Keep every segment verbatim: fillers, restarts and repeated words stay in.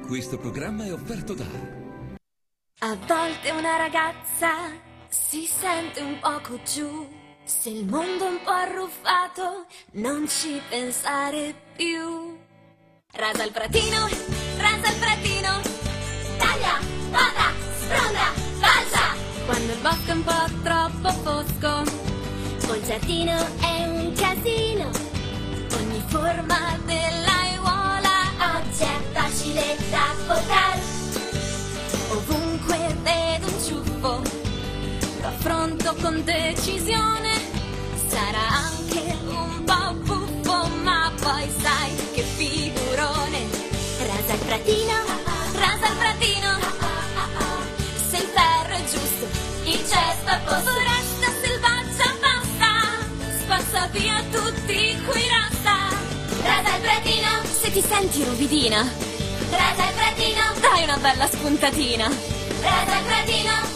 Questo programma è offerto da... A volte una ragazza si sente un poco giù. Se il mondo è un po' arruffato, non ci pensare più. Rasa il pratino, rasa il pratino. Taglia, poda, sfronda, balza. Quando il bosco è un po' troppo fosco, il giardino è un casino. Ogni forma dell'aiuola oggi è facile da poter. Ovunque vedo un ciuffo, lo affronto con decisione. Sarà anche un po' buffo, ma poi sai che figurone. Rasa il pratino, rasa il pratino. Se il ferro è giusto, il cesto è a posto. Foresta selvaggia basta, spazza via tutti qui rasta. Rasa il pratino, se ti senti ruvidina, rasa il pratino, dai una bella spuntatina. Rasa il pratino.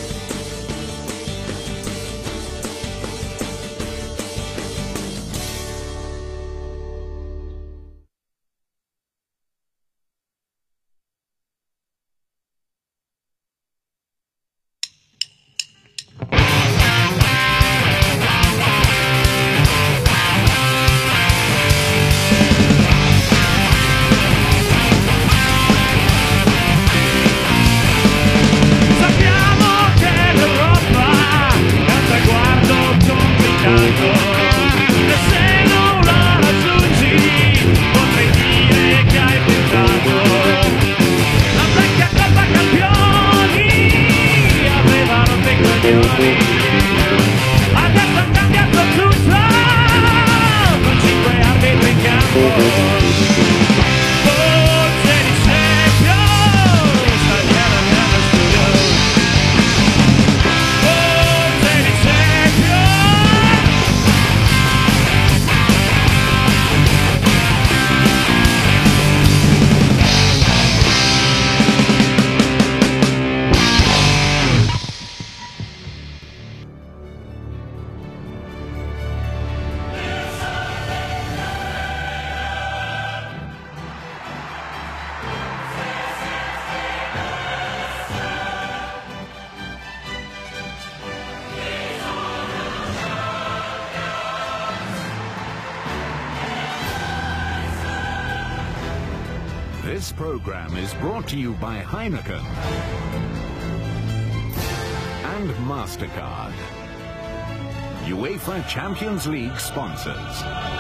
This program is brought to you by Heineken and MasterCard, UEFA Champions League sponsors.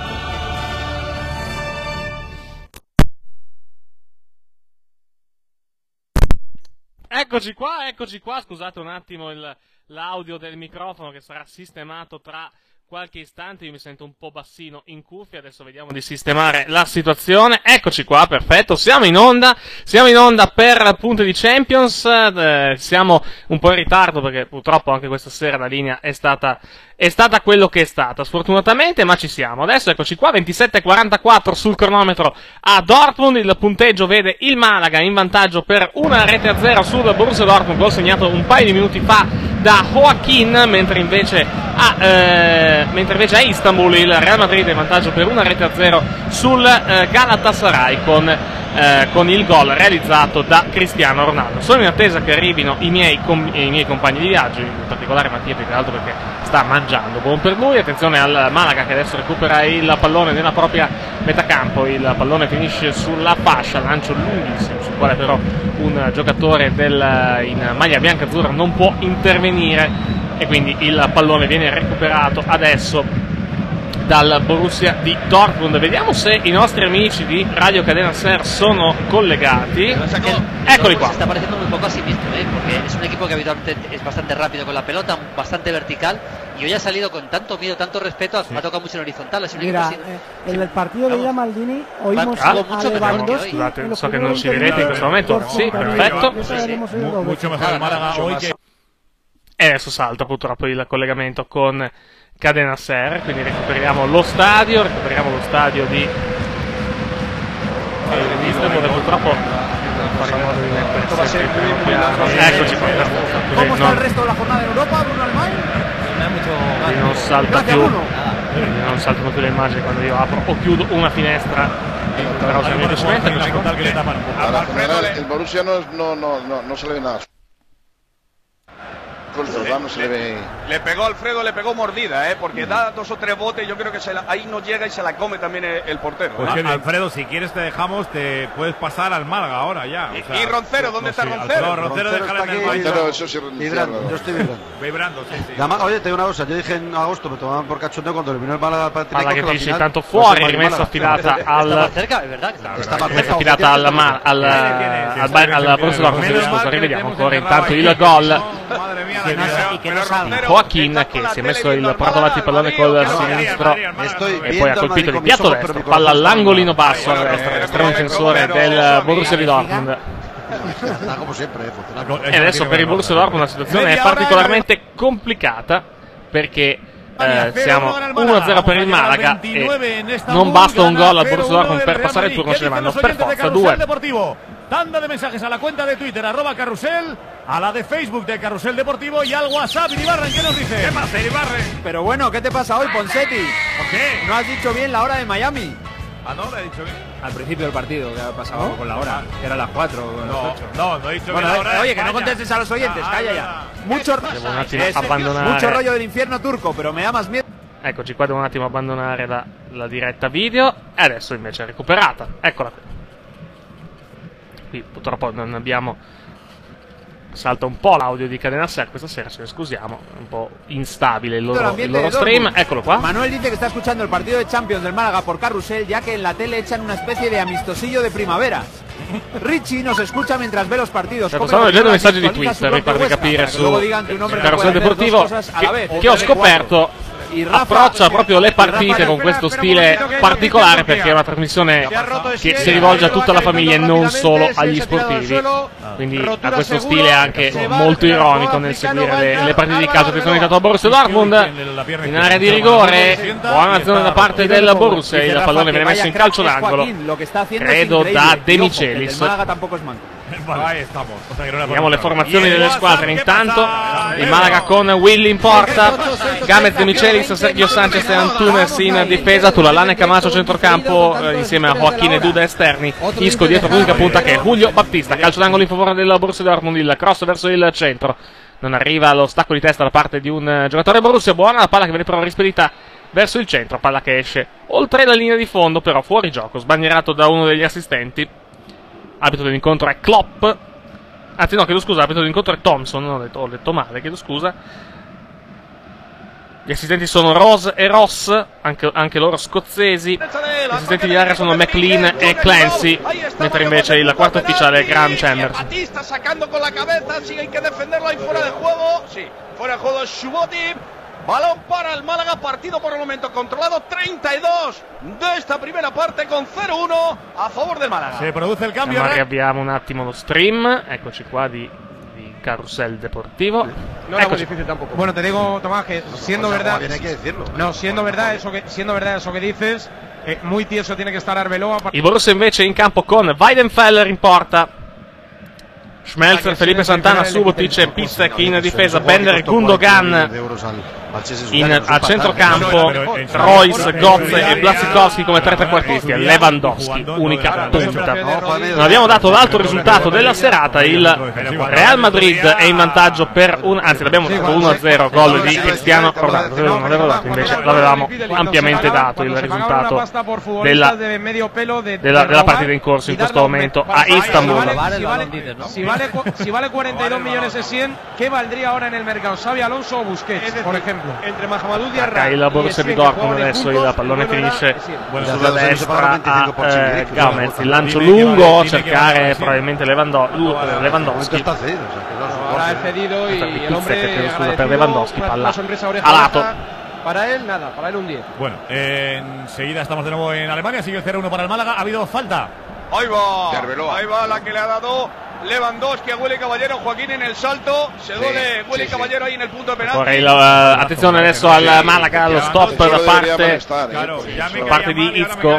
Eccoci qua, eccoci qua, scusate un attimo l'audio del microfono che sarà sistemato tra qualche istante. Io mi sento un po' bassino in cuffia, adesso vediamo di sistemare la situazione. Eccoci qua, perfetto, siamo in onda, siamo in onda per Punti di Champions, eh, siamo un po' in ritardo perché purtroppo anche questa sera la linea è stata, è stata quello che è stata, sfortunatamente, ma ci siamo. Adesso eccoci qua, ventisette e quarantaquattro sul cronometro a Dortmund, il punteggio vede il Malaga in vantaggio per una rete a zero sul Borussia Dortmund, gol segnato un paio di minuti fa da Joaquin, mentre invece a, eh, mentre invece a Istanbul il Real Madrid è in vantaggio per una rete a zero sul eh, Galatasaray con, eh, con il gol realizzato da Cristiano Ronaldo. Sono in attesa che arrivino i miei, com- i miei compagni di viaggio, in particolare Mattia, più che altro perché sta mangiando, buon per lui. Attenzione al Malaga che adesso recupera il pallone nella propria metacampo, il pallone finisce sulla fascia, lancio lunghissimo sul quale però un giocatore del, in maglia bianca-azzurra non può intervenire e quindi il pallone viene recuperato adesso dal Borussia di Dortmund. Vediamo se i nostri amici di Radio Cadena Ser sono collegati. Eccoli qua. Se está pareciendo muy poco a sí mismo, ¿eh? Porque es un equipo que habitualmente es bastante rápido con la pelota, bastante vertical, y hoy ha salido con tanto miedo, tanto respeto, sí. Ha tocado mucho en horizontal. Es un Mira, equipo sin... en el partido de Maldini oímos ah, a Lewandowski. Scusate, so che non ci vedete in questo momento. Sì, perfetto. Mucho mejor el Málaga hoy que... E adesso salta purtroppo il collegamento con Cadena Ser, quindi recuperiamo lo stadio, recuperiamo lo stadio di Istanbul e purtroppo faremo modo di mettersi piano. Eccoci qua, ¿Cómo está el resto de la jornada en Europa, Bruno Almay? non salta più non saltano più le immagini quando io apro o chiudo una finestra. Però semplicemente el Borussia no, no, no, no, no se le ve nada. No se le, ve... le pegó Alfredo, le pegó mordida, ¿eh? Porque da dos o tres botes y yo creo que se la, ahí no llega y se la come también el, el portero. Pues ¿eh? Alfredo, si quieres te dejamos, te puedes pasar al Málaga ahora ya. O sea, ¿y Roncero? ¿Dónde no, está sí, Roncero? No, Roncero, Roncero déjale en el Roncero, eso sí, vibrando, yo estoy vibrando. Vibrando, sí, sí. Además, oye, te digo una cosa, yo dije en agosto, me tomaban por cachondeo cuando eliminó el Málaga al Patrick. Palla che finisce intanto fuori, rimessa affidata al... cerca, è verdad. Rimessa affidata al al al Borussia Dortmund, scusa, rivediamo ancora intanto il gol. Joaquin che si è messo il portato avanti il pallone col sinistro e poi ha colpito di piatto destro, palla all'angolino basso a destra, estremo difensore del Borussia di Dortmund. E adesso per il Borussia Dortmund la situazione è particolarmente complicata perché eh, siamo uno a zero per il Malaga e non basta un gol al Borussia Dortmund per passare il turno, ce ne vanno per forza due. Tanda de mensajes a la cuenta de Twitter, arroba Carrusel, a la de Facebook de Carrusel Deportivo y al WhatsApp. Iribarren, ¿qué nos dice? ¿Qué pasa, Iribarren? Pero bueno, ¿qué te pasa hoy, Ponsetti? ¿Por qué? No has dicho bien la hora de Miami. Ah, no, le he dicho bien. Al principio del partido, que ha pasado ¿no? con la hora, que era las cuatro o no, las ocho. No, no he dicho bueno, bien la hora. Oye, que no contestes a los oyentes, ah, calla ya. Mucho, mucho rollo del infierno turco, pero me da más miedo. Eccoci qua, devo un attimo abbandonare la, la diretta video e adesso invece è recuperata. Eccola qui. Qui purtroppo non abbiamo, salta un po' l'audio di Cadena Ser questa sera, se ne scusiamo, è un po' instabile il loro, il loro stream. Eccolo qua. Manuel dice que está escuchando el partido de Champions del Málaga por Carrusel, ya que en la tele echan una especie de amistosillo de primavera. Richie nos escucha mientras ve los partidos. Ecco, stanno leggendo messaggi di Twitter, mi pare di capire, su Carrusel Deportivo, che, che ho scoperto approccia proprio le partite con questo stile particolare, perché è una trasmissione che si rivolge a tutta la famiglia e non solo agli sportivi, quindi ha questo stile anche molto ironico nel seguire le, le partite di calcio. Attenzione intanto al Borussia Dortmund in area di rigore, buona azione da parte del Borussia, il pallone viene messo in calcio d'angolo, credo da De Michelis. Vediamo le formazioni delle squadre. Intanto il Malaga con Willy in porta, Gamez, De Michelis, Sergio Sanchez e Antunes in difesa, Tulalane e Camacho centrocampo eh, insieme a Joaquin e Duda esterni, Isco dietro l'unica punta che è Julio Battista. Calcio d'angolo in favore del Borussia Dortmund, il cross verso il centro, non arriva lo stacco di testa da parte di un uh, giocatore Borussia. Buona la palla che viene però rispedita verso il centro, palla che esce oltre la linea di fondo, però fuori gioco, sbandierato da uno degli assistenti. Arbitro dell'incontro è Klopp, anzi no, chiedo scusa, l'arbitro dell'incontro è Thompson, non ho detto, ho detto male, chiedo scusa. Gli assistenti sono Rose e Ross, anche, anche loro scozzesi. Gli assistenti di area sono McLean e Clancy, mentre invece il quarto ufficiale è Graham Chambers. Batista sacando con la cabeza, sigue que defenderlo ahí fuera de juego. Sí, fuera de juego Shuboti. Balón para el Málaga, partido por el momento controlado, treinta y dos de esta primera parte con cero uno a favor del Málaga. Se produce el cambio. Ma riabbiamo un attimo lo stream, eccoci qua di, di Carrusel Deportivo. No era muy difícil tampoco. Bueno, te digo, Tomás, que siendo verdad, hay que decirlo. No, siendo verdad eso que siendo verdad eso que dices, eh, muy tieso tiene que estar Arbeloa. Il Borussia invece in campo con Weidenfeller in porta, Schmelzer, Felipe Santana, Subotic e Piszczek in difesa, Bender e Gundogan in, a centrocampo, Royce, Götze e Blaszczykowski come tre trequartisti, Lewandowski, unica punta. Non abbiamo dato l'altro risultato della serata, il Real Madrid è in vantaggio per un, anzi l'abbiamo dato uno a zero, gol di Cristiano Ronaldo, non l'avevo dato, invece l'avevamo ampiamente dato il risultato della, della, della partita in corso in questo momento a Istanbul. Si vale, si vale cuarenta y dos millones de cien, ¿qué valdría ahora en el mercado? Xavi Alonso o Busquets, por ejemplo. Entre Mahamadou Diarra il Borussia di Dortmund, adesso il pallone finisce sulla destra a eh, Gamez, il lancio lungo a cercare probabilmente Lewando, Lewandowski. Ahora el cedido y el hombre scusa, per Lewandowski, palla a lato. Para él nada, para él un diez. Bueno, eh, enseguida estamos de nuevo en Alemania, sigue el cero uno para el Málaga, ha habido falta. Ahí va, ahí va la que le ha dado Lewandowski a Willy Caballero, Joaquín en el salto, se duele sì, Willy sì, Caballero sì. Ahí en el punto penal. Vorrei uh, attenzione adesso al Malaga, lo stop da parte, da parte di Isco.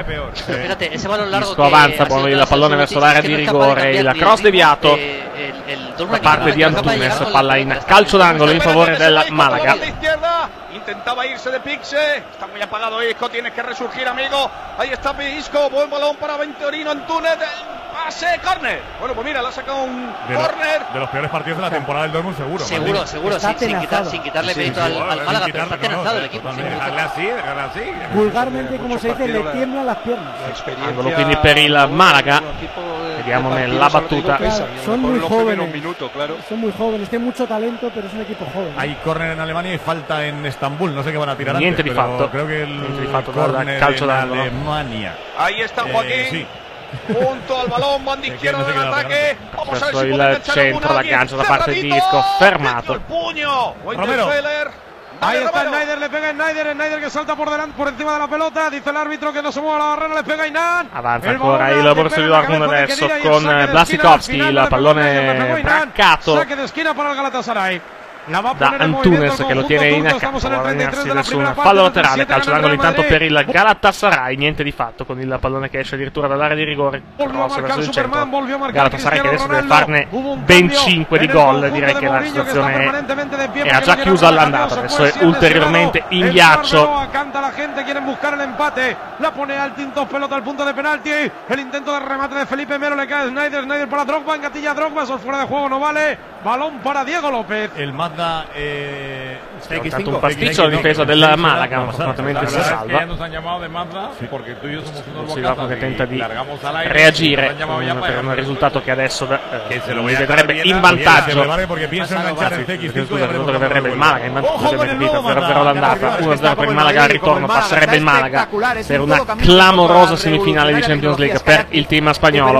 Isco avanza, poi il pallone verso l'area di rigore, il cross deviato da parte di Antunes, palla in calcio d'angolo in favore del Malaga. intentaba irse de Pixe, está muy apagado Isco, tienes que resurgir, amigo. Ahí está Isco, buen balón para Ventorino Antúnez, pase, córner. Bueno, pues mira, le ha sacado un córner. De los peores partidos de la temporada del Dortmund, seguro. Seguro, Martín. seguro, sin, sin, quitar, sin quitarle sí, mérito sí, al, sí, al Málaga, pero está quitarle, atenazado no, el equipo. sí, dejarle así, dejarle así. Vulgarmente, como se dice, le tiemblan las piernas. Angolo quindi per il Malaga. Vediamo nella battuta. Claro, son muy jóvenes. Minuto, claro. Son muy jóvenes, tienen mucho talento, pero es un equipo joven. Hay córner en Alemania y falta en Estambul. No sé qué van a tirar Niente antes, di fatto. Creo que el Niente di fatto córner calcio en d'angolo. Alemania. Ahí está Joaquín. Eh, sí. Junto al balón, banda izquierda del ataque. Vamos a ver si puede il enganchar centro, alguna. l'aggancio da parte di Isco, fermato. El puño. Romero. Ahí está Snyder, le pega Snyder, Snyder que salta por delante, por encima de la pelota, dice el árbitro que no se mueva la barrera, le pega Inan. Avanza ancora il Borussia di Dortmund adesso con Błaszczykowski, il pallone braccato Saque de esquina para el Galatasaray. da Antunes che lo tiene in accanto, va a guadagnarsi nessun fallo laterale, calcio d'angolo intanto per il Galatasaray, niente di fatto con il pallone che esce addirittura dall'area di rigore, cross verso il centro, Galatasaray che adesso deve farne ben cinque di gol, direi che la situazione era già chiusa all'andata, adesso è ulteriormente in ghiaccio. Canta la gente, quieren buscar el empate, la pone Altintos, pelota al punto de penalti, el intento de remate de Felipe Melo, le cae Snyder, Snyder para Drogba, engatilla Drogba, eso fuera de juego, no vale, balón para Diego López. El Mazda eh, è stato un pasticcio la difesa del Malaga, fortunatamente si salva. Nos han llamado de Mazda porque tú y yo somos unos bocatas che tenta di reagire per un risultato che adesso eh, li vedrebbe in vantaggio, che vedrebbe il Malaga in vantaggio, zero zero l'andata, uno zero per il Malaga al ritorno, passerebbe il Malaga per una clamorosa semifinale di Champions League per il team spagnolo.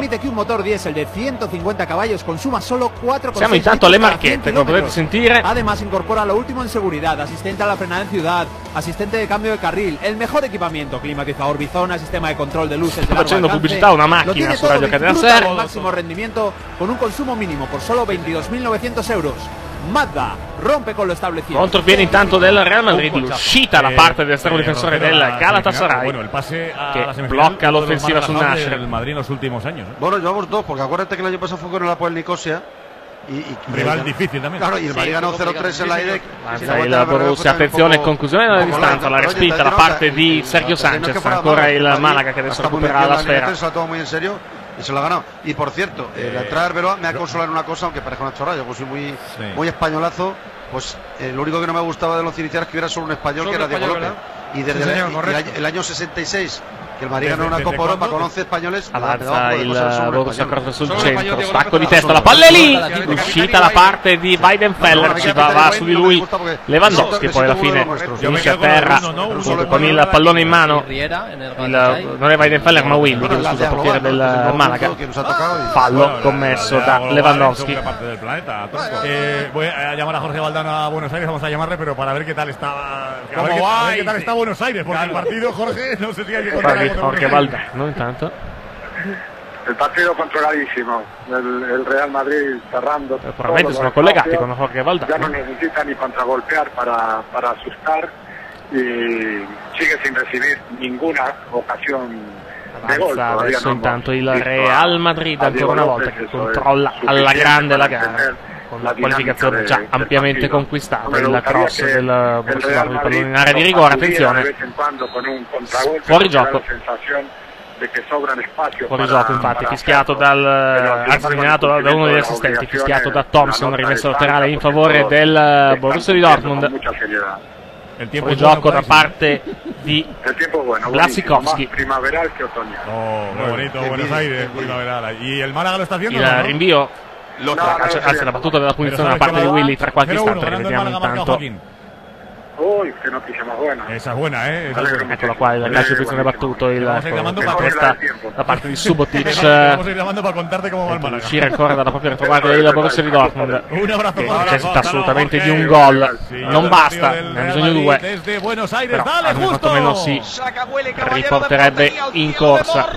Siamo intanto alle marchette, come potete sentire. Además incorpora lo último en seguridad, asistente a la frenada en ciudad, asistente de cambio de carril, el mejor equipamiento, climatizador bizona, sistema de control de luces. Sta facendo pubblicità una macchina su Radio Cadena Ser. Al máximo rendimiento con un consumo mínimo por solo veintidós mil novecientos euros. Mazda rompe con lo establecido. Contropiede intanto del Real Madrid, l'uscita da parte dell'esterno difensore del Galatasaray, bueno, el pase a che la semifinal, blocca l'offensiva sul Nasher. El Madrid en los últimos años. ¿eh? Bueno, llevamos dos, porque acuérdate que el año pasado fue con el Apoel Nicosia. Y, y, rival y, difícil también. Claro, y el Madrid ganó cero tres en la I D E C. Il Borussia, attenzione, conclusione della distanza, la respinta da parte di Sergio Sánchez, ancora il Malaga che adesso recupera la sfera. Se la toma muy en serio y se lo ha ganado. Y por cierto, eh, la entrada de Arbeloa me ha consolado en una cosa, aunque parezca una chorrada, yo pues soy muy, sí. muy españolazo. Pues eh, lo único que no me gustaba de los iniciales es que hubiera solo un español, solo que era Diego López. Y desde sí, señor, el, el, el año sesenta y seis, que el Madrid ganó una Copa Europa con once españoles. Avanza il Borussia Cross sul centro, stacco di testa, la palla è lì, uscita da parte di Weidenfeller, ci va, va su di lui Lewandowski, poi alla fine finisce a terra con il pallone in mano, il, non è Weidenfeller ma Willy, che scusa, il portiere del Malaga, fallo commesso da Lewandowski. Eh, voy a llamar a Jorge Valdano a Buenos Aires, vamos a llamarle, pero para ver qué tal está, a ver qué, a ver qué tal está Buenos Aires, porque el partido, Jorge, no sé si hay que contar. Jorge Valdano intanto. El partido controladísimo, el, el Real Madrid cerrando. Pero probabilmente sono collegati con Jorge Valdano. Ya no necesita ni contragolpear para, para asustar y sigue sin recibir ninguna ocasión de gol. Avanza adesso intanto il Real Madrid ancora una volta che controlla alla grande la gara, con la qualificazione già ampiamente conquistata, il cross del Borussia, il pallone in area di rigore, attenzione, fuori gioco, fuori gioco infatti, fischiato dal, anzi segnalato da uno degli assistenti, fischiato da Thompson, rimesso laterale in favore del Borussia di Dortmund. Fuori gioco da parte di Błaszczykowski. Oh, muy bonito, Buenos Aires, primaveral. Y el Málaga lo está haciendo. Il rinvio, no, anzi la battuta della punizione da parte di Willy tra qualche istante, rivediamo intanto. Uy, qué noticia más buena. Esa es buena, eh. Eccola qua, il calcio di punizione battuto, il questa da parte di Subotic. Stamos reclamando para contarte cómo va el Málaga. Uscire ancora dalla propria retroguardia del Borussia di Dortmund, che necessita assolutamente di un gol, non basta, ne ha bisogno due, però almeno quanto meno si riporterebbe in corsa.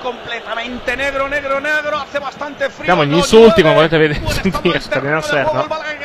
Siamo gli insulti, come volete vedere, sentire su Cadena Ser, no?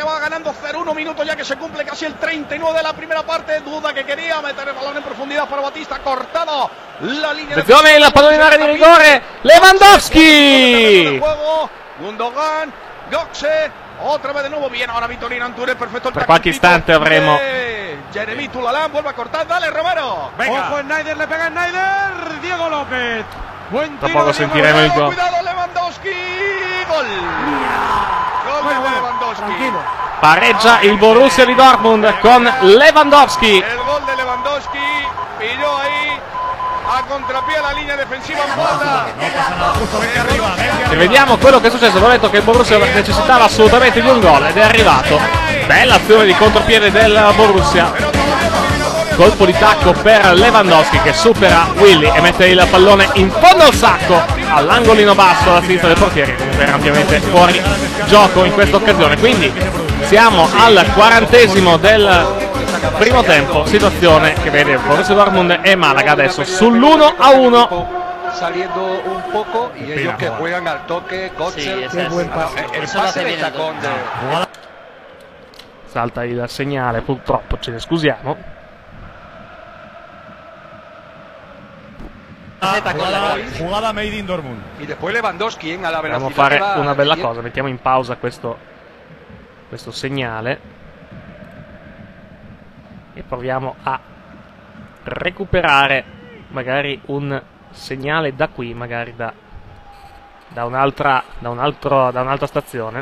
Primera parte, duda que quería meter el balón en profundidad para Batista, cortado la línea. Attenzione, il pallone in area di rigore, Lewandowski! Gundogan, Götze, Otra vez de nuevo, bien, ahora Vitorino Antúnez, perfecto el Per qualche istante avremo Jeremy Tulalán, vuelve a cortar, dale Romero. Venga. Ojo, Snyder, le pega Snyder, Diego López. Buen tiro. Tampoco sentiremo il gol. Cuidado Lewandowski, gol. Gol Bueno, de bueno, Lewandowski. tranquilo. Pareggia il Borussia di Dortmund con Lewandowski. El gol de Lewandowski, pilló ahí a contrapié la linea defensiva en falta. E vediamo quello che è successo. Ho detto che il Borussia necessitava assolutamente di un gol ed è arrivato. Bella azione di contropiede del Borussia. Colpo di tacco per Lewandowski che supera Willy e mette il pallone in fondo al sacco, all'angolino basso alla sinistra del portiere. Era ampiamente fuori gioco in questa occasione. Quindi siamo al quarantesimo del primo tempo, situazione che vede Borussia Dortmund e Malaga adesso sull'uno a uno. Saliendo un poco y ellos que juegan al toque, Götze, Sí, el pase de tacón de... Salta il segnale, purtroppo ce ne scusiamo. Jugada, jugada made in Dortmund. Y después Lewandowski en a la velocidad. Dobbiamo fare una bella cosa, mettiamo in pausa questo, questo segnale e proviamo a recuperare magari un segnale da qui, magari da, da un'altra da un altro, da un'altra stazione,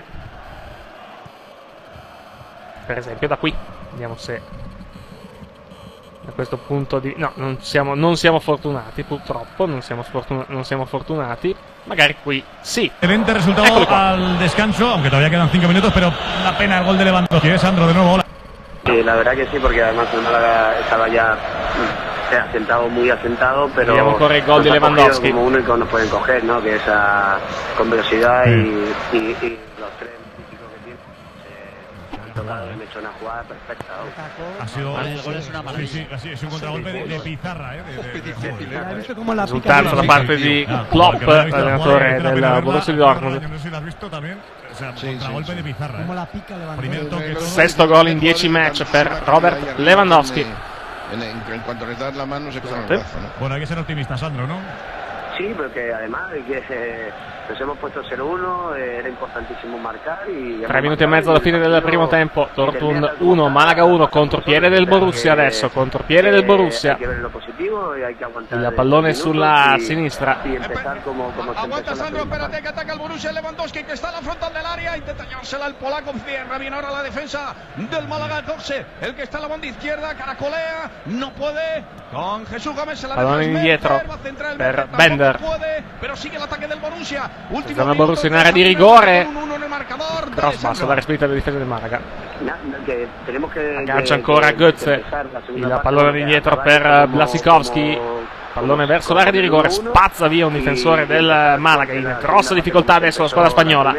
per esempio da qui. Vediamo se da questo punto di... no, non siamo, non siamo fortunati, purtroppo non siamo, sfortuna... non siamo fortunati. Magari qui sí. Excelente resultado al descanso, aunque todavía quedan cinco minutos, pero una pena el gol de Lewandowski. Sandro, de nuevo, hola. Sí, la verdad que sí, porque además el Málaga estaba ya asentado, muy asentado, pero vediamo ancora il gol di Lewandowski, como único nos pueden coger, ¿no? Que es a, con velocidad y, y, y los tres físicos que tiene. Tocado, han hecho una jugada perfecta. Ha sido el gol es una maravilla. Sí, sí, es un contragolpe de, de pizarra, ¿eh? De, de, de, Como la risultato da parte di Klopp, allenatore del Borussia di Dortmund. No sé si l'has visto también. O sea, contragolpe de pizarra. Como la pica Lewandowski. Sesto gol in dieci match per Robert Lewandowski. En, en, en cuanto le das la mano se cruzan el brazo, ¿no? Bueno, hay que ser optimista, Sandro, ¿no? Sí, porque además que eh, nos hemos puesto cero uno, eh, era importantissimo marcar y tre minuti e mezzo alla fine del primo tempo. Dortmund uno, Malaga uno, contropiede del Borussia adesso, contropiede del Borussia. Il pallone sulla sinistra. Aguanta Sandro, espérate que ataca el Borussia. Lewandowski que está a la frontal del área, intenta llevársela el polaco, cierra bien ahora la defensa del Málaga. Götze, el que está en la banda izquierda, caracolea, no puede, con Jesús Gómez se la pallone indietro per Bender. Puede, pero sigue el ataque del Borussia. Ultimo il Borussia in area di rigore. Cross basso da respinta della difesa del Malaga. Aggancia ancora Götze. Il pallone indietro per Błaszczykowski. Pallone verso l'area di rigore. Spazza via un difensore del Malaga. In grossa difficoltà adesso la squadra spagnola.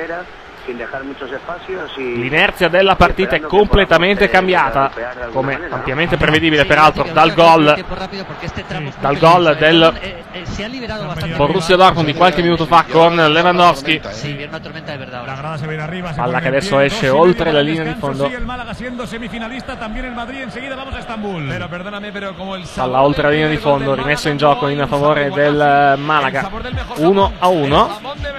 L'inerzia della partita è completamente cambiata, come ampiamente prevedibile peraltro dal gol dal gol del Borussia Dortmund di qualche minuto fa con Lewandowski. Palla che adesso esce oltre la linea di fondo. Palla oltre la linea di fondo, rimessa in gioco in favore del Malaga. uno a uno.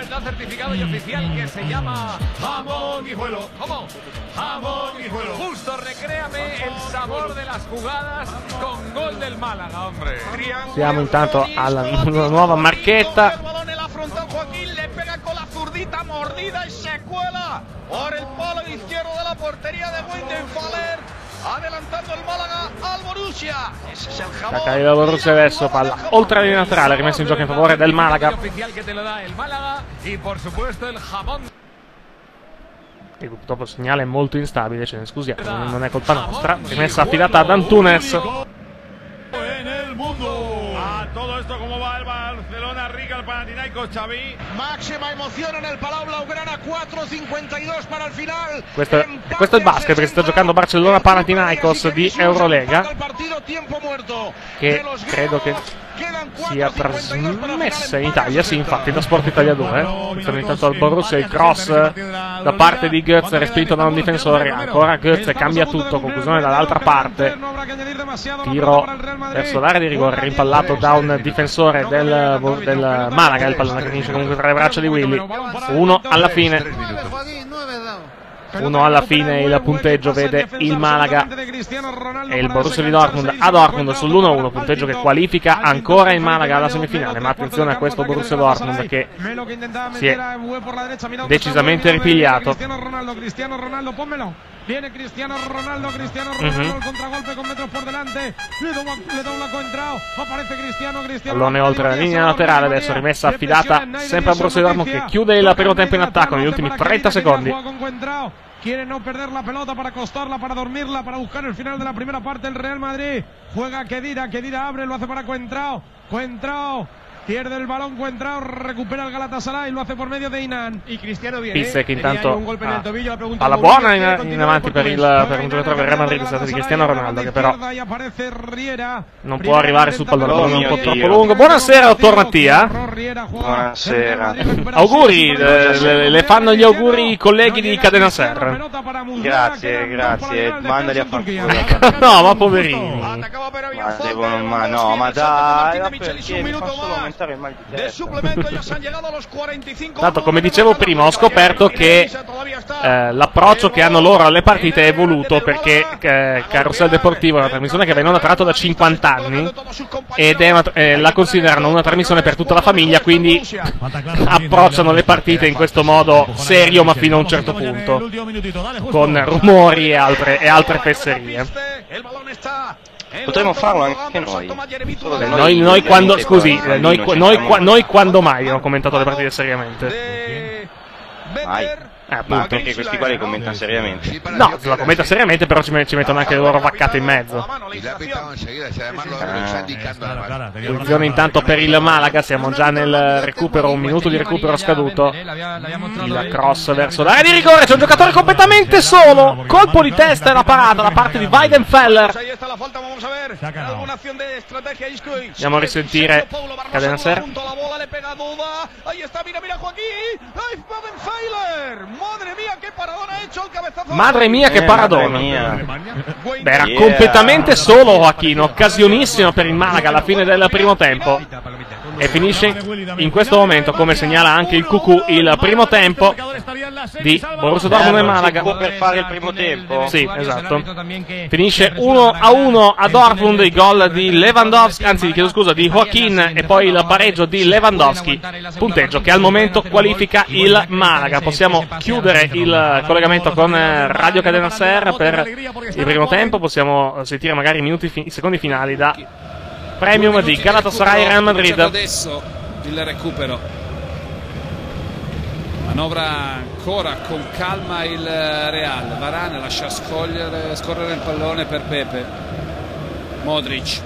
Jamón Guijuelo, ¿cómo? Jamón Guijuelo. Justo, recréame el sabor de las jugadas con gol del Málaga, hombre. Siamo intanto alla una nuova marchetta. Joaquín le pega con la zurdita mordida y se cuela por el palo izquierdo de la portería de Weidenfeller, adelantando el Málaga al Borussia. Ese es el jamón. La caída del Borussia adesso, palla oltre la linea laterale, rimessa in gioco in favore del Malaga. Oficial que te lo da el Málaga y por supuesto el jamón. E purtroppo il segnale è molto instabile, ce ne scusiamo, non è colpa nostra. Rimessa affidata ad Antunes. A todo esto, ¿cómo va el Barcelona? Rica el Panathinaikos, Xavi. Máxima emoción en el Palau Blaugrana, cuatro cincuenta y dos para el final. Questo, questo è il basket, perché si sta giocando Barcellona Panathinaikos di Eurolega, che credo che sia trasmessa in Italia, sì, infatti da Sport Italia due. Sono intanto al Borussia, il cross da parte di Götze, respinto da un difensore, ancora Götze, cambia tutto, conclusione dall'altra parte, tiro verso l'area di rigore, rimpallato da un difensore del, del Malaga, il pallone che finisce comunque tra le braccia di Willy. Uno alla fine. uno alla fine il punteggio vede il Malaga e il Borussia di Dortmund a Dortmund sull'uno a uno, punteggio che qualifica ancora il Malaga alla semifinale. Ma attenzione a questo Borussia Dortmund che si è decisamente ripigliato. Viene Cristiano Ronaldo, Cristiano Ronaldo, uh-huh. il contragolpe con metros por delante, le da un laco entrado, aparece Cristiano, Cristiano. Pallone oltre la linea laterale, adesso rimessa affidata sempre a Borussia Dortmund che chiude il primo tempo in attacco negli ultimi trenta secondi. Quiere no perder la pelota para acostarla, para dormirla, para buscar el final de la primera parte el Real Madrid. Juega Khedira, Khedira abre, lo hace para Coentrao, Coentrao. Pierde il balón Coentrao, recupera il Galatasaray, lo hace por medio de Inan. Y Cristiano viene. Pisse che intanto ah, alla buona in, in avanti per, il, per un giocatore del Real Madrid, è stato di Cristiano Ronaldo, che però non può arrivare sul pallone, è un po' troppo lungo. Buonasera, dottor Mattia. Buonasera. Auguri, le, le fanno gli auguri i colleghi di Cadena Ser. Grazie, grazie. Mandali a far culo. No, ma poverini. Ma devono, ma no, ma dai, ma perché mi fa solo aumentare il mal di testa. Tanto, come dicevo prima, ho scoperto che eh, l'approccio che hanno loro alle partite è voluto perché eh, Carousel Deportivo è una trasmissione che viene onda tratto da cinquanta anni ed è una, eh, la considerano una trasmissione per tutta la famiglia, quindi approcciano le partite in questo modo serio ma fino a un certo punto, con rumori e altre, e altre fesserie. Potremmo farlo anche noi. Solo che noi, noi, noi quando, scusi, noi, noi, noi, noi quando mai ho commentato le partite seriamente? Mai. Eh, ma perché questi qua li commentano seriamente? No, se la commenta seriamente, però ci, ci mettono anche le loro vaccate in mezzo. Posizione intanto per il Malaga, siamo già nel recupero, un minuto di recupero scaduto. Il cross verso l'area di rigore, c'è un giocatore completamente solo. Colpo di testa e la parata da parte di Weidenfeller. Andiamo a risentire Cadena Ser. Madre mia che paradona ha hecho il cabezazo. Madre mia che paradona. Beh, era yeah. completamente solo Joaquín, occasionissimo per il Malaga alla fine del primo tempo. E finisce in questo momento, come segnala anche il Cucù, il primo tempo di Borussia Dortmund e Malaga. Per fare il primo tempo? Sì, esatto. Finisce uno a uno a Dortmund, i gol di Lewandowski, anzi chiedo scusa, di Joaquín e poi il pareggio di Lewandowski, punteggio che al momento qualifica il Malaga. Possiamo chiudere il collegamento con Radio Cadena Ser per il primo tempo, possiamo sentire magari i minuti fi- i secondi finali da Premium di Galatasaray Real Madrid. Adesso il recupero, manovra ancora con calma il Real. Varane lascia scogliere, scorrere il pallone per Pepe. Modric,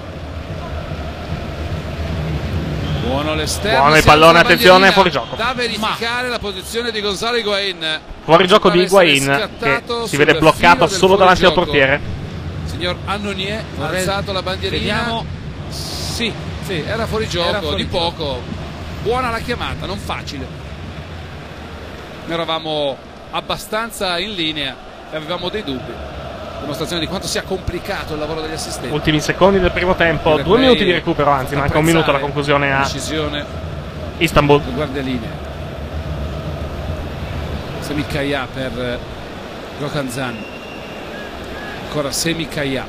buono l'esterno, buono il pallone, attenzione, fuori gioco. Da verificare Ma. la posizione di Gonzalo Higuaín. Fuori gioco di Higuaín che si vede bloccato solo davanti al portiere. Signor Annonier ha alzato la bandierina. Vediamo. Sì, sì, era fuori gioco, era fuori di poco. Gioco. Buona la chiamata, non facile. Noi eravamo abbastanza in linea e avevamo dei dubbi. Dimostrazione di quanto sia complicato il lavoro degli assistenti. Ultimi secondi del primo tempo, due minuti di recupero, anzi manca un minuto alla conclusione a Istanbul. Guardia linea. Semi Kaya per Gökhan Zan. Ancora Semi Kaya.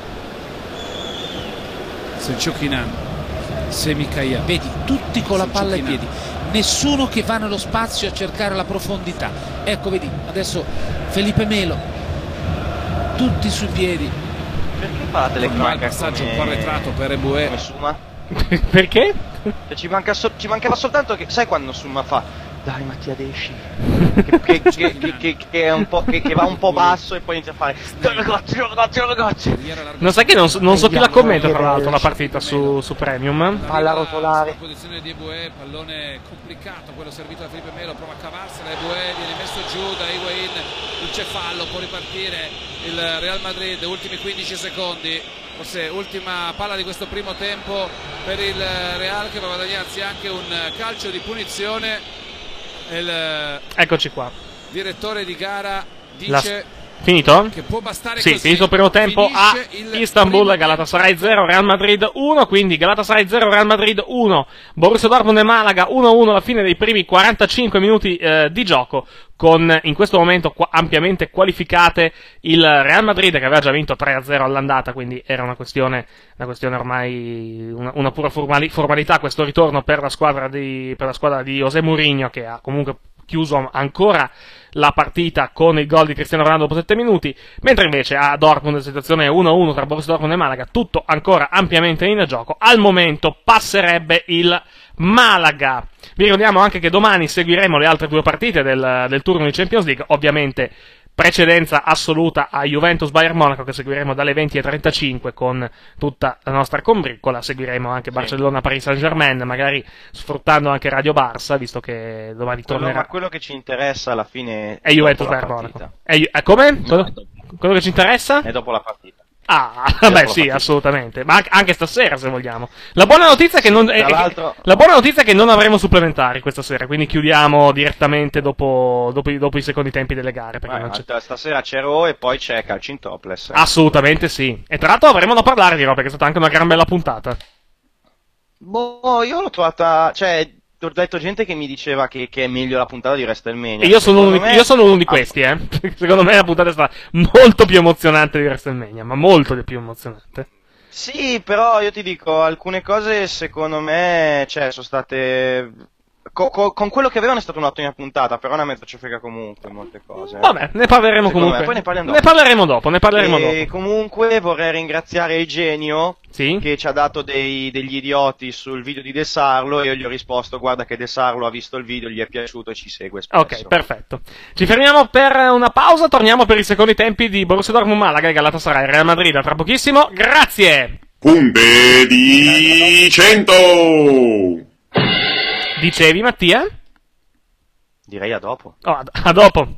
Selçuk-Inan. Semi Kaya. Vedi, tutti con la palla ai piedi, nessuno che va nello spazio a cercare la profondità. Ecco, vedi, adesso Felipe Melo, tutti sui piedi. Perché fa la telecamera? Il passaggio come... un po' arretrato per Eboué. Come Suma? Perché? Cioè, ci, manca so... ci mancava soltanto che, sai quando Suma fa dai Mattia esci, che, che, che, che, che, che, è un po', che, che va un po' basso e poi inizia a fare ragazzi, ragazzi, ragazzi. Non sai che non, non so chi la commenta tra l'altro la partita su, su Premium. Palla rotolare. Posizione di Eboué, pallone complicato, quello servito da Felipe Melo, prova a cavarsela, Eboué viene messo giù da Higuaín, il cefallo, può ripartire il Real Madrid, ultimi quindici secondi, forse ultima palla di questo primo tempo per il Real, che va a guadagnarsi anche un calcio di punizione. Il Eccoci qua. direttore di gara dice Finito? Che può bastare sì, così. finito il primo tempo a Istanbul, Galatasaray zero, Real Madrid uno, quindi Galatasaray zero, Real Madrid uno, Borussia Dortmund e Malaga uno a uno alla fine dei primi quarantacinque minuti eh, di gioco, con in questo momento qua, ampiamente qualificate il Real Madrid che aveva già vinto tre a zero all'andata, quindi era una questione, una questione ormai, una, una pura formali, formalità questo ritorno per la squadra di, per la squadra di José Mourinho, che ha comunque chiuso ancora la partita con il gol di Cristiano Ronaldo dopo sette minuti, mentre invece a Dortmund la situazione è uno a uno tra Borussia Dortmund e Malaga, tutto ancora ampiamente in gioco. Al momento passerebbe il Malaga. Vi ricordiamo anche che domani seguiremo le altre due partite del, del turno di Champions League, ovviamente precedenza assoluta a Juventus-Bayern Monaco, che seguiremo dalle venti e trentacinque con tutta la nostra combriccola. Seguiremo anche sì. Barcellona-Paris Saint-Germain, magari sfruttando anche Radio Barça, visto che domani quello, tornerà. Ma quello che ci interessa alla fine è Juventus-Bayern Monaco. È, è come? No, quello, quello che ci interessa? È dopo la partita. Ah, beh sì, assolutamente, ma anche stasera se vogliamo. La buona notizia è che non, è, la buona notizia è che non avremo supplementari questa sera, quindi chiudiamo direttamente dopo, dopo, i, dopo i secondi tempi delle gare. Perché Beh, non c'è... Stasera c'è Raw e poi c'è calcio in topless. Assolutamente sì. E tra l'altro avremo da parlare di Raw, perché è stata anche una gran bella puntata. Boh, io l'ho trovata, cioè, ho detto gente che mi diceva che, che è meglio la puntata di WrestleMania. E io sono, uno, me... io sono uno di questi, eh. Secondo me la puntata è stata molto più emozionante di WrestleMania, ma molto più emozionante. Sì, però io ti dico, alcune cose secondo me, cioè, sono state... Co- co- con quello che avevano è stata un'ottima puntata, però una mezza ci frega comunque molte cose. Vabbè, ne parleremo secondo comunque. Me. Poi ne parliamo dopo. Ne parleremo dopo, ne parleremo e dopo. Comunque vorrei ringraziare Eugenio, sì? che ci ha dato dei, degli idioti sul video di De Sarlo, e io gli ho risposto: guarda che De Sarlo ha visto il video, gli è piaciuto e ci segue spesso. Ok, perfetto. Ci fermiamo per una pausa, torniamo per i secondi tempi di Borussia Dortmund, Malaga e Galatasaray, Real Madrid, tra pochissimo. Grazie! Punte di cento! Dicevi, Mattia? Direi a dopo. Oh, a, a dopo.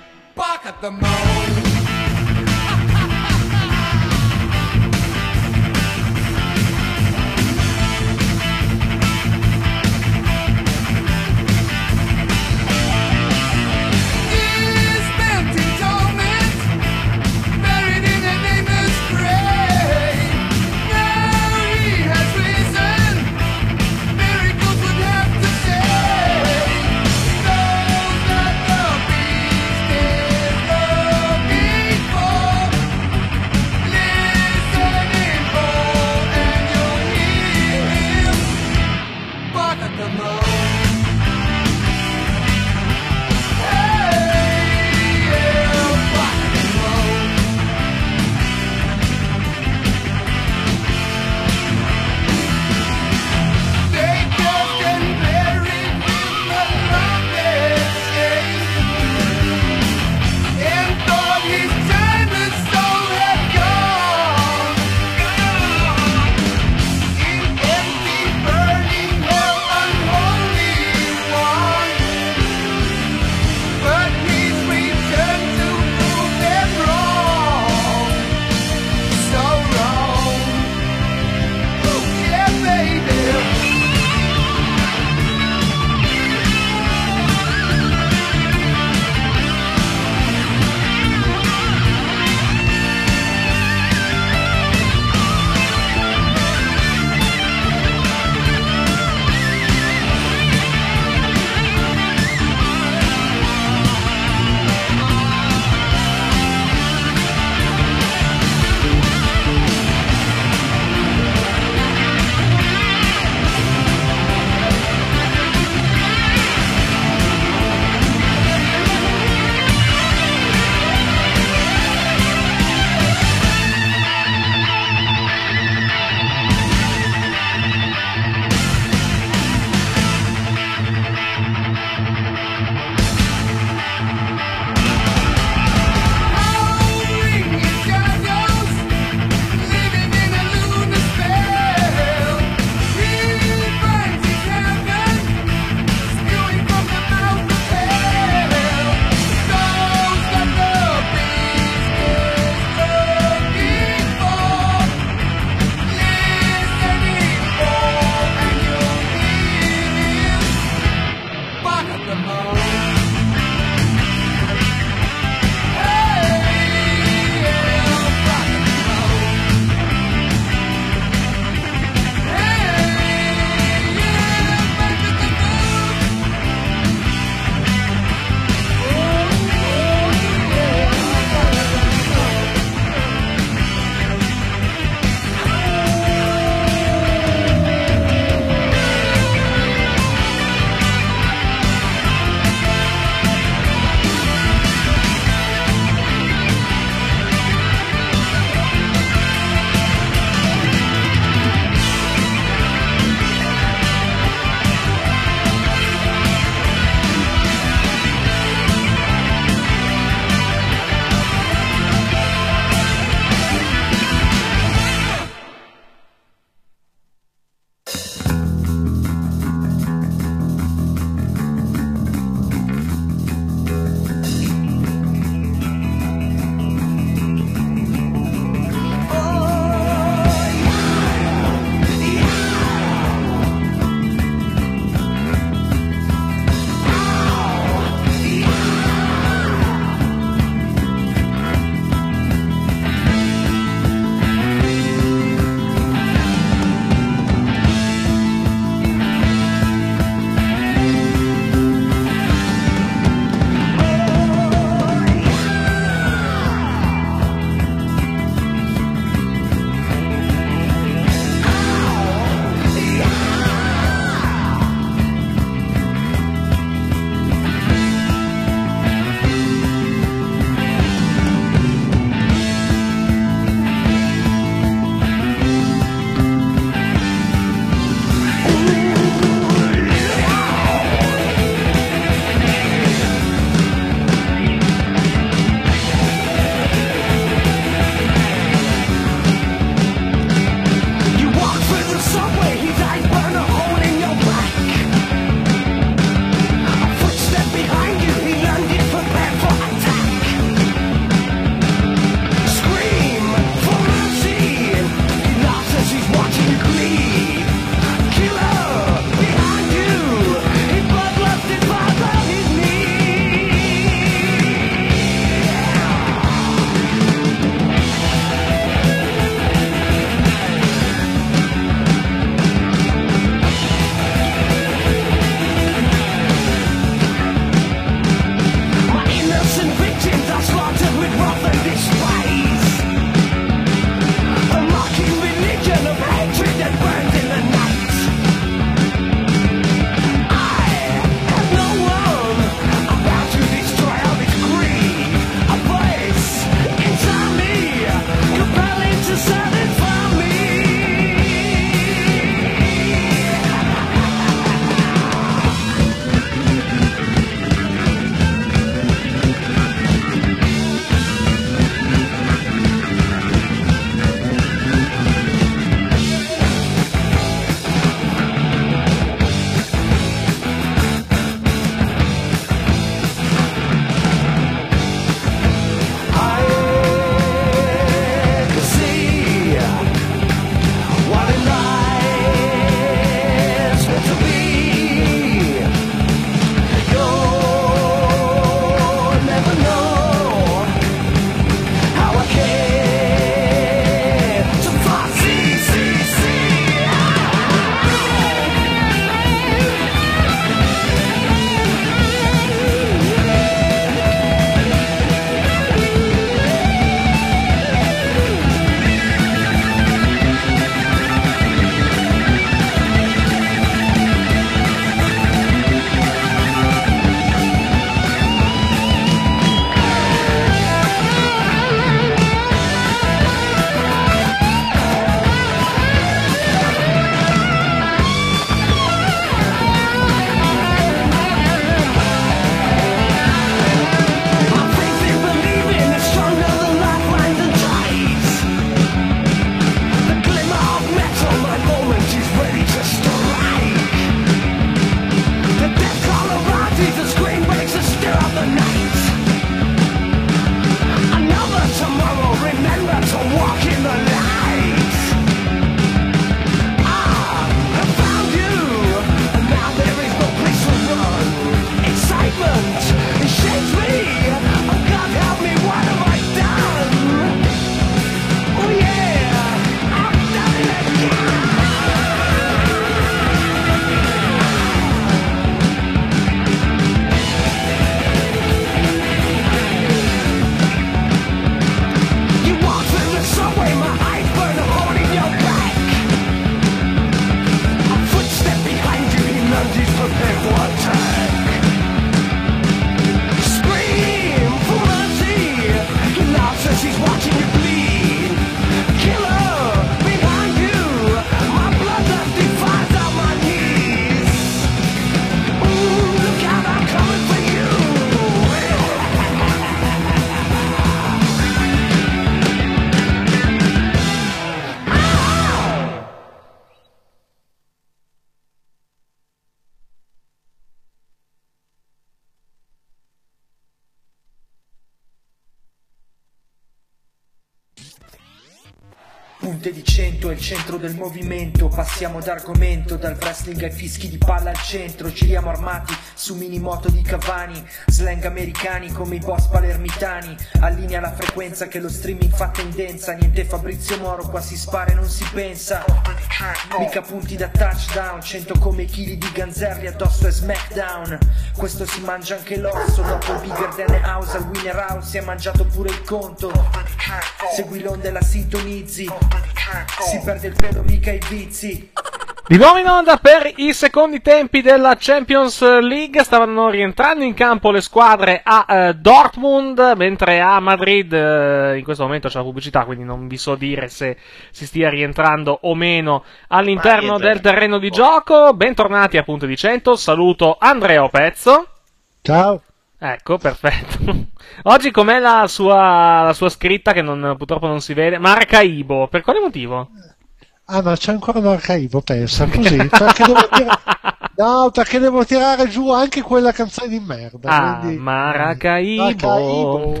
Punte di cento è il centro del movimento. Passiamo d'argomento, dal wrestling ai fischi di palla al centro. Giriamo armati su minimoto di Cavani, slang americani come i boss palermitani. Allinea la frequenza che lo streaming fa tendenza. Niente Fabrizio Moro, qua si spara e non si pensa. Mica punti da touchdown, cento come chili di ganzerli addosso e smackdown. Questo si mangia anche l'osso, dopo il bigger than a house al winner house si è mangiato pure il conto. Segui l'onda e la sintonizzi, si perde il pelo mica i vizi. Di nuovo in onda per i secondi tempi della Champions League. Stavano rientrando in campo le squadre a eh, Dortmund, mentre a Madrid eh, in questo momento c'è la pubblicità, quindi non vi so dire se si stia rientrando o meno all'interno del terreno di gioco. Bentornati a Punto di cento, saluto Andrea Pezzo. Ciao. Ecco, perfetto. Oggi com'è la sua, la sua scritta che non, purtroppo non si vede? Maracaibo, per quale motivo? Ah, ma c'è ancora Maracaibo, pensa, così, perché devo tirare... No, perché devo tirare giù anche quella canzone di merda. Ah, quindi... Maracaibo. Maracaibo.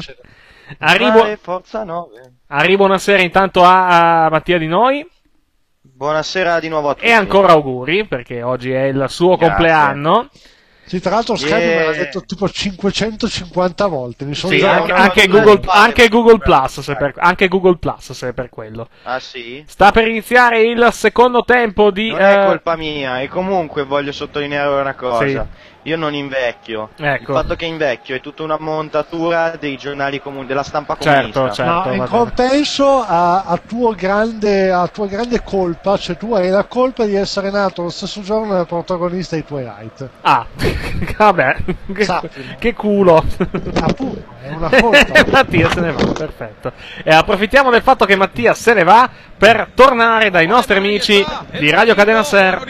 Arrivo... Forza nove. Arrivo una sera intanto a, a Mattia Di Noi. Buonasera di nuovo a tutti. E ancora auguri, perché oggi è il suo Grazie. compleanno. Sì, tra l'altro Skype Yeah. me l'ha detto tipo cinquecentocinquanta volte. Mi sono Sì, già... anche, anche, Google, anche Google Plus, se per, anche Google Plus, se per quello. Ah sì? Sta per iniziare il secondo tempo di... Non è eh, colpa mia, e comunque voglio sottolineare una cosa. Sì. Io non invecchio. Ecco. Il fatto che invecchio è tutta una montatura dei giornali comuni, della stampa Certo, comunista. certo. Ma in va bene. compenso a, a, tuo grande, a tua grande colpa, cioè tu hai la colpa di essere nato lo stesso giorno del protagonista di Twilight. Ah, vabbè, che, Sappilo. che culo. Appunto, è una colpa. Mattia se ne va, perfetto. E approfittiamo del fatto che Mattia se ne va per tornare dai nostri amici di Radio Cadena Ser.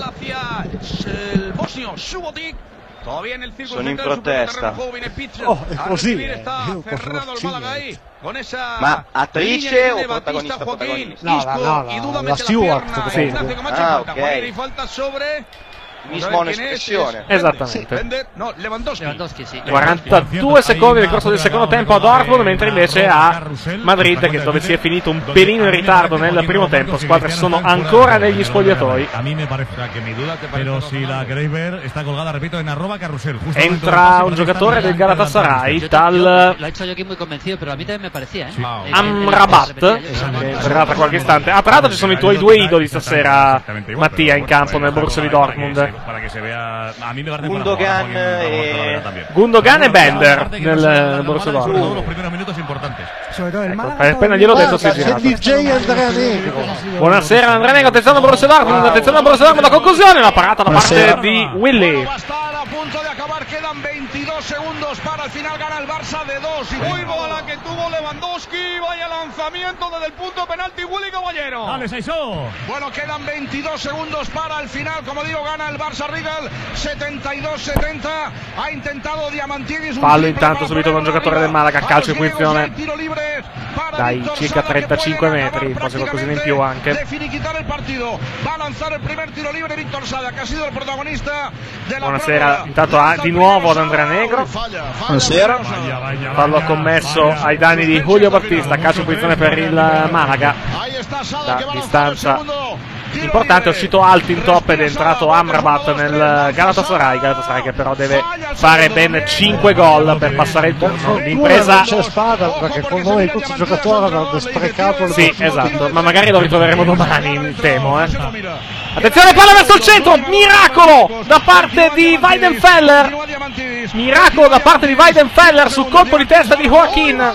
Sono in protesta. Oh, è così, eh. Io posso uccidere. Ma attrice o protagonista protagonista? No, no, no, la, la Stewart. Sì. Ah, ok. Mismo un'espressione. Esattamente. No, Lewandowski. Lewandowski, sì. quarantadue secondi nel corso del secondo tempo a Dortmund, mentre invece a Madrid, che dove si è finito un pelino in ritardo nel primo tempo, squadre sono ancora negli spogliatoi. A mí me parece que mi duda te pero si la queréis ver está colgada, repito, en arroba carrusel. Entra un giocatore del Galatasaray dal Lo ha hecho yo aquí muy convencido, pero a mí también me parecía, ¿eh? Eh, Amrabat, che entrerà tra qualche istante. Ah, tra l'altro ci sono i tuoi due idoli stasera, Mattia, in campo nel Borussia di Dortmund. Para que se vea, a mí me parece Gundogan e Gundogan e Bender nel Borussia Dortmund. los primeros minutos importantes. Sobre todo el Ecco, Málaga. appena gliel'ho detto si è Guarda, c'è girato. D J Andrea Negro. Buonasera Andrea Negro, attenzione al Borussia Dortmund, attenzione al Borussia Dortmund, la conclusione, la parata da parte di Willy. A punto de acabar, quedan veintidós segundos para el final, gana el Barça de dos. Y muy bola que tuvo Lewandowski, vaya lanzamiento desde el punto penalti, Willy Caballero. Dale, Saisó. Bueno, quedan veintidós segundos para el final, como digo, gana el Barça Rigal, setenta y dos setenta, ha intentato Diamantidis. Fallo intanto subito da un giocatore del Malaga, calcio in punizione dai circa trentacinque metri, forse qualcosina in più anche. De finiquitar el partido, va a lanzar el primer tiro libre Víctor Sada, che ha sido el protagonista de la Buonasera intanto a, di nuovo ad Andrea Negro. Buonasera. Fallo commesso ai danni di Julio Battista, calcio in punizione per il Malaga da distanza importante. È uscito Altintop ed è entrato Amrabat nel Galatasaray. Galatasaray che però deve fare ben cinque gol per passare il turno. L'impresa Non c'è spada perché con noi tutti i giocatori avranno sprecato il sì, esatto, ma magari lo ritroveremo domani, temo, eh. Attenzione, palla verso il centro, miracolo da parte di Weidenfeller. Miracolo da parte di Weidenfeller sul colpo di testa di Joaquin.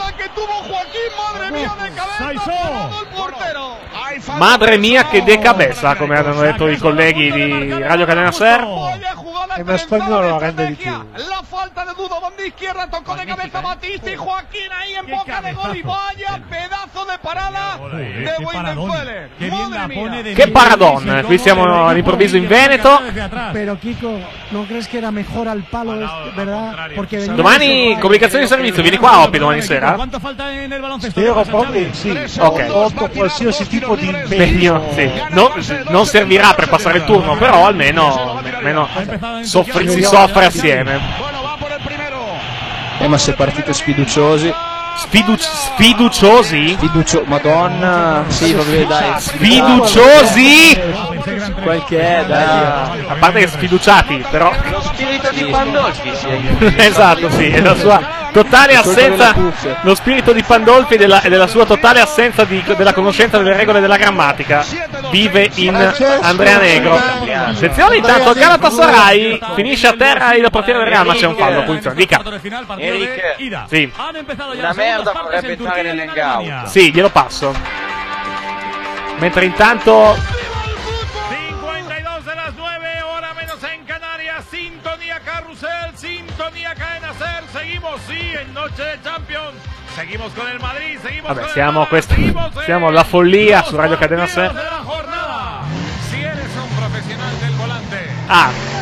Madre mia che de cabeza, come hanno detto i colleghi di Radio Cadena Ser. E in spagnolo lo rende di più. La falta de Dudo, banda izquierda, tocó de cabeza Batista y Joaquín ahí en boca de gol y vaya pedazo de parada de Weidenfeller. Madre mía. Che paradon, qui siamo all'improvviso in Veneto. Pero Kiko, ¿no crees que era mejor al palo, verdad? Porque venía Domani comunicazione di servizio, vieni qua Oppi domani sera. ¿Cuánto falta en el baloncesto? Io proprio sì, Ok. tolto qualsiasi tipo di impegno. Impegno, sì. No, non servirà per passare il turno, però almeno, almeno soffri- si soffre assieme. Eh, ma se partite sfiduciosi. Sfidu- sfiduciosi? Sfiducio- Madonna, sì, vabbè, dai. Sfiduciosi? Quel che è, dai. A parte che sfiduciati, però. Lo spirito di Pandolfi, sì. Esatto, sì, è la sua totale assenza. Lo spirito di Pandolfi e della, e della sua totale assenza di, della conoscenza delle regole della grammatica vive in Andrea Negro. Attenzione, intanto Galatasaray finisce a terra il portiere del Real, ma c'è un fallo, punizione. Dica. Eric, Sì. una merda potrebbe entrare nell'hangout. Sì, glielo passo. Mentre intanto cincuentadós de las nueve, hora menos en Canarias. Sintonía Carrusel, sintonía Cadena Ser. Seguimos, sí, en Noche de Champions. Seguimos con el Madrid, seguimos vabbè, con siamo, el questa, siamo alla follia su Radio Cadena Ser. de la jornada. Si eres un profesional del volante. Ah.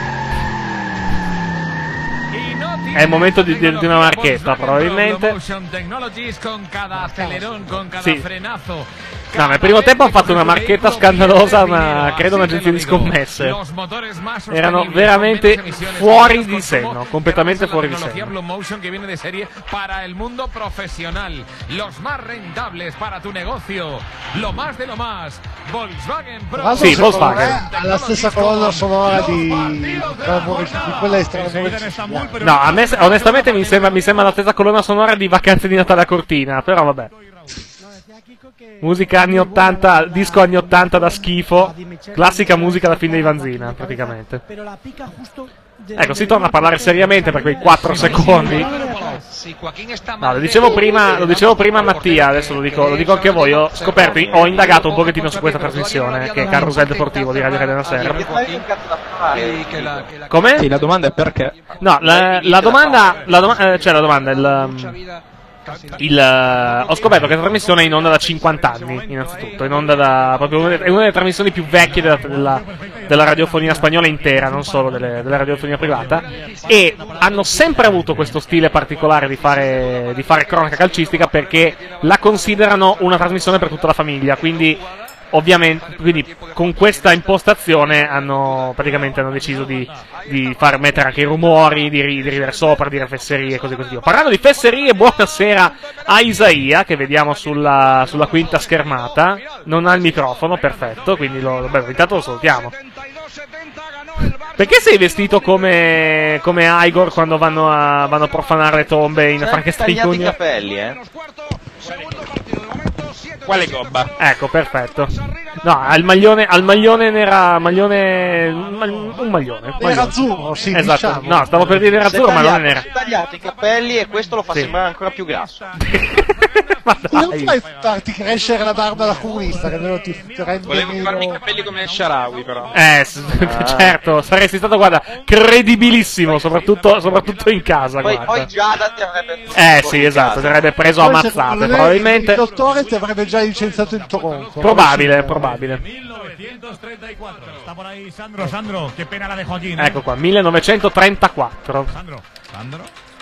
È il momento di, di, di una marchetta, probabilmente. Sì. No, nel primo tempo hanno fatto una marchetta scandalosa, una, credo un'agenzia di scommesse. Erano veramente fuori di senno, completamente fuori di senno. Motion que viene de serie para el mundo profesional, los más rentables para tu negocio, lo más de lo más. Volkswagen Pro. Sì, Volkswagen. Ha la stessa colonna sonora di, di quella estremamente. No, a me onestamente mi sembra, mi sembra la stessa colonna sonora di Vacanze di Natale a Cortina, però vabbè. Musica anni ottanta, disco anni ottanta da schifo, classica musica da fine di Vanzina, praticamente. Ecco, si torna a parlare seriamente per quei quattro secondi. No, lo dicevo prima, lo dicevo prima a Mattia, adesso lo dico, lo dico anche a voi. Ho scoperto, ho indagato un pochettino su questa trasmissione, che è Carrusel Deportivo di Radio Cadena Ser. Come? Sì, la domanda è perché. No, la, la domanda, la doma- eh, cioè la domanda, il... Il, uh, ho scoperto che la trasmissione è in onda da cinquanta anni, innanzitutto, in onda da proprio una, è una delle trasmissioni più vecchie della, della, della radiofonia spagnola intera, non solo delle, della radiofonia privata, e hanno sempre avuto questo stile particolare di fare, di fare cronaca calcistica, perché la considerano una trasmissione per tutta la famiglia, quindi ovviamente, quindi con questa impostazione hanno praticamente hanno deciso di, di far mettere anche i rumori, di, di ridere sopra, dire fesserie e così così. Parlando di fesserie, buonasera a Isaia, che vediamo sulla, sulla quinta schermata. Non ha il microfono, perfetto, quindi lo, beh, intanto lo salutiamo. Perché sei vestito come, come Igor quando vanno a, vanno a profanare le tombe in Frankenstein tagliati i Junior? capelli, eh. Quale gobba? Ecco, perfetto. No, al maglione, al maglione nera, maglione, un maglione. Nera azzurro, sì, esatto. diciamo. No, stavo per dire nera azzurro, ma non è nera. Si è tagliato i capelli e questo lo fa Sì. sembrare ancora più grasso. Non fai farti crescere la barba da comunista, che almeno ti ti rende Volevo meno... farmi i capelli come Sharawi, però. Eh, s- certo, saresti stato, guarda, credibilissimo, soprattutto, soprattutto in casa, Poi, guarda. poi Giada ti avrebbe Eh sì, esatto, ti avrebbe preso a Poi, secondo mazzate, me, probabilmente. il dottore ti avrebbe già licenziato in Toronto. Probabile, probabile. Sta por ahí Sandro, Sandro, qué pena la de Joaquín. Ecco qua, millenovecentotrentaquattro. Sandro, Sandro.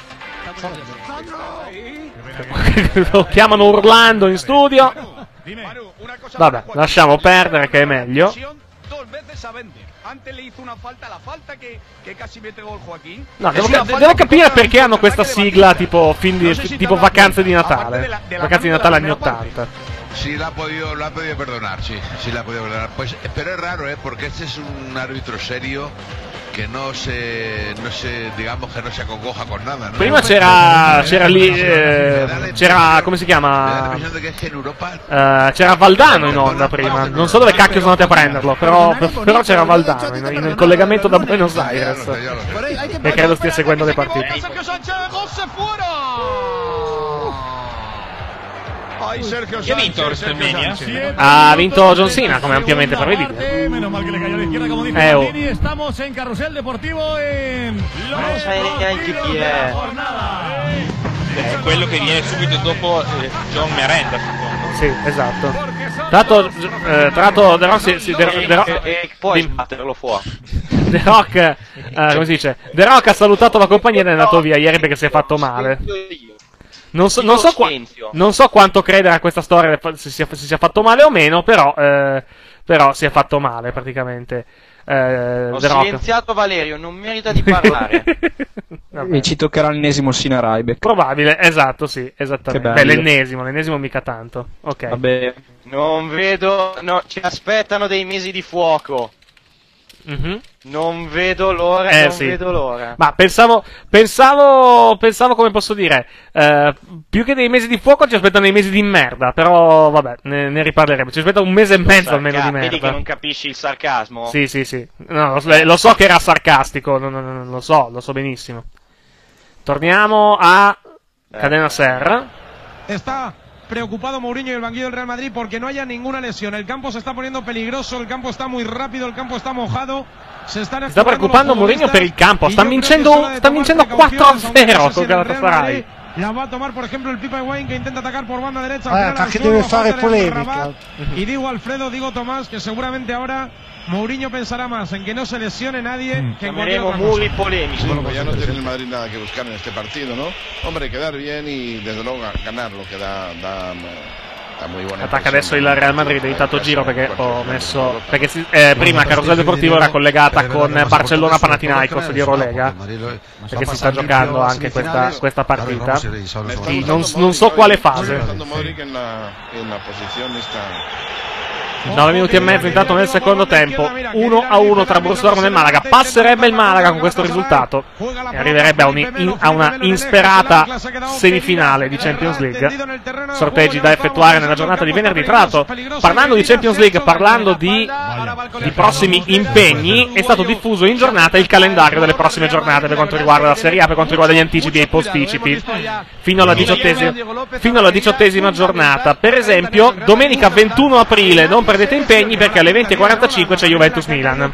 Lo chiamano urlando in studio. Vabbè, lasciamo perdere che è meglio. Dos veces a veinte. Antes le hizo una falta, la falta que, que casi mete gol Joaquín. No, Es devo, una ca- falta devo que capire toca perché hanno el questa ataque de sigla Batista. tipo, fin di- No sé si tipo te vacanze di aparte Natale. de la- de la Vacanze di cambio de Natale la anni primera parte. ottanta. Sí, la ha podido, la ha podido perdonar, sí, sí la ha podido perdonar. Pues, pero es raro, ¿eh? Porque este es un árbitro serio que no se, no se, digamos que no se acongoja con nada, ¿no? Prima c'era, c'era lì, eh, c'era, come si Me da la chiama? impresión de que es que en Europa Eh, c'era Valdano in onda prima. Non so dove cacchio sono andati a prenderlo, però, però c'era Valdano in, in collegamento da Buenos Aires. E credo stia seguendo le partite. Sergio Sánchez, gol se fuera. Ay, Sergio Chi ha vinto Sánchez, Sergio WrestleMania? Sánchez. Ha vinto John Cena, come ampiamente prevedibile. Menos mal que le cayó a la izquierda, como dice Eh, oh. Maldini. Estamos en Carrusel Deportivo en Ma non sai neanche chi è. È quello che viene subito dopo eh, John Merenda, suppongo. Sì, esatto. Tra l'altro, eh, tra l'altro The Rock, si, si, The, The Rock- E, e puoi Dim- sbatterlo fuori. The Rock, eh, come si dice? The Rock ha salutato la compagnia ed è andato via ieri perché si è fatto male. Non so, non so, qua- non so quanto credere a questa storia, se sia, se sia fatto male o meno, però, eh, però si è fatto male praticamente. Eh, Ho The Rock. silenziato Valerio, non merita di parlare. Va esattamente. E ci toccherà l'ennesimo Sina Raibeck. Probabile, esatto, sì, esattamente. Che Beh, bello. l'ennesimo, l'ennesimo mica tanto. Ok. Vabbè. Non vedo, no, ci aspettano dei mesi di fuoco. Mhm. Non vedo l'ora, Eh, non sì. vedo l'ora. Ma pensavo, pensavo, pensavo come posso dire, eh, più che dei mesi di fuoco ci aspettano dei mesi di merda, però vabbè, ne, ne riparleremo. Ci aspetta un mese e mezzo almeno di Sarca- Vedi che merda. non capisci il sarcasmo? Sì, sì, sì. No, lo, lo so che era sarcastico, no, no, no, lo so, lo so benissimo. Torniamo a Cadena Ser. Está preocupado Mourinho y el banquillo del Real Madrid porque no haya ninguna lesión. El campo se está poniendo peligroso, el campo está muy rápido, el campo está mojado. Se están Si sta preoccupando Mourinho per il campo, sta y yo creo que es vincendo, hora de sta tomar vincendo precauciones, quattro a aunque no zero sé si con el Real Galatasaray. Madrid la va a tomar, por ejemplo, el Pipa Higuaín que intenta atacar por banda derecha. al Ah, final al perché suelo, deve fare falta de polemica. Amrabat. Y digo Alfredo, digo Tomás, que seguramente ahora Mourinho pensará más en que no se lesione nadie que en cualquier Llameremo otra cosa. muri polemici. Bueno, pues ya no tiene el Madrid nada que buscar en este partido, ¿no? Hombre, quedar bien y desde luego ganarlo, que da, da, da muy buena Attacca impresión. adesso il Real Madrid, ho editato giro perché ho messo. Perché si- eh, prima Carosello Deportivo era collegata con Barcellona Panathinaikos di Eurolega. Perché si sta giocando anche questa, questa partita. Di non, non so quale fase. Estando Modric en la, en la posición esta. nove minuti e mezzo intanto nel secondo tempo, uno a uno tra Borussia Dortmund e Malaga. Passerebbe il Malaga con questo risultato e arriverebbe a, un, in, a una insperata semifinale di Champions League. Sorteggi da effettuare nella giornata di venerdì. Tra l'altro, parlando di Champions League, parlando di, di prossimi impegni, è stato diffuso in giornata il calendario delle prossime giornate per quanto riguarda la Serie A, per quanto riguarda gli anticipi e i posticipi fino alla diciottesima, fino alla diciottesima giornata. Per esempio, domenica ventuno aprile non perdete impegni perché alle venti e quarantacinque c'è Juventus-Milan.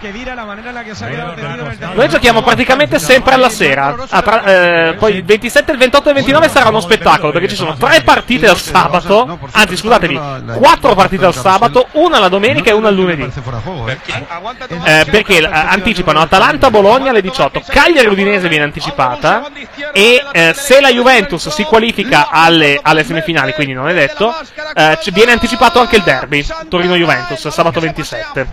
Noi giochiamo praticamente sempre alla sera. Ah, tra- eh, poi il ventisette, il ventotto e il ventinove sarà uno spettacolo perché ci sono tre partite al sabato. Anzi, scusatemi, quattro partite al sabato, una la domenica e una il lunedì. Eh, perché eh, anticipano Atalanta-Bologna alle diciotto, Cagliari-Udinese viene anticipata e eh, se la Juventus si qualifica alle, alle semifinali, quindi non è detto, eh, c- viene anticipato anche il derby Torino-Juventus sabato ventisette.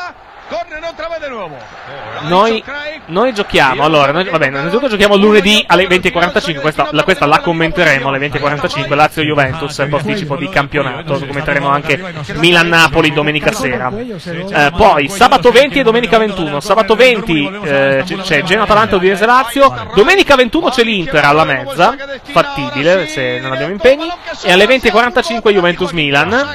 Noi, noi giochiamo, allora, noi, vabbè, innanzitutto giochiamo lunedì alle venti e quarantacinque, questa la, questa la commenteremo alle venti e quarantacinque, Lazio-Juventus, posticipo di campionato, commenteremo anche Milan-Napoli domenica sera. Eh, poi sabato venti e domenica ventuno, sabato venti eh, c- c'è Genoa-Atalanta, Udinese-Lazio, domenica ventuno c'è l'Inter alla mezza, fattibile se non abbiamo impegni, e alle venti e quarantacinque Juventus-Milan,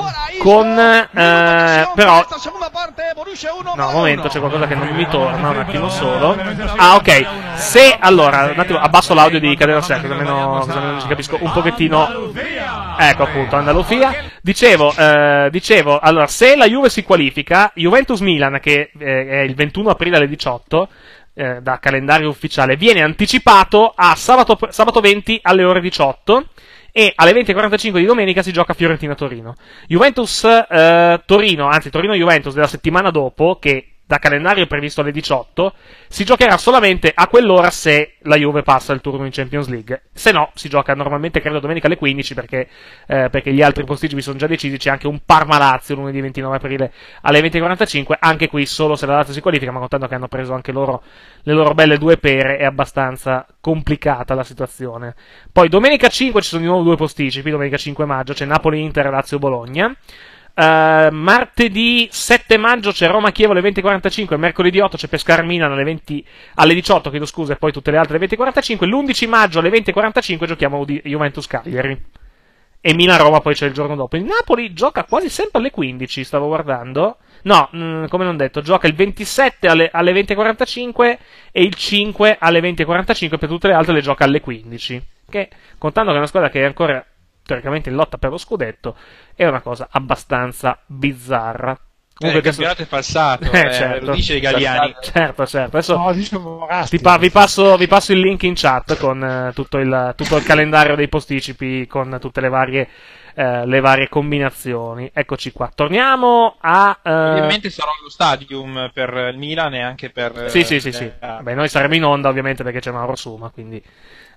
con eh, però no, un momento, c'è qualcosa che non mi torna, un attimo solo. Ah, ok. Se allora, un attimo, abbasso l'audio di Cadena Ser, così almeno, così almeno ci capisco un pochettino. Ecco appunto, Andalufia. Dicevo, eh, dicevo, allora, se la Juve si qualifica, Juventus-Milan, che eh, è il ventuno aprile alle diciotto, eh, da calendario ufficiale, viene anticipato a sabato, sabato venti alle ore diciotto. E alle venti e quarantacinque di domenica si gioca Fiorentina-Torino. Juventus-Torino, anzi Torino-Juventus della settimana dopo, che da calendario è previsto alle diciotto, si giocherà solamente a quell'ora se la Juve passa il turno in Champions League. Se no, si gioca normalmente credo domenica alle quindici perché, eh, perché gli altri posticipi sono già decisi. C'è anche un Parma-Lazio lunedì ventinove aprile alle venti e quarantacinque, anche qui solo se la Lazio si qualifica, ma contando che hanno preso anche loro le loro belle due pere è abbastanza complicata la situazione. Poi domenica cinque ci sono di nuovo due posticipi, domenica cinque maggio c'è Napoli-Inter e Lazio-Bologna. Uh, martedì sette maggio c'è Roma-Chievo alle venti e quarantacinque, mercoledì otto c'è Pescara-Milan alle, venti, alle diciotto, chiedo scusa, e poi tutte le altre alle venti e quarantacinque, l'undici maggio alle venti e quarantacinque giochiamo Udi- Juventus-Cagliari e Milan-Roma poi c'è il giorno dopo. Il Napoli gioca quasi sempre alle quindici, stavo guardando, no, mh, come non detto, gioca il ventisette alle, alle venti e quarantacinque e il cinque alle venti e quarantacinque, per tutte le altre le gioca alle quindici, che contando che è una squadra che è ancora teoricamente in lotta per lo scudetto, è una cosa abbastanza bizzarra. Eh, il campionato è falsato, eh, eh, certo. lo dice i Galliani. Certo, certo. Adesso No, diciamo ti pa- vi, passo, vi passo il link in chat con eh, tutto, il, tutto il calendario dei posticipi, con tutte le varie, eh, le varie combinazioni. Eccoci qua. Torniamo a... Eh... Ovviamente sarò allo stadium per il Milan e anche per... Sì, sì, sì, eh, sì. eh, Beh, noi saremo in onda ovviamente perché c'è Mauro Suma, quindi... Eh,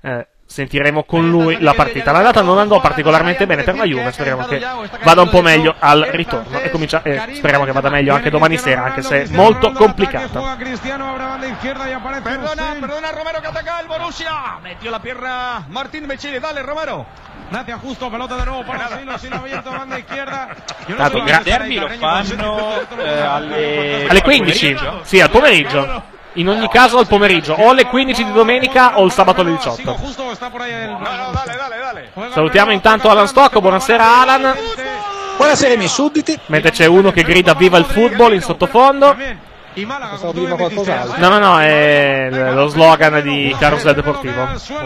sentiremo con lui la partita. L'andata non andò particolarmente bene per la Juve, speriamo che vada un po' meglio al ritorno e comincia, eh, speriamo che vada meglio anche domani sera, anche se è molto complicata. Perdona, perdona Romero que ataca el Borussia. Metió la pierna Martín Mechini, dale Romero. Natia justo, pelota de nuevo para Silo, Silo abierto, banda izquierda. Tanto i derby lo fanno eh, alle... alle quindici, sì, al pomeriggio. In ogni caso al pomeriggio, o alle quindici di domenica o il sabato alle diciotto. Salutiamo intanto Alan Stocco, buonasera Alan. Buonasera ai miei sudditi. Mentre c'è uno che grida viva il football in sottofondo. Pensavo prima qualcos'altro. No, no, no, è lo slogan di Carousel Deportivo.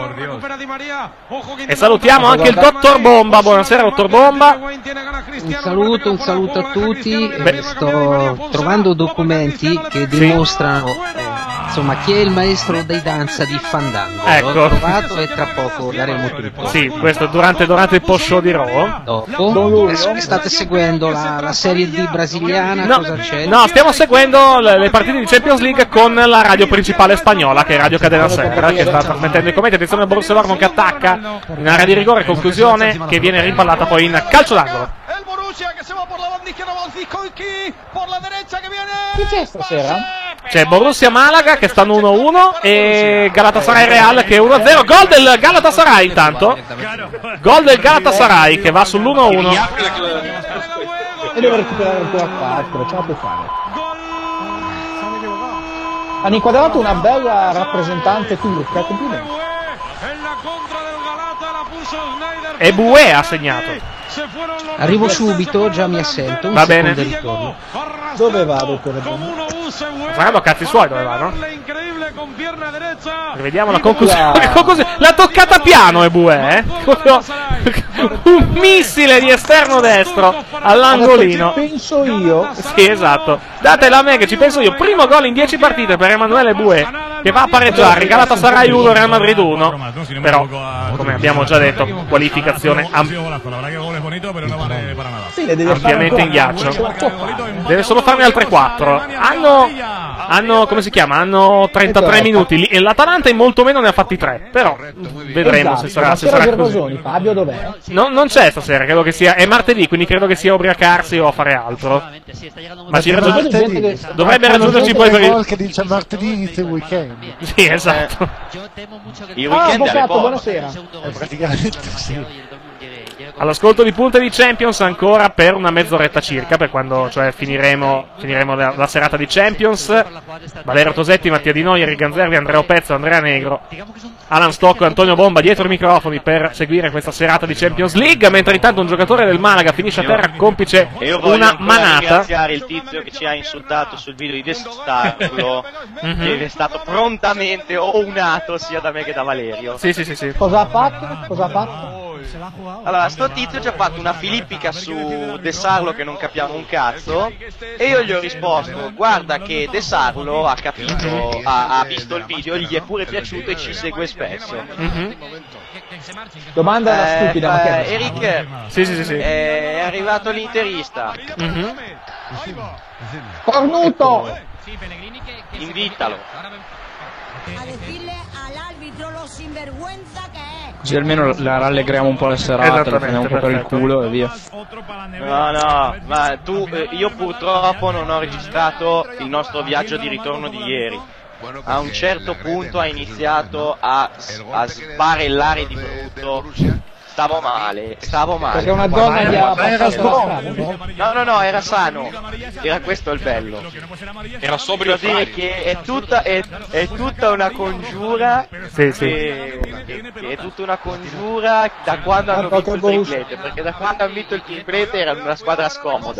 E salutiamo anche il Dottor Bomba, buonasera Dottor Bomba. Un saluto, un saluto a tutti. Eh, sto trovando documenti che dimostrano eh, insomma chi è il maestro dei danza di Fandango. Ecco. L'ho trovato e tra poco daremo tutto. Sì, questo durante, durante il post show di Raw. Dopo, state seguendo la, la Serie D brasiliana, no, cosa c'è? No, stiamo seguendo le, le partite di Champions League con la radio principale spagnola, che è Radio Cadena Serra, che sta trasmettendo i commenti. Attenzione al Borussia Dortmund che attacca in area di rigore, conclusione che viene rimpallata poi in calcio d'angolo. El Borussia che se va por la banda izquierda, Valzicki por la derecha che viene. Che c'è stasera? C'è Borussia Malaga che stanno uno a uno e Galatasaray Real che è uno a zero. Gol del Galatasaray intanto. Gol del Galatasaray che va sull'uno a uno. E deve recuperare ancora quattro, ce la può fare. Hanno inquadrato una bella rappresentante turca, complimenti. E Bue ha segnato. Arrivo subito, già mi assento. Un Va bene. Ritorno. Dove va, dottore? Saranno cazzi suoi dove va, no? Rivediamo la conclusione. L'ha toccata piano Ebue, eh? Un missile di esterno destro all'angolino. Ci penso io. Sì, esatto. Datela a me che ci penso io. Primo gol in dieci partite per Emanuele Ebue, che va a pareggiare. Galatasaray uno, Real Madrid uno. Però, come abbiamo già detto, qualificazione am- ampiamente in ghiaccio. Deve solo farne altre quattro. Hanno, hanno, come si chiama? Hanno trentatré minuti. L'Atalanta in molto meno ne ha fatti tre. Però vedremo esatto, se sarà, se sarà così. Fabio dov'è? No, non c'è stasera, credo che sia. È martedì, quindi credo che sia ubriacarsi o a fare altro. Ma ci raggiunge, dovrebbe raggiungerci poi per il. Che dice martedì inizia il weekend. Sì, esatto. Il weekend ah, è buonasera. Eh, praticamente sì. All'ascolto di punte di Champions ancora per una mezz'oretta circa, per quando cioè finiremo, finiremo la, la serata di Champions. Valerio Tosetti, Mattia Di Noi, Eric Ganzervi, Andrea Pezzo, Andrea Negro, Alan Stocco e Antonio Bomba dietro i microfoni per seguire questa serata di Champions League, mentre intanto un giocatore del Malaga finisce a terra complice una manata. Ringraziare il tizio che ci ha insultato sul video di Destarlo, mm-hmm. che è stato prontamente ounato sia da me che da Valerio. Sì, sì, sì, sì. Cosa ha fatto? Cosa ha fatto? Allora, sto tizio ci ha fatto una filippica su De Sarlo che non capiamo un cazzo e io gli ho risposto: guarda che De Sarlo ha capito, ha, ha visto il video, gli è pure piaciuto e ci segue spesso. Mm-hmm. Domanda da eh, stupida, ma che eh, Eric, sì, sì, sì, sì. è arrivato l'interista. Mm-hmm. Cornuto! Invitalo. Così almeno la rallegriamo un po' la serata, la prendiamo un po' per il culo e via. No, no, ma tu, eh, io purtroppo non ho registrato il nostro viaggio di ritorno di ieri. A un certo punto ha iniziato a, a sbarellare di brutto. Stavo male, stavo male. Perché una donna gli ha passato. No, no, no, era sano. Era questo il bello. Era sobrio. Devo dire che è tutta, è, è tutta una congiura. Sì, sì. Che, che è tutta una congiura da quando hanno vinto il triplete. Perché da quando hanno vinto il triplete erano una squadra scomoda.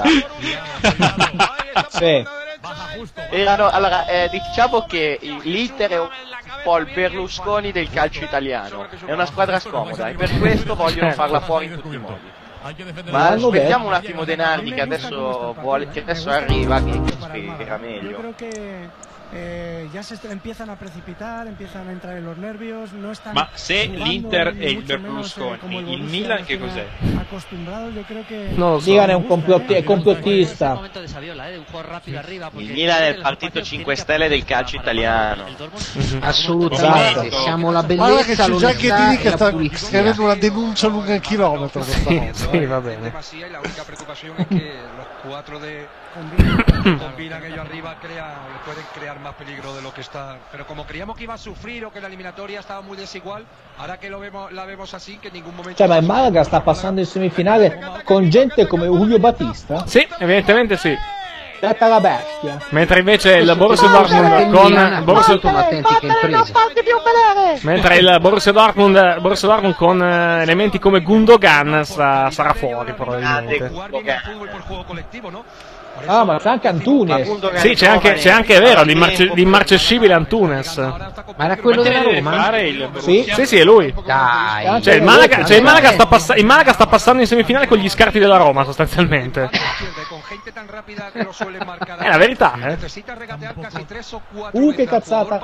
Sì. Erano, allora, eh, diciamo che l'Inter è un po' il Berlusconi del calcio italiano, è una squadra scomoda e per questo vogliono farla fuori in tutti i modi. Ma aspettiamo un attimo De Nardi che adesso, vuole, che adesso arriva, che ci spiegherà meglio. Eh, ya se empiezan a precipitar, empiezan a entrar en los nervios, no están. Ma se l'Inter è il Berlusconi, il, il Milan che cos'è? Acostumbrados, yo creo que. No, Milan è un complotti- è complottista. Il Milan è il partito cinque Stelle del calcio italiano. Assolutamente, siamo la Guarda che bellezza, c'è già che l'onestà Dini e che la sta pulizia. scrivendo una denuncia lunga un chilometro. Sì, sì, va bene. La única preocupación es que los cuatro de combinan ellos arriba, crea, pueden crear más peligro de lo que está. Pero como creíamos que iba a sufrir o que la eliminatoria estaba muy desigual, ahora que lo vemos, la vemos así, que en ningún momento. Cioè, ma il Malaga sta passando in semifinale con gente come Julio Battista? Sì, evidentemente sì. Data la bestia. Mentre invece il Borussia Dortmund con Borussia mentre il Borussia Dortmund, Borussia Dortmund con eh, elementi come Gundogan sta, sarà fuori probabilmente. Ah, ma c'è anche Antunes. Sì, c'è anche, c'è anche, è vero, l'immarce- l'immarcescibile Antunes. Ma era quello della Roma? Sì, sì, sì, è lui. Dai. Cioè, il Malaga, cioè, il Malaga sta passa- il Malaga sta passando in semifinale con gli scarti della Roma, sostanzialmente. È la verità, eh. Uh, che cazzata.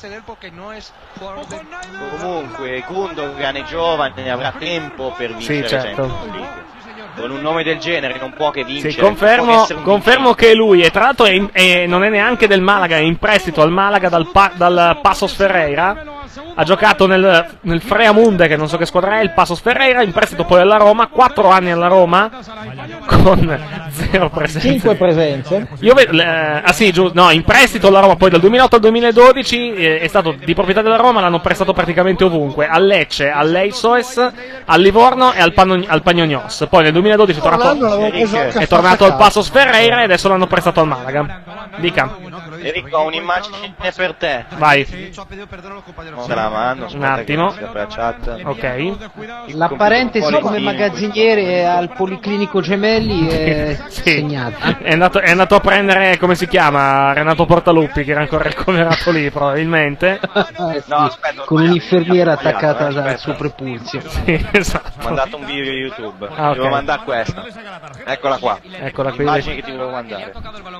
Comunque, Gundogan è giovane, avrà tempo per vincere Sì, certo. Champions League. Con un nome del genere non può che vincere. Sì, confermo, non può che essere un confermo che lui, e tra l'altro è in- è- non è neanche del Malaga, è in prestito al Malaga dal, pa- dal Passos Ferreira. Ha giocato nel, nel Freamunde, che non so che squadra è, il Passos Ferreira, in prestito poi alla Roma, quattro anni alla Roma, con zero presenze. cinque presenze. Io vedo, eh, ah sì, giusto, no, in prestito alla Roma, poi dal duemilaotto al duemiladodici eh, è stato di proprietà della Roma, l'hanno prestato praticamente ovunque, a Lecce, all'Eisoes, al Livorno e al, Pano- al Pagnognos. Poi nel duemiladodici è tornato, è tornato al Passos Ferreira e adesso l'hanno prestato al Malaga. Dica. Enrico, ho un'immagine per te. Vai. Non se la mando, Un attimo. per la chat. Ok. La parentesi come magazziniere al Policlinico Gemelli è Sì. segnata. È andato, è andato a prendere, come si chiama, Renato Portaluppi, che era ancora ricoverato lì probabilmente. Eh sì, con un'infermiera attaccata al suo prepulsio. Sì, esatto. Ho mandato un video YouTube. Ah, ok. Devo mandare questa. Eccola qua. Eccola qui. L'immagine che ti volevo mandare.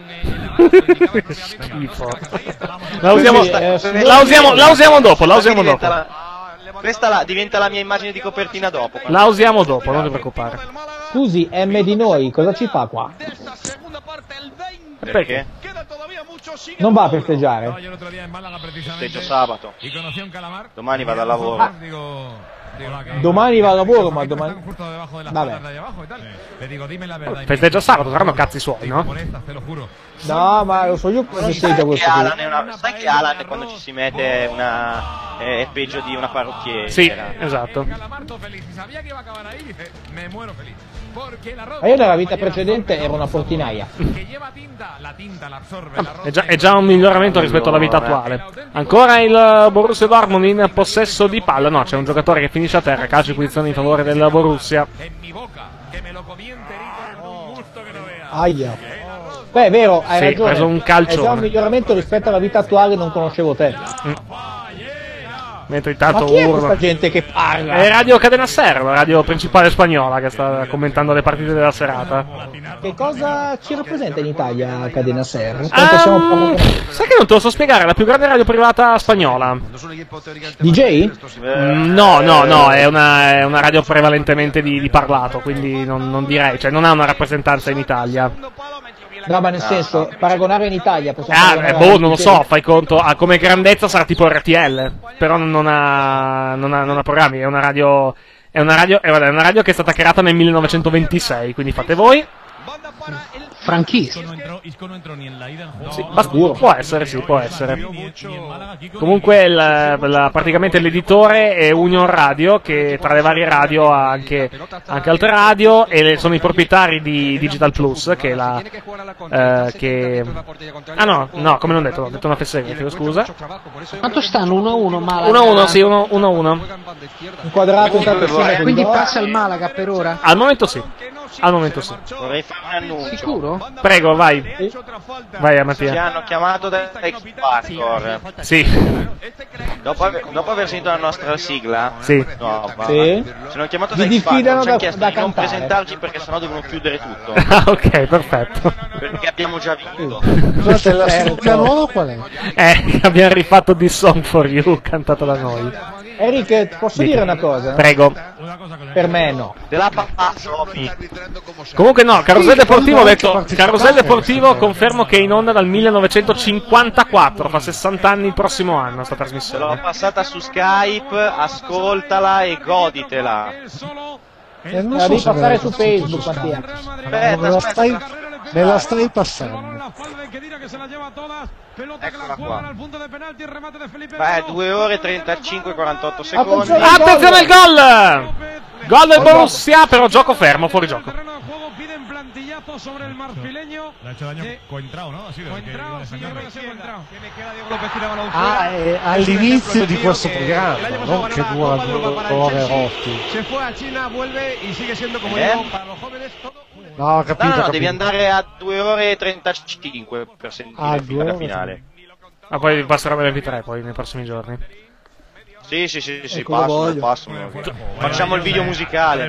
Schifo. La usiamo, Questa- eh, la usiamo, la usiamo dopo, la usiamo dopo. Diventa la- Questa la- diventa la mia immagine di copertina dopo. La usiamo dopo, non ti preoccupare. Scusi, M di noi, cosa ci fa qua? Perché? Non va a festeggiare? Festeggio sabato. Domani vado al lavoro. Ah. Domani va al lavoro, ma domani. Vabbè. Festeggia sabato, saranno cazzi suoi, no? No, ma lo so io come festeggia Sai questo che qui. Alan è una- sai che Alan quando ci si mette una è, è peggio di una parrucchiera. Sì, esatto. Ma io nella vita precedente ero una portinaia. È già, è già un miglioramento rispetto alla vita attuale. Ancora il Borussia Dortmund in possesso di palla. No, c'è un giocatore che finisce a terra. Calcio di punizione in favore del Borussia. Aia. Beh, è vero, hai Sì, ragione. ha preso un È già un calcione. miglioramento rispetto alla vita attuale, non conoscevo te. Mentre intanto Ma chi è urla. questa gente che parla? È Radio Cadena Ser, la radio principale spagnola che sta commentando le partite della serata. Che cosa ci rappresenta in Italia Cadena Ser? Come Ah, possiamo parlare? sai che non te lo so spiegare, è la più grande radio privata spagnola. D J? Mm, no, no, no, è una, è una radio prevalentemente di, di parlato, quindi non, non direi, cioè non ha una rappresentanza in Italia. No, ma nel senso, paragonare in Italia possiamo Ah, paragonare eh, boh, a non lo D J? so, fai conto, ah, come grandezza sarà tipo R T L, però non ha, non ha, non ha programmi, è una radio, è una radio, è una radio che è stata creata nel millenovecentoventisei, quindi fate voi. Franchissimo. Sì, basta- può essere, sì, può essere. Comunque il- la- praticamente l'editore è Union Radio, che tra le varie radio ha anche, anche altre radio, e le- sono i proprietari di Digital Plus, che è la eh, che ah no, no, come non detto, ho detto una fesseria, chiedo scusa. Quanto stanno? uno a uno Malaga? uno a uno, sì, uno a uno. Inquadrato intanto insieme con Quindi Dora. passa il Malaga per ora? Al momento sì. Al momento sì. Vorrei fare un annuncio. Sicuro? Prego, vai. Vai, a Mattia. Ci hanno chiamato da X-Factor. Sì. Dopo, aver, dopo aver sentito la nostra sigla, sì. no, ma, Sì. ci hanno chiamato Vi da X-Factor, diffidano ci hanno da- chiesto da di non cantare. presentarci perché sennò devono chiudere tutto. Ah, ok, perfetto. Perché abbiamo già vinto. Scusate, la sigla nuova qual è? Eh, abbiamo rifatto This Song for You, cantato da noi. Eric, posso Dica. dire una cosa? Prego. Per me no. Te la passo, Comunque no, Carosello Sì, Deportivo ho anche detto, partecipare, Carosello Deportivo confermo che è in onda dal millenovecentocinquantaquattro, fa sessanta anni il prossimo anno sta te l'ho trasmissione. passata su Skype, ascoltala e goditela. Eh, non La so devi se passare me- su Facebook, Mattia. Aspetta, me la aspetta, stai, aspetta. me la stai passando. Eccola qua. Beh, due ore trentacinque e quarantotto secondi. Attenzione al gol! Gol del Borussia, però gioco fermo, fuori gioco. Sobre el marfileño. Le ha hecho daño Coentrao, ¿no? Ha sido Coentrao, sí, yo creo que sí, Coentrao. Ah, è all'inizio di questo programma, non che dura due ore rotti. Se fue a China, vuelve y sigue siendo como Eh? digo, para los jóvenes todo. No, ho capito, No, no, ho no, devi capito. andare a due ore e trentacinque per sentire Ah, il due la ore. finale. Ma poi vi passerà l'M P tre poi nei prossimi giorni. Sì, sì, sì, sì, Ecco, lo passo, voglio. passo. Facciamo il video musicale.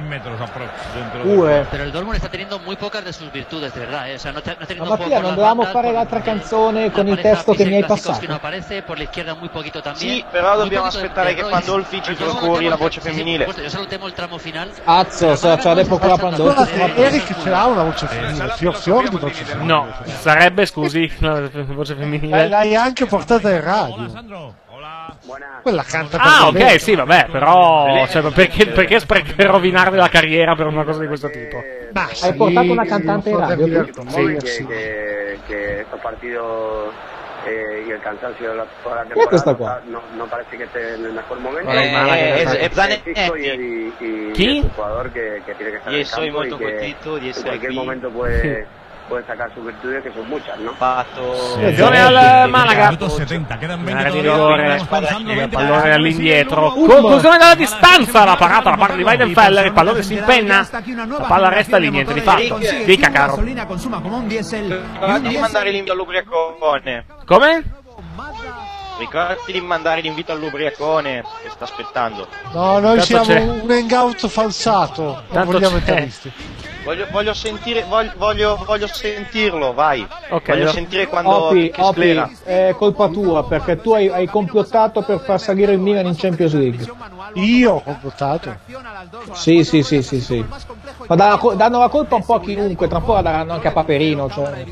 Due. Pero el Dortmund está teniendo muy pocas de sus virtudes, de verdad. ¿eh? O sea, no, te- no ha tenido Ma por- Mattia, por non las dovevamo bandas, fare por l'altra canzone la con il pareja testo che mi hai Pisic-Klasicowski passato? no aparece, por la izquierda muy poquito también. Sì, però Muy dobbiamo poquito de- aspettare de che Royce. Pandolfi ci Yo salutiamo procuri la il- voce sì, femminile. sì, io salutiamo il tramo final. Azzo, se ce l'ha poco la Pandolfi. Guardate, Eric ce l'ha una voce femminile, fior fior di voce femminile. No, sarebbe, scusi, una voce Eh, femminile. L'hai anche portata in radio. Quella canta per Ah, bene. ok, sì, vabbè, però cioè, perché, perché spre- rovinarle la carriera per una cosa di questo tipo? Ma Hai sì, portato una cantante in radio? divertito, Móvil, sì, que, sì. que, que estos partidos eh, y el cansancio de la, toda la ¿Qué es esta temporada no, no parece que esté en el mejor momento. Eh, eh, es- es Zanetti. Isco y, y, y ¿Chi? es un jugador que, que tiene que estar Io en el soy campo molto y que contento di en essere cualquier qui. momento puede, puede sacar sus virtudes, que son muchas, ¿no? Fatto. Attenzione al Malaga. Minuto setenta, quedan Area di veinte rigore, avanzando, il veinte. pallone all'indietro, conclusione dalla distanza, la parata da parte di Weidenfeller, il pallone si impenna, la palla resta lì, niente di fatto. Dica, caro. Ricordati di mandare l'invito all'ubriacone. Come? Ricordati di mandare l'invito all'ubriacone che sta aspettando. No, noi Tanto siamo c'è. un hangout falsato, non Tanto vogliamo c'è. intervisti. Voglio, voglio sentire, voglio, voglio, voglio sentirlo, vai. Ok, voglio lo- sentire quando Opi, che Opi, splera. è colpa tua perché tu hai, hai complottato per far salire il Milan in Champions League. Io ho complottato. Sì, sì, sì, sì, sì. Ma danno la, col- danno la colpa un po' a chiunque, tra un po' la daranno anche a Paperino. Cioè.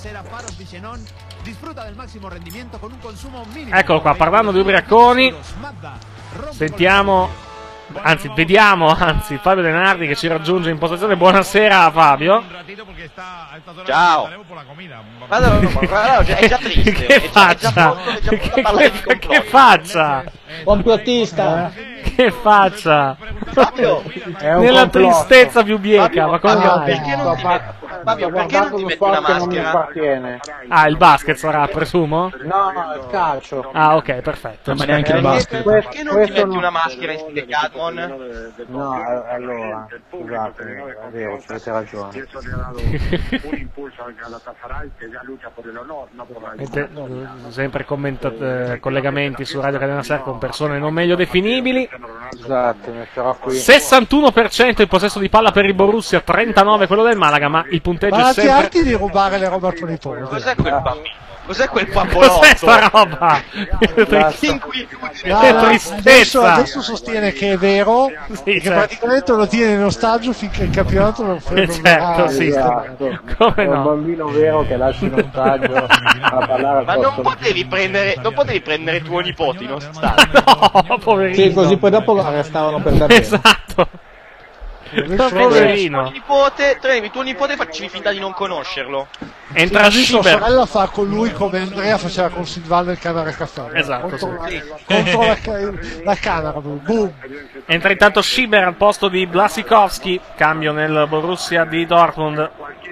Eccolo qua, parlando di ubriaconi, sentiamo, anzi, vediamo, anzi, Fabio Denardi che ci raggiunge in postazione. Buonasera Fabio. Ciao. Ma no, no, ma no, è già triste. Che è già- è già faccia? pronto, è già Che, pronto a parlare di che, complotti. che faccia? Complottista. Che faccia? Fabio, Nella complotto. tristezza più bieca, Fabio, ma come Fabio, mai? perché non ti metti, Fabio, perché non ti metti una maschera? Ah, il basket sarà, presumo? No, il calcio. Ah, ok, perfetto. Ma neanche il basket. Perché non ti metti una maschera in stile Catmon? No, allora, scusate, è vero, avete ragione. un impulso al Galatasaray que ya lucha por el honor, no por la Avete, eh, sempre commentat- eh, collegamenti su Radio Cadena Ser con persone non meglio definibili. Scusate, metterò qui. sessantuno per cento il possesso di palla per il Borussia, trentanove quello del Malaga, ma il punteggio è Ma ti sempre... arti di rubare le robe al tuo nipote. Cos'è quel bambino? Cos'è quel bambolotto? Cos'è sta roba? No, Che no, adesso, tristezza! adesso sostiene che è vero Sì, e che certo. praticamente lo tiene in ostaggio finché il campionato non Eh, certo, sì. Come no? bambino vero che lasci in ostaggio a parlare Ma non potevi prendere, non potevi prendere tuo nipote in ostaggio. No, poverino. Sì, così poi dopo lo arrestavano per davvero. Esatto. Prendevi tuo Poverino. nipote, prendevi tuo nipote e facevi finta di non conoscerlo. Entra Così sua Schieber. sorella fa con lui come Andrea faceva con Silvano il Canare Caffè. Esatto, Contro, sì. la, contro la, ca- la Canara, boom. Entra intanto Schieber al posto di Blasikowski, cambio nel Borussia di Dortmund.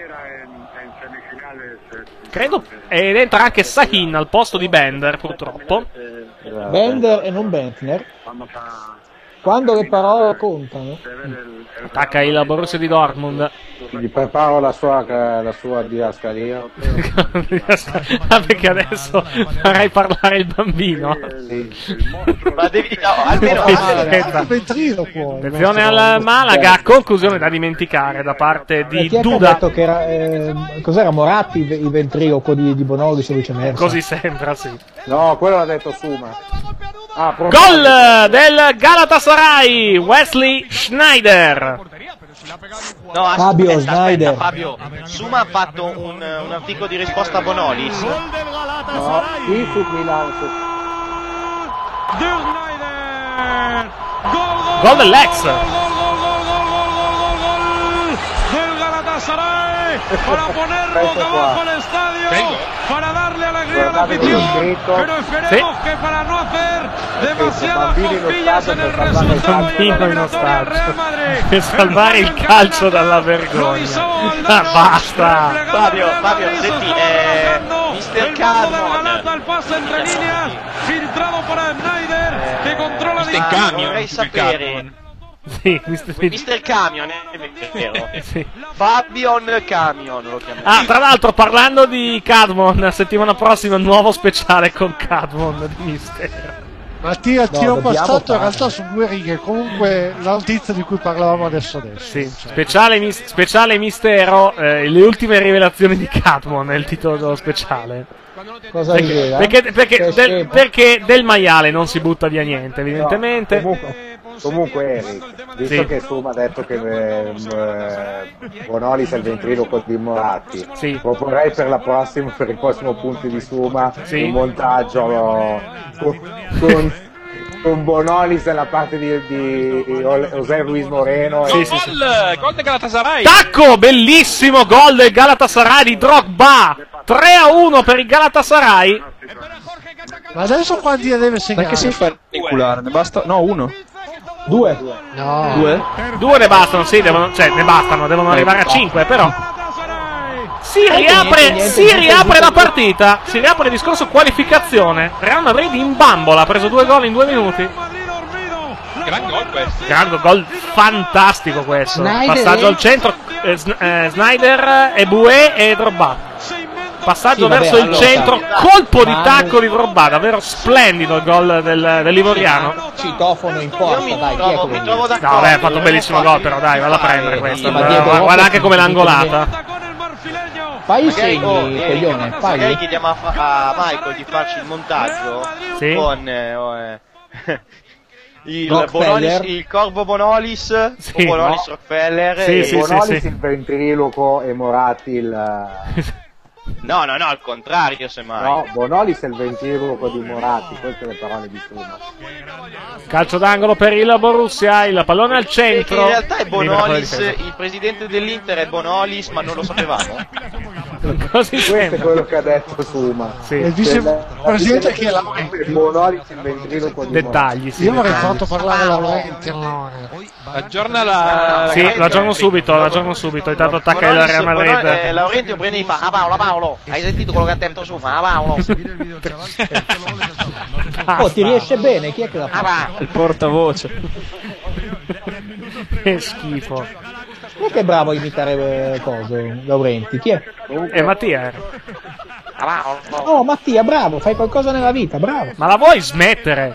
Credo, ed entra anche Sahin al posto di Bender, purtroppo. Bender e non Bentner. Quando le parole contano. Attacca il Borussia di Dortmund. Gli preparo la sua, la sua didascalia. Ah, perché adesso farai parlare il bambino. Ma devi no, almeno attenzione al Malaga, conclusione da dimenticare da parte di chi è Duda. che ha detto che era, eh, cos'era Moratti il ventriloquo di, di Bonolis o viceversa? Così sembra, sì. No, quello l'ha detto Suma. Ah, Gol del Galatasaray, Wesley Schneider. No, aspetta, Fabio aspetta, Schneider. Fabio, Suma ha fatto un, un articolo di risposta a Bonolis. No, sì, su Milan. Su. Gol dell'ex. Del Galatasaray para ponerlo debajo del estadio, para darle alegría a la afición, pero esperemos que para no hacer demasiadas cosquillas en el resultado de la eliminatoria al Real Madrid. Per salvare il calcio dalla vergogna. Ah, basta. Fabio, Fabio, senti, eh, mister Cadmon. El pase entre líneas, filtrado para Schneider, que controla mister Camion, vorrei sapere. Sì, mister mister Camion, è vero. Sì. Fabion Camion lo chiamiamo. Ah, tra l'altro, parlando di Cadmon, settimana prossima nuovo speciale con Cadmon di Mister. Mattia, ti No, ho dobbiamo passato in fare. realtà su due righe. Comunque, la notizia di cui parlavamo adesso adesso. Sì, speciale, mis- speciale mistero, eh, le ultime rivelazioni di Cadmon è il titolo dello speciale. Cosa Perché, rivela? perché, perché, Che del, schifo. perché del maiale non si butta via niente, evidentemente. No, comunque, comunque Eric, visto Sì. che Suma ha detto che eh, eh, Bonolis è il ventriloquo di Moratti, Sì. proporrei per la prossima, per il prossimo punto di Suma, Sì. un montaggio con, con, con Bonolis nella parte di, di, di José Luis Moreno. Gol, e- gol, gol del Galatasaray. Tacco, bellissimo gol del Galatasaray di Drogba. tre a uno per il Galatasaray. Ma adesso quanti ne deve segnare? Perché si fa inculare? Ne basta. No, uno. Due. No. Due? Due ne bastano, sì, devono, cioè ne bastano, devono arrivare a cinque, però. Si riapre, si riapre la partita, si riapre il discorso qualificazione. Real Madrid in bambola, ha preso due gol in due minuti. Gran gol questo. Gran gol fantastico questo. Snyder, Passaggio eh? al centro, eh, Sn- eh, Snyder, Eboué e Drogba. Passaggio Sì, vabbè, verso il allora, centro, sì. colpo di Manu- tacco di Drogba, davvero splendido il gol del, dell'Ivoriano. Citofono in porta, Io mi dai, chi è trovo, che mi trovo d'accordo. No, vabbè, ha fatto un bellissimo gol, però dai, valla a prendere questa. ma Guarda, Diego guarda Lopez anche come l'ha non angolata. Fai i Magari, segni, oh, eh, coglione, magari fai. chiediamo a, fa- a Michael di farci il montaggio Sì. con eh, oh, eh, il, Rockefeller. Bonolis, il Corvo Bonolis Sì. o Bonolis No. Rockefeller Sì, e- sì, Bonolis sì. il ventriloquo e Moratti il... no no no al contrario semmai. No, Bonolis è il ventriloquo di Moratti, queste le parole di Suma. Calcio d'angolo per il Borussia, il pallone al Perché centro. in realtà è Libera con la Bonolis, difesa. il presidente dell'Inter è Bonolis, ma non lo sapevamo. Così Questo è sembra. quello che ha detto Suma. Sì. Il vicepresidente che è Laurenti. Bonolis il ventriloquo di Dettagli, sì. Io vorrei dettagli. fatto parlare Laurenti allora. Aggiorna la. Sì, lo aggiorno subito, lo aggiorno subito. Intanto attacca il Real Bonolis, Madrid. eh, Laurentio prende e fa: Ah Paolo, Paolo, hai sentito quello che ha detto Suma? Ah Paolo, Oh, ti riesce bene, chi è che l'ha fatto? ah, Il portavoce. Che schifo. Chi è che è bravo a imitare eh, cose, Laurenti? Chi è? E Mattia. ah, Paolo. Oh, Mattia, bravo, fai qualcosa nella vita, bravo. Ma la vuoi smettere?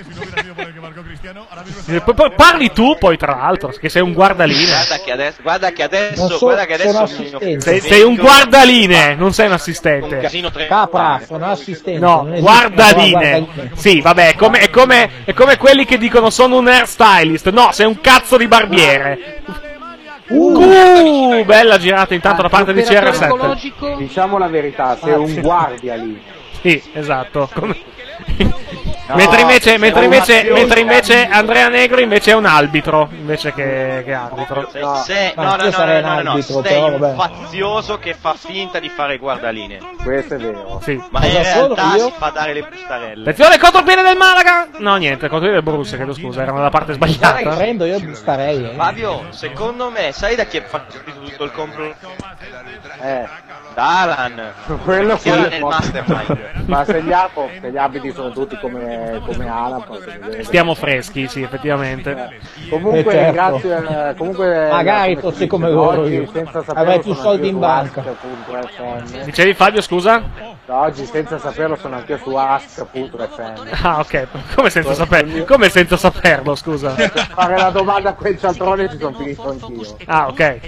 E poi, poi parli tu, poi tra l'altro, che sei un guardaline. Guarda che adesso, guarda che Non adesso, so- guarda che sono adesso assistente. Sei, sei un guardaline, non sei un un assistente. casino tre. Capra, sono assistente. No, non esiste- guardaline. no, guardaline. Sì, vabbè, è come, è, come, è come quelli che dicono sono un hairstylist. No, sei un cazzo di barbiere. Uh, bella girata intanto da parte di C R sette. Diciamo la verità, sei Ah, un sì. guardia lì. Sì, esatto. Come- No, mentre invece, sei mentre un invece, azione. mentre invece Andrea Negro invece è un arbitro, invece che, che arbitro. Se- No, se- ma no, no, io no, sarei no, un no, no, arbitro, sei però un vabbè. fazioso che fa finta di fare guardaline. Questo è vero. Sì. Ma in Cosa sono realtà io? si fa dare le bustarelle. Attenzione, contropiede del Malaga! No, niente, contropiede del Borussia, chiedo scusa, era nella parte Dai, sbagliata. prendo, io starei. Eh. Fabio, secondo me, sai da chi è partito tutto il compro? Eh, Da Alan. quello Che era sì. nel mastermind. Ma se gli, arbitri, se gli arbitri sono tutti come come, come ala. Stiamo freschi, sì, effettivamente. Eh, comunque, Eh, certo. ringrazio. Eh, comunque, Magari come fossi si come dice, loro oggi, io. senza saperlo, Avrei più sono soldi anch'io in su banca. ask punto f m. Dicevi Fabio, scusa? Oggi senza saperlo sono anch'io su ask punto f m. Ah, ok. Come senza saperlo? Come senza saperlo, scusa? Per fare la domanda a quel cialtrone ci sono finito anch'io. Ah, ok.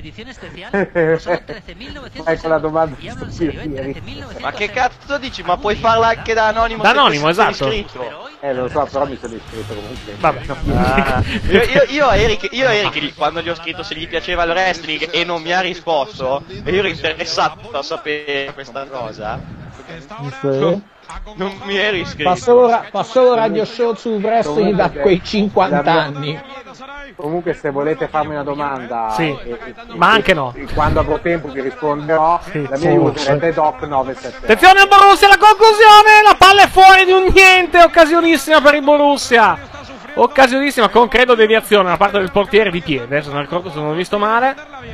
Ecco la domanda ieri. Ma che cazzo dici? Ma puoi farla anche da anonimo? Da se anonimo, ti sei esatto. iscritto? Eh, lo so, però mi sono iscritto comunque. Vabbè. Ah, io, io, io a Eric, io a Eric quando gli ho scritto se gli piaceva il wrestling e non mi ha risposto, e io ero interessato a sapere questa cosa, Sì. non mi ero iscritto. Fa solo, ra- fa solo radio show su wrestling da quei cinquanta anni. Comunque se volete farmi una domanda, Sì, e- e- ma e- anche no. e quando avrò tempo vi risponderò. Sì, la mia forse. user è doc nove sette. Attenzione al Borussia, la conclusione! La palla è fuori di un niente, occasionissima per il Borussia. Occasionissima con credo deviazione da parte del portiere di piede, se non ricordo, se non ho visto male.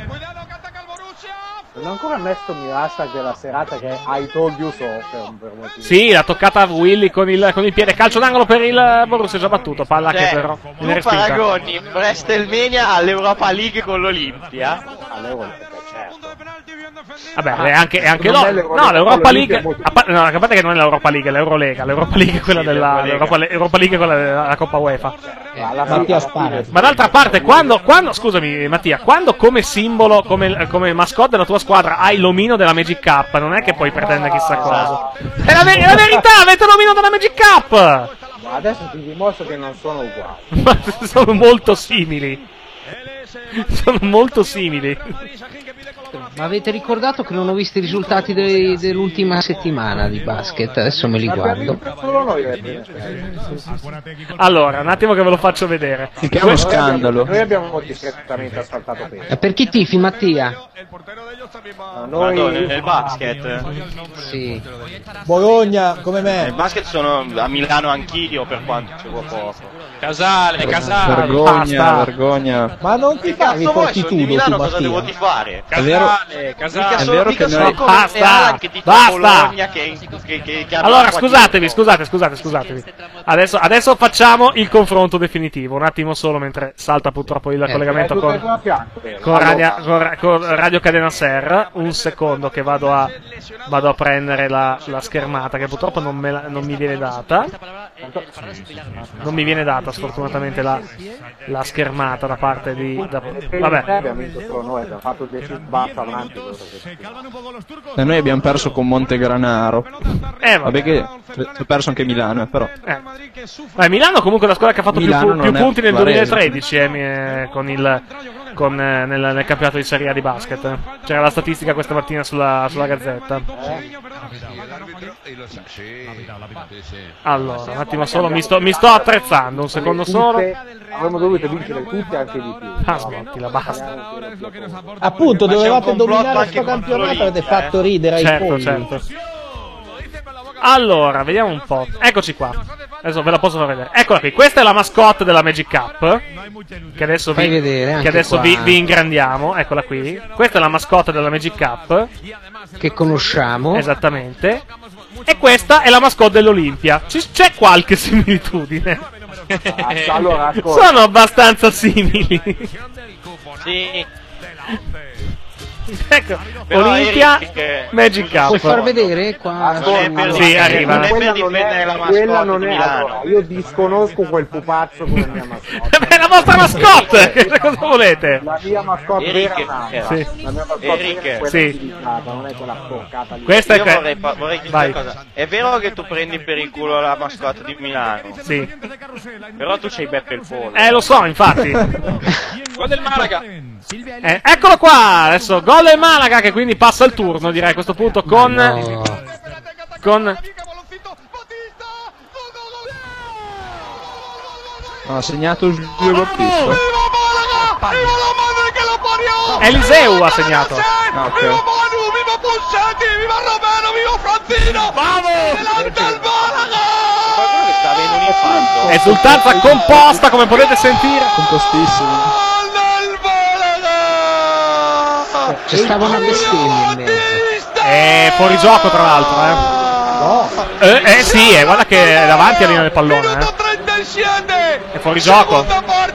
Non ho ancora messo mi hashtag della serata che è I told you so per, per motivi. Sì, l'ha toccata a Willy con il, con il piede, calcio d'angolo per il Borussia, già battuto, palla Cioè, che però tu viene respinta. paragoni WrestleMania all'Europa League con l'Olimpia? All'Europa, certo. Vabbè, è anche, è anche Non lo- è l'Euro- no, l'Europa l'Olimpia League, è molto- a, pa- no, a parte che non è l'Europa League, è l'Eurolega, l'Europa League è quella Sì, della, l'Europa l'Europa, Le- Europa League è quella della Coppa UEFA. Mattia spara. Ma d'altra parte, quando, quando, scusami Mattia, quando come simbolo, come, come mascotte della tua squadra hai l'omino della Magic Cup, non è che puoi pretendere chissà cosa. È la, ver- è la verità, avete l'omino della Magic Cup! Ma adesso ti dimostro che non sono uguali. Ma sono molto simili. Sono molto simili. Ma avete ricordato che non ho visto i risultati de- dell'ultima settimana di basket? Adesso me li guardo. Solo noi eh, Allora, un attimo che ve lo faccio vedere. Si chiama Questo- scandalo. Noi abbiamo discretamente asfaltato Pesaro. E per chi tifi, Mattia? No, noi Madonna, nel basket? Sì. Bologna, come Nel me. basket sono a Milano anch'io per quanto ci vuole poco. Casale, Casale. Vergogna, Basta. vergogna. Ma non ti Che fai cazzo vuoi? Sono di fortitudo tu, Milano, cosa devo Mattia. ti fare? È vero, Casale, Mica Casale. sono, vero mica che sono noi- come Basta, Alan che ti fa basta. Bologna che, che, che, che Allora, acqua scusatevi, dietro. scusate, scusate, scusatevi. Adesso, adesso facciamo il confronto definitivo. Un attimo solo, mentre salta purtroppo il collegamento con, con, radio, con, Ra- con Radio Cadena Ser. Un secondo che vado a, vado a prendere la, la schermata, che purtroppo non, me la- non mi viene data. Non mi viene data, sfortunatamente, la, la schermata da parte di... da- vabbè. abbiamo vinto solo noi, abbiamo fatto dieci sbatti avanti. E noi abbiamo perso con Montegranaro. Eh, Vabbè che ci ha perso anche Milano, eh, però. Eh. Beh, Milano comunque è la squadra che ha fatto più, Milano pu- più non è punti nel Varese. duemilatredici eh, mi- eh, con il, con, eh, nel, nel campionato di Serie A di basket. C'era la statistica questa mattina sulla, sulla Gazzetta. Allora, un attimo solo, mi sto, mi sto attrezzando, un secondo solo. Avremmo dovuto vincere tutti anche di più. Ah, smettila, basta. Appunto, Ma c'è un dovevate complotto dominare anche questo contro campionato e avete l'Inter, fatto ridere ai Certo, polli. certo. Allora, vediamo un po'. Eccoci qua. Adesso ve la posso far vedere. Eccola qui. Questa è la mascotte della Magic Cup. Che adesso Fai vi, vedere anche che adesso vi, qua. vi ingrandiamo. Eccola qui. Questa è la mascotte della Magic Cup. Che conosciamo. Esattamente. E questa è la mascotte dell'Olimpia. Ci- c'è qualche similitudine. Allora, ascolta. Sono abbastanza simili. Sì. Ecco, Però Olimpia, Eric, Magic Cup. Puoi far vedere qua? Non è per, Sì, arriva. non è per Quella non difendere è, la quella mascotte non di è Milano. allora, io disconosco quel pupazzo come mia mascotte. È la vostra mascotte. Che cosa volete? La mia mascotte Eric, vera è un'altra. sì. La mia mascotte Eric, vera è quella sì. utilizzata, non è quella sporcata lì. Questa è Io que- vorrei, pa- vorrei chiedere Vai. una cosa. È vero che tu prendi per il culo la mascotte di Milano? Sì. Però tu c'hai Beppe il Polo. Eh, lo so, infatti. Gol del Malaga. Eh, eccolo qua. Adesso gol del Malaga, che quindi passa il turno, direi a questo punto con No. con Ha segnato Giulio Battista. Eliseu ha segnato. Ah, ok. Viva Pulsetti, viva Romero, viva Franzino! Vamos! Delante al Malaga! Qualcuno che sta avendo un infarto. Esultanza composta, come potete sentire. Compostissimo. Ci stava una bestemmia in mezzo. È fuori gioco, tra l'altro, eh. No. Eh, eh sì, eh, guarda che è davanti alla linea del pallone. Eh. È fuori gioco.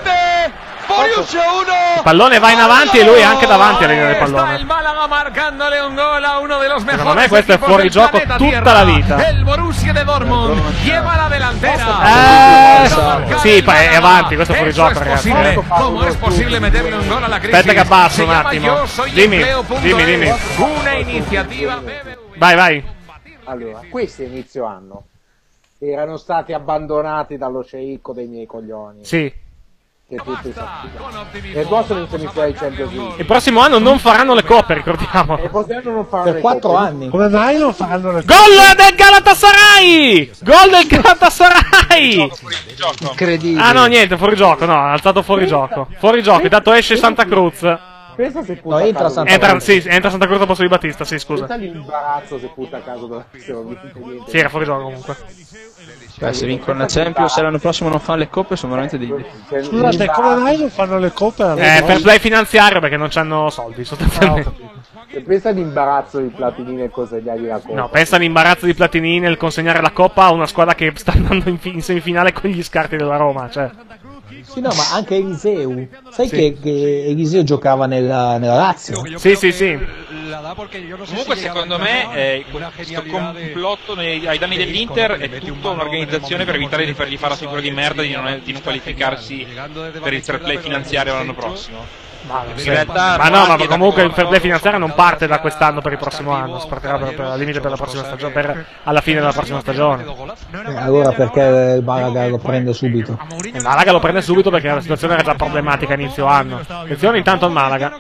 Il pallone va in avanti e lui è anche davanti alla linea del pallone. Il Málaga marcándole un gol a uno de los mejores. Secondo me questo è fuori gioco tutta la vita. El Borussia de Dortmund lleva la delantera. Eh, sì, è avanti, questo è fuori gioco, ragazzi. ¿Cómo es posible meterle un gol a la crisis? Aspetta che abbasso un attimo. Dimmi, dimmi, dimmi. Una iniziativa. Vai, vai. Allora, questi inizio anno erano stati abbandonati dallo sceicco dei miei coglioni. Sì. Che tutti sappiamo. E il prossimo inizio di Champions League. Il prossimo anno non faranno le coppe, ricordiamo. E il prossimo anno non faranno Per le quattro coppe. anni. Come mai non faranno le Gol del Galatasaray! Gol del Galatasaray! Incredibile. Ah no, niente, fuori gioco, no, ha alzato fuori gioco. Fuori gioco, intanto esce Santa Cruz. Pensa se No, entra Santa Entra, Cruz. sì, entra Santa Cruz al posto di Battista, sì, scusa. Pensa l'imbarazzo se puta a caso dovessero vincere niente. Sì, era fuori gioco comunque. Beh, se vincono la Champions e l'anno prossimo non fanno le coppe sono veramente dei... Scusate, come mai non fanno le coppe? Eh, per play finanziario perché non c'hanno soldi, sostanzialmente. E pensa all'imbarazzo di Platini nel consegnargli la coppa. No, pensa all'imbarazzo di Platini nel consegnare la coppa a una squadra che sta andando in, fi- in semifinale con gli scarti della Roma, cioè. Sì, no, ma anche Eliseu. Sai Sì. che, che Eliseu giocava nella, nella Lazio? Sì, sì, sì. Comunque secondo me eh, questo complotto nei- ai danni dell'Inter è tutta un'organizzazione per evitare di fargli fare la figura di merda di non, di non qualificarsi per il fair play finanziario l'anno prossimo. Ma, In realtà ma no, ma Ronaldo è comunque il d'accordo. fair play finanziario non parte da quest'anno per il prossimo anno, si partirà per, per, al limite per la prossima stagione, per, alla fine della prossima stagione. Eh, allora perché il Malaga lo prende subito? Il Malaga lo prende subito perché la situazione era già problematica a inizio anno. Attenzione intanto al Malaga.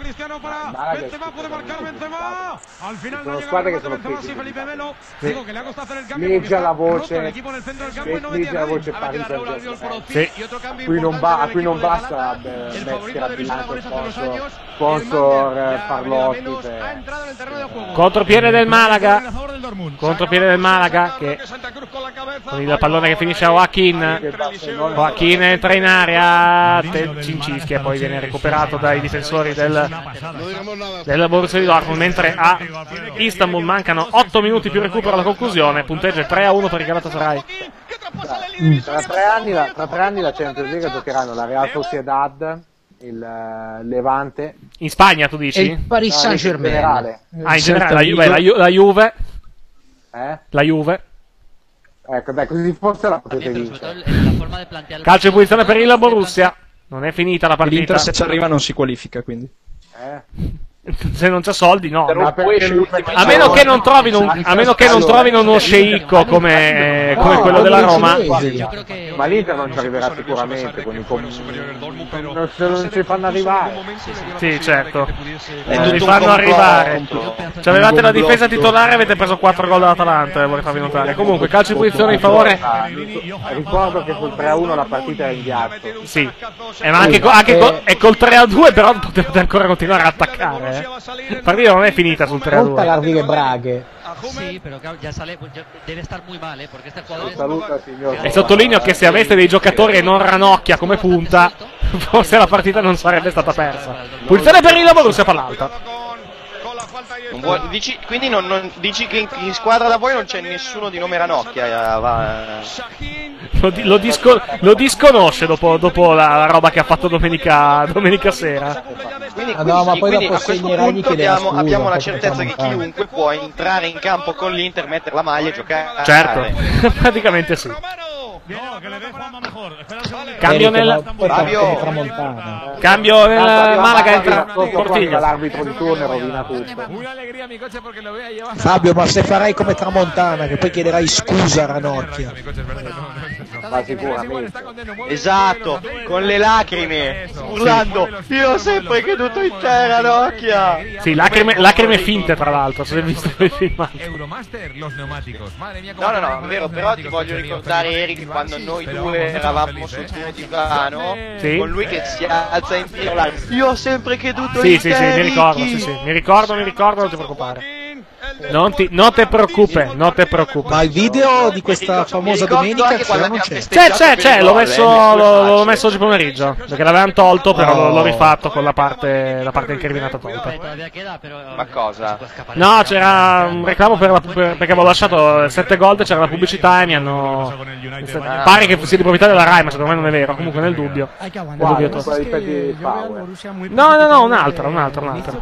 Sono squadre che sono pesi. Leggia la voce, leggia la voce Paris Saint-Germain. Sì. A cui non, ba- a cui non basta eh, mettere a bilancio sponsor, sponsor eh, Parlotti per... Contropiede del Malaga. Contropiede del Malaga che con il pallone che finisce a Joaquin. Joaquin entra in area, Te- Cincischi e poi viene recuperato dai difensori del, del Borussia di Dortmund, mentre a Istanbul mancano otto minuti più recupero alla conclusione, punteggio tre a uno per il Galatasaray. Tra tre anni la, tra tre anni la Champions League giocheranno la Real Sociedad, il uh, Levante. In Spagna tu dici? E il Paris No, Saint-Germain. in generale. Ah, in generale la, Ju- beh, la, Ju- la Juve. Eh? La Juve. Ecco, dai, così forse la potete vincere. Calcio in punizione per il Borussia. Non è finita la partita. L'Inter se ci arriva non si qualifica, quindi. Eh? Se non c'è soldi, no. Ma perché l'ultima- A meno che non trovino, un- a meno che non trovino uno sceicco come, come No, quello della Roma. Ma l'Inter non ci arriverà sicuramente con i com- non, se non ci fanno arrivare. Sì, certo. È Non tutto vi un fanno complotto. arrivare. Cioè, avevate la difesa complotto. titolare e avete preso quattro gol dall'Atalanta, eh, vorrei farvi notare. Comunque, calcio in posizione in favore. Ricordo che sul tre a uno la partita era in ghiaccio. Sì. Eh, ma anche, co- anche co- e col tre a due però potete ancora continuare a attaccare. Eh. La partita non è finita sul tre a Non parlarvi due. le braghe. Sí, pero claro, ya sale, pues, ya debe estar muy mal, ¿eh? Porque este jugador es... Saluta, signor. E sottolineo che se aveste dei giocatori e non Ranocchia come punta, forse la partita non sarebbe stata persa. Punizione per il Borussia Pall'Alta. Non vuoi- dici, quindi non, non- dici che in, in squadra da voi non c'è nessuno di nome Ranocchia? eh, va, eh. Lo, di- lo disco- lo disconosce dopo, dopo la, la roba che ha fatto domenica, domenica sera. Quindi, Ah, no, ma poi quindi dopo a questo segnerai gli punto chiederà abbiamo, scusa, abbiamo la perché certezza che facciamo fare. chiunque può entrare in campo con l'Inter, mettere la maglia e giocare. Certo, praticamente sì. Cambio nel Fabio. Cambio nel Fabio, Malaga, Fabio, entra sotto qua Portiglio. l'arbitro di turno rovina tutto. Fabio, ma se farai come Tramontana, che poi chiederai scusa a Ranocchia. Ma sicuramente. Esatto, con le lacrime, urlando, io ho sempre creduto in te Ranocchia. Sì, lacrime, lacrime finte tra l'altro, se hai visto il filmato. No, no, no, è vero, però ti voglio ricordare Eric quando noi due eravamo sul tuo divano, Sì. con lui che si alza in piedi e urla, io ho sempre creduto Sì, in sì, te sì, mi ricordo, Ricky." sì, sì, mi ricordo, mi ricordo, non ti preoccupare. Non ti, non te preoccupe, non te preoccupe. Ma il video di questa famosa domenica c'è o non c'è? C'è, c'è, c'è, l'ho messo, l'ho, l'ho messo oggi pomeriggio, perché l'avevano tolto, però l'ho, l'ho rifatto con la parte, la parte incriminata tolta. Ma cosa? No, c'era un reclamo per la, per, perché avevo lasciato sette gold, c'era la pubblicità e mi hanno... Pare che sia di proprietà della Rai, ma secondo me non è vero, comunque nel dubbio. Nel dubbio no, no, no, un'altra, un'altra, un'altra.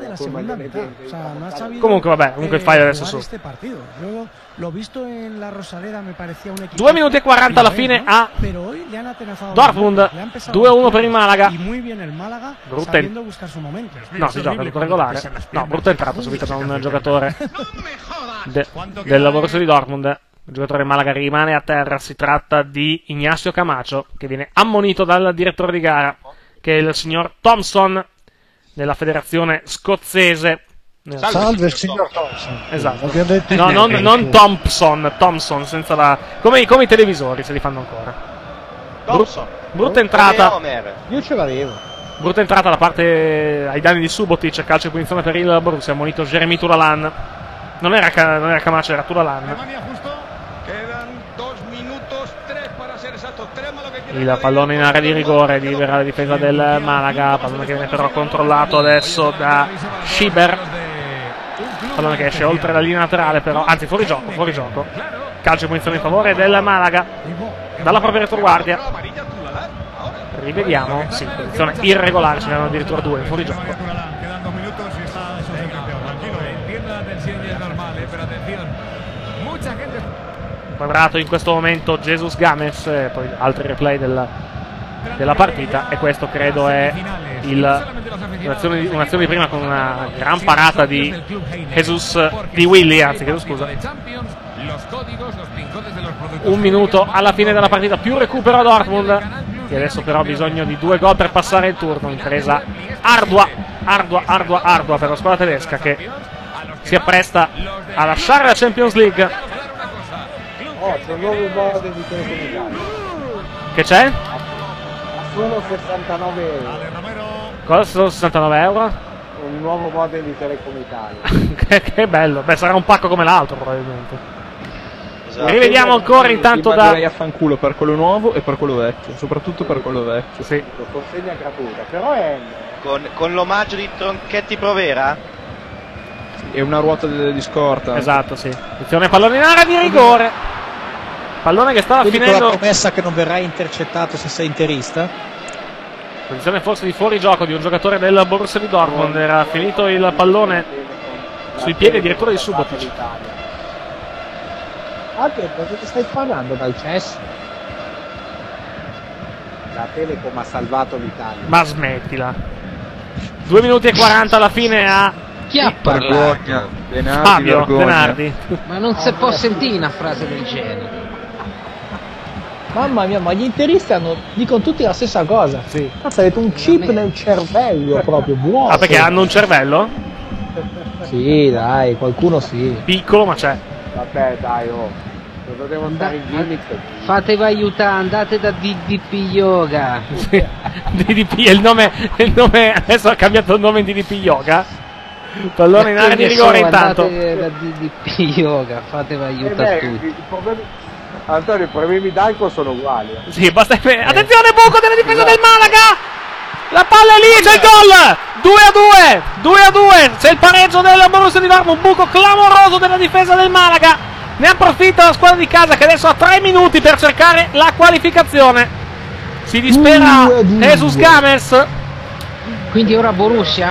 Comunque vabbè, comunque il file adesso su. due minuti e quaranta alla fine a Dortmund, due a uno per il Malaga. Brutta in... No, si gioca tutto regolare. No, brutta entrata subito da un giocatore de del Borussia di Dortmund. Il giocatore Malaga rimane a terra. Si tratta di Ignacio Camacho, che viene ammonito dal direttore di gara, che è il signor Thompson della federazione scozzese. Salve, Salve signor Thompson. Esatto. No, non, non Thompson, Thompson senza la... Come, come i televisori, se li fanno ancora. Thompson. Brutta entrata. Io ce l'avevo. Brutta entrata da parte ai danni di Subotic, calcio di punizione per il Borussia, ammonito Jeremy Toulalan. Non era, non era Camacho, era Toulalan. Il pallone in area di rigore, libera la difesa del Malaga, pallone che viene però controllato adesso da Schieber. Pallone che esce oltre la linea laterale però, anzi fuori gioco, fuori gioco. Calcio di punizione in favore del Malaga dalla propria retroguardia. Rivediamo, sì, posizione irregolare, ce n'erano addirittura due, fuori gioco. Quadrato in questo momento Jesus Games, e poi altri replay del, della partita, e questo credo è un'azione di, un'azione di prima con una gran parata di Jesus, di Willy, anzi chiedo scusa. Un minuto alla fine della partita, più recupero a Dortmund, che adesso però ha bisogno di due gol per passare il turno. Impresa ardua, ardua, ardua, ardua per la squadra tedesca, che si appresta a lasciare la Champions League. Oh, c'è un nuovo modem di Telecom Italia. Che c'è? A solo sessantanove euro. Cosa sono sessantanove euro? Un nuovo modem di Telecom Italia. che, che bello, beh sarà un pacco come l'altro probabilmente. Esatto. Rivediamo ancora intanto da... Ti a fanculo per quello nuovo e per quello vecchio, soprattutto per quello vecchio. Sì. Consegna gratuita, però è... Con, con l'omaggio di Tronchetti Provera? E una ruota di scorta. Esatto, sì. Attenzione, pallone in area di rigore. Pallone che stava Quindi finendo. Con la promessa che non verrà intercettato se sei interista. Posizione forse di fuorigioco di un giocatore del Borussia di Dortmund. Era finito il pallone sui piedi addirittura di Subotic. Ah, che cosa ti stai parlando dal cesso? La Telecom ha salvato l'Italia. Ma smettila. due minuti e quaranta alla fine a... Chi ha parlato? Denardi, Fabio vergogna. Denardi. Ma non si può sentire una frase del genere. Mamma mia, ma gli interisti hanno, dicono tutti la stessa cosa. Sì. Cazzo, avete un chip nel cervello proprio buono. Ah, perché hanno un cervello? Sì, dai, qualcuno sì. Piccolo, ma c'è. Vabbè, dai, oh. Non devo stare in gimmick. Fatevi aiutare, andate da D D P Yoga. Sì. D D P, il nome, il nome, adesso ha cambiato il nome in D D P Yoga. Pallone in area di rigore intanto. Andate da D D P Yoga, fatevi aiutare Eh beh, tutti. i problemi... Antonio, i problemi d'alcol sono uguali. Eh. Sì, basta. Attenzione, buco della difesa del Malaga! La palla è lì, c'è il gol! due a due! due a due! C'è il pareggio del Borussia di Dortmund, un buco clamoroso della difesa del Malaga. Ne approfitta la squadra di casa, che adesso ha tre minuti per cercare la qualificazione. Si dispera Jesus Games. Quindi ora Borussia?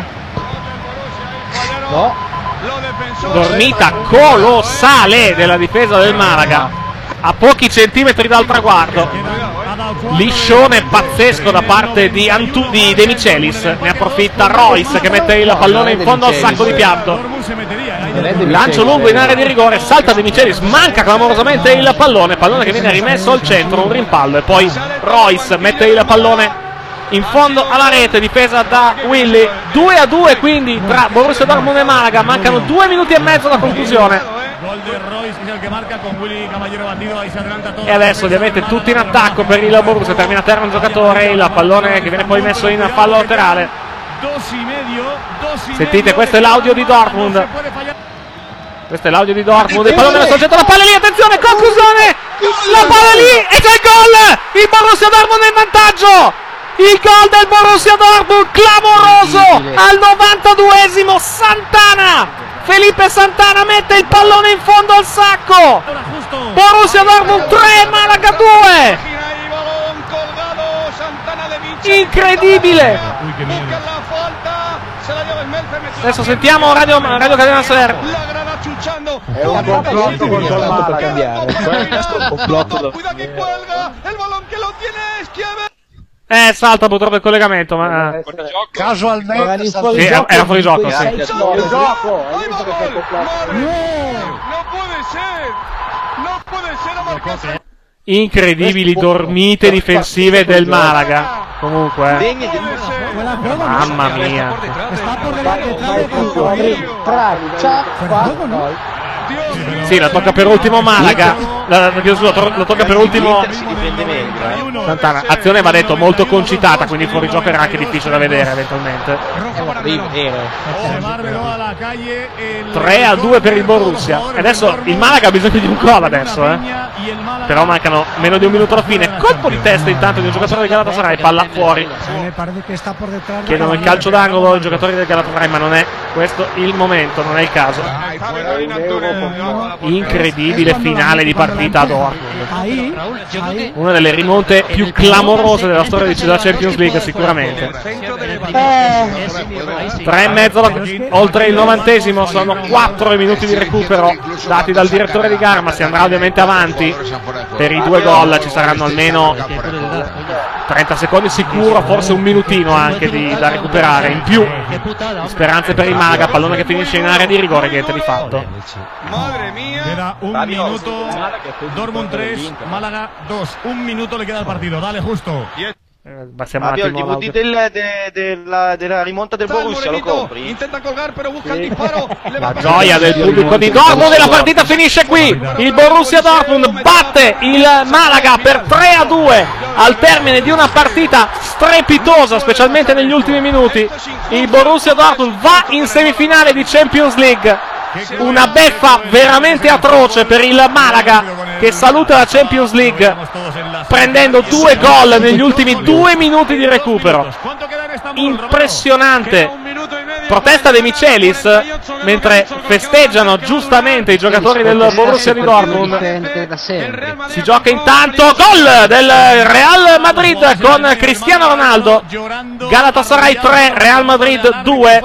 No. Dormita colossale della difesa del Malaga, a pochi centimetri dal traguardo. Liscione pazzesco da parte di, Antu di De Michelis. Ne approfitta Royce, che mette il pallone in fondo al sacco di piatto. Lancio lungo in area di rigore, salta De Michelis, manca clamorosamente il pallone. Pallone che viene rimesso al centro, un rimpallo, e poi Royce mette il pallone in fondo alla rete, difesa da Willy. Due a due quindi tra Borussia Dortmund e Malaga. Mancano due minuti e mezzo alla conclusione. E adesso ovviamente tutti in attacco per il Borussia. Termina a terra un giocatore, il pallone che viene poi messo in fallo laterale. Sentite, questo è l'audio di Dortmund. Questo è l'audio di Dortmund, il pallone messo al centro, la palla lì, attenzione, conclusione, la palla lì e c'è il gol, il Borussia Dortmund è in vantaggio, il gol del Borussia Dortmund, clamoroso, al novantaduesimo, Santana, Felipe Santana mette il pallone in fondo al sacco, Borussia Dortmund tre, Malaga due, incredibile. Adesso sentiamo Radio, Radio Catena Ser. È un complotto contro il Malaga per cambiare. Questo è un complotto da... Eh, salta purtroppo il collegamento, ma... Casualmente... Sì, era, era fuori gioco, sì. Fuori gioco! Incredibili dormite difensive del Malaga. Comunque, eh. Mamma mia. Sì, la tocca per ultimo Malaga. La, la, la tocca per ultimo Santana. Azione, va detto, molto concitata, quindi fuori gioco era anche difficile da vedere eventualmente. tre a due per il Borussia. E adesso il Malaga ha bisogno di un gol adesso, eh. Però mancano meno di un minuto alla fine. Colpo di testa intanto di un giocatore del Galatasaray, palla fuori. Chiedono il calcio d'angolo i giocatori del Galatasaray, ma non è questo il momento, non è il caso. Incredibile finale di partita a Dortmund. Una delle rimonte più clamorose della storia della Champions League, sicuramente. Tre e mezzo oltre il novantesimo, sono quattro minuti di recupero dati dal direttore di gara, ma si andrà ovviamente avanti per i due gol. Ci saranno almeno trenta secondi sicuro, forse un minutino anche di, da recuperare in più. Speranze per il Malaga, pallone che finisce in area di rigore, niente di fatto. Queda un minuto, Dortmund tres, Málaga dos. Un minuto le queda al partito, dale Justo. Eh, passiamo Fabio, un il D V D del, de, de, della, della rimonta del Borussia lo compri? Intenta colgar però busca il disparo. La gioia del pubblico di Dortmund e la partita finisce qui. Il Borussia Dortmund batte il Malaga per tre a due al termine di una partita strepitosa, specialmente negli ultimi minuti. Il Borussia Dortmund va in semifinale di Champions League. Una beffa veramente atroce per il Malaga, che saluta la Champions League prendendo due gol negli ultimi due minuti di recupero. Impressionante protesta dei Michelis mentre festeggiano giustamente i giocatori del Borussia di Dortmund. Si gioca intanto, gol del Real Madrid con Cristiano Ronaldo. Galatasaray tre, Real Madrid due.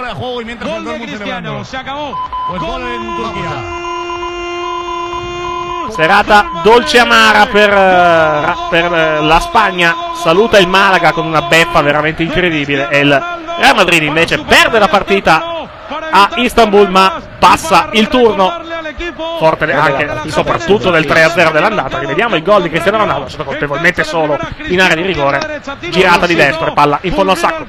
Serata dolce e amara per, per la Spagna. Saluta il Malaga con una beffa veramente incredibile. E il Real Madrid invece perde la partita a Istanbul, ma passa il turno. Forte anche soprattutto del tre a zero dell'andata. Rivediamo il gol di Cristiano Ronaldo, è stato colpevolmente solo in area di rigore. Girata di destra, palla in fondo al sacco.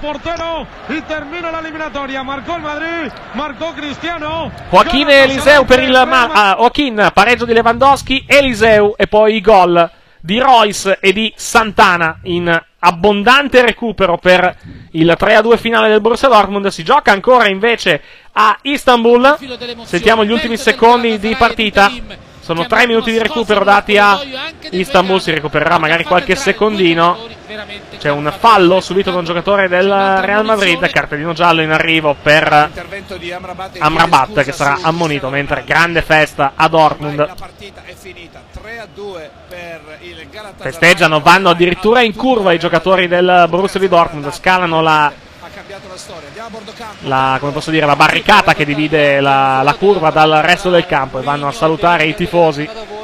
Joaquin e Eliseu per il Ma- ah, Joaquin, pareggio di Lewandowski, Eliseu e poi i gol di Royce e di Santana in abbondante recupero per il tre a due finale del Borussia Dortmund. Si gioca ancora invece a Istanbul. Sentiamo gli ultimi secondi di partita. Sono tre minuti di recupero dati a Istanbul. Si recupererà magari qualche secondino. C'è un fallo subito da un giocatore del Real Madrid. Cartellino giallo in arrivo per Amrabat, che sarà ammonito, mentre grande festa a Dortmund. Festeggiano, vanno addirittura in curva i giocatori del Borussia di Dortmund, scalano la, la, come posso dire, la barricata che divide la, la curva dal resto del campo e vanno a salutare i tifosi.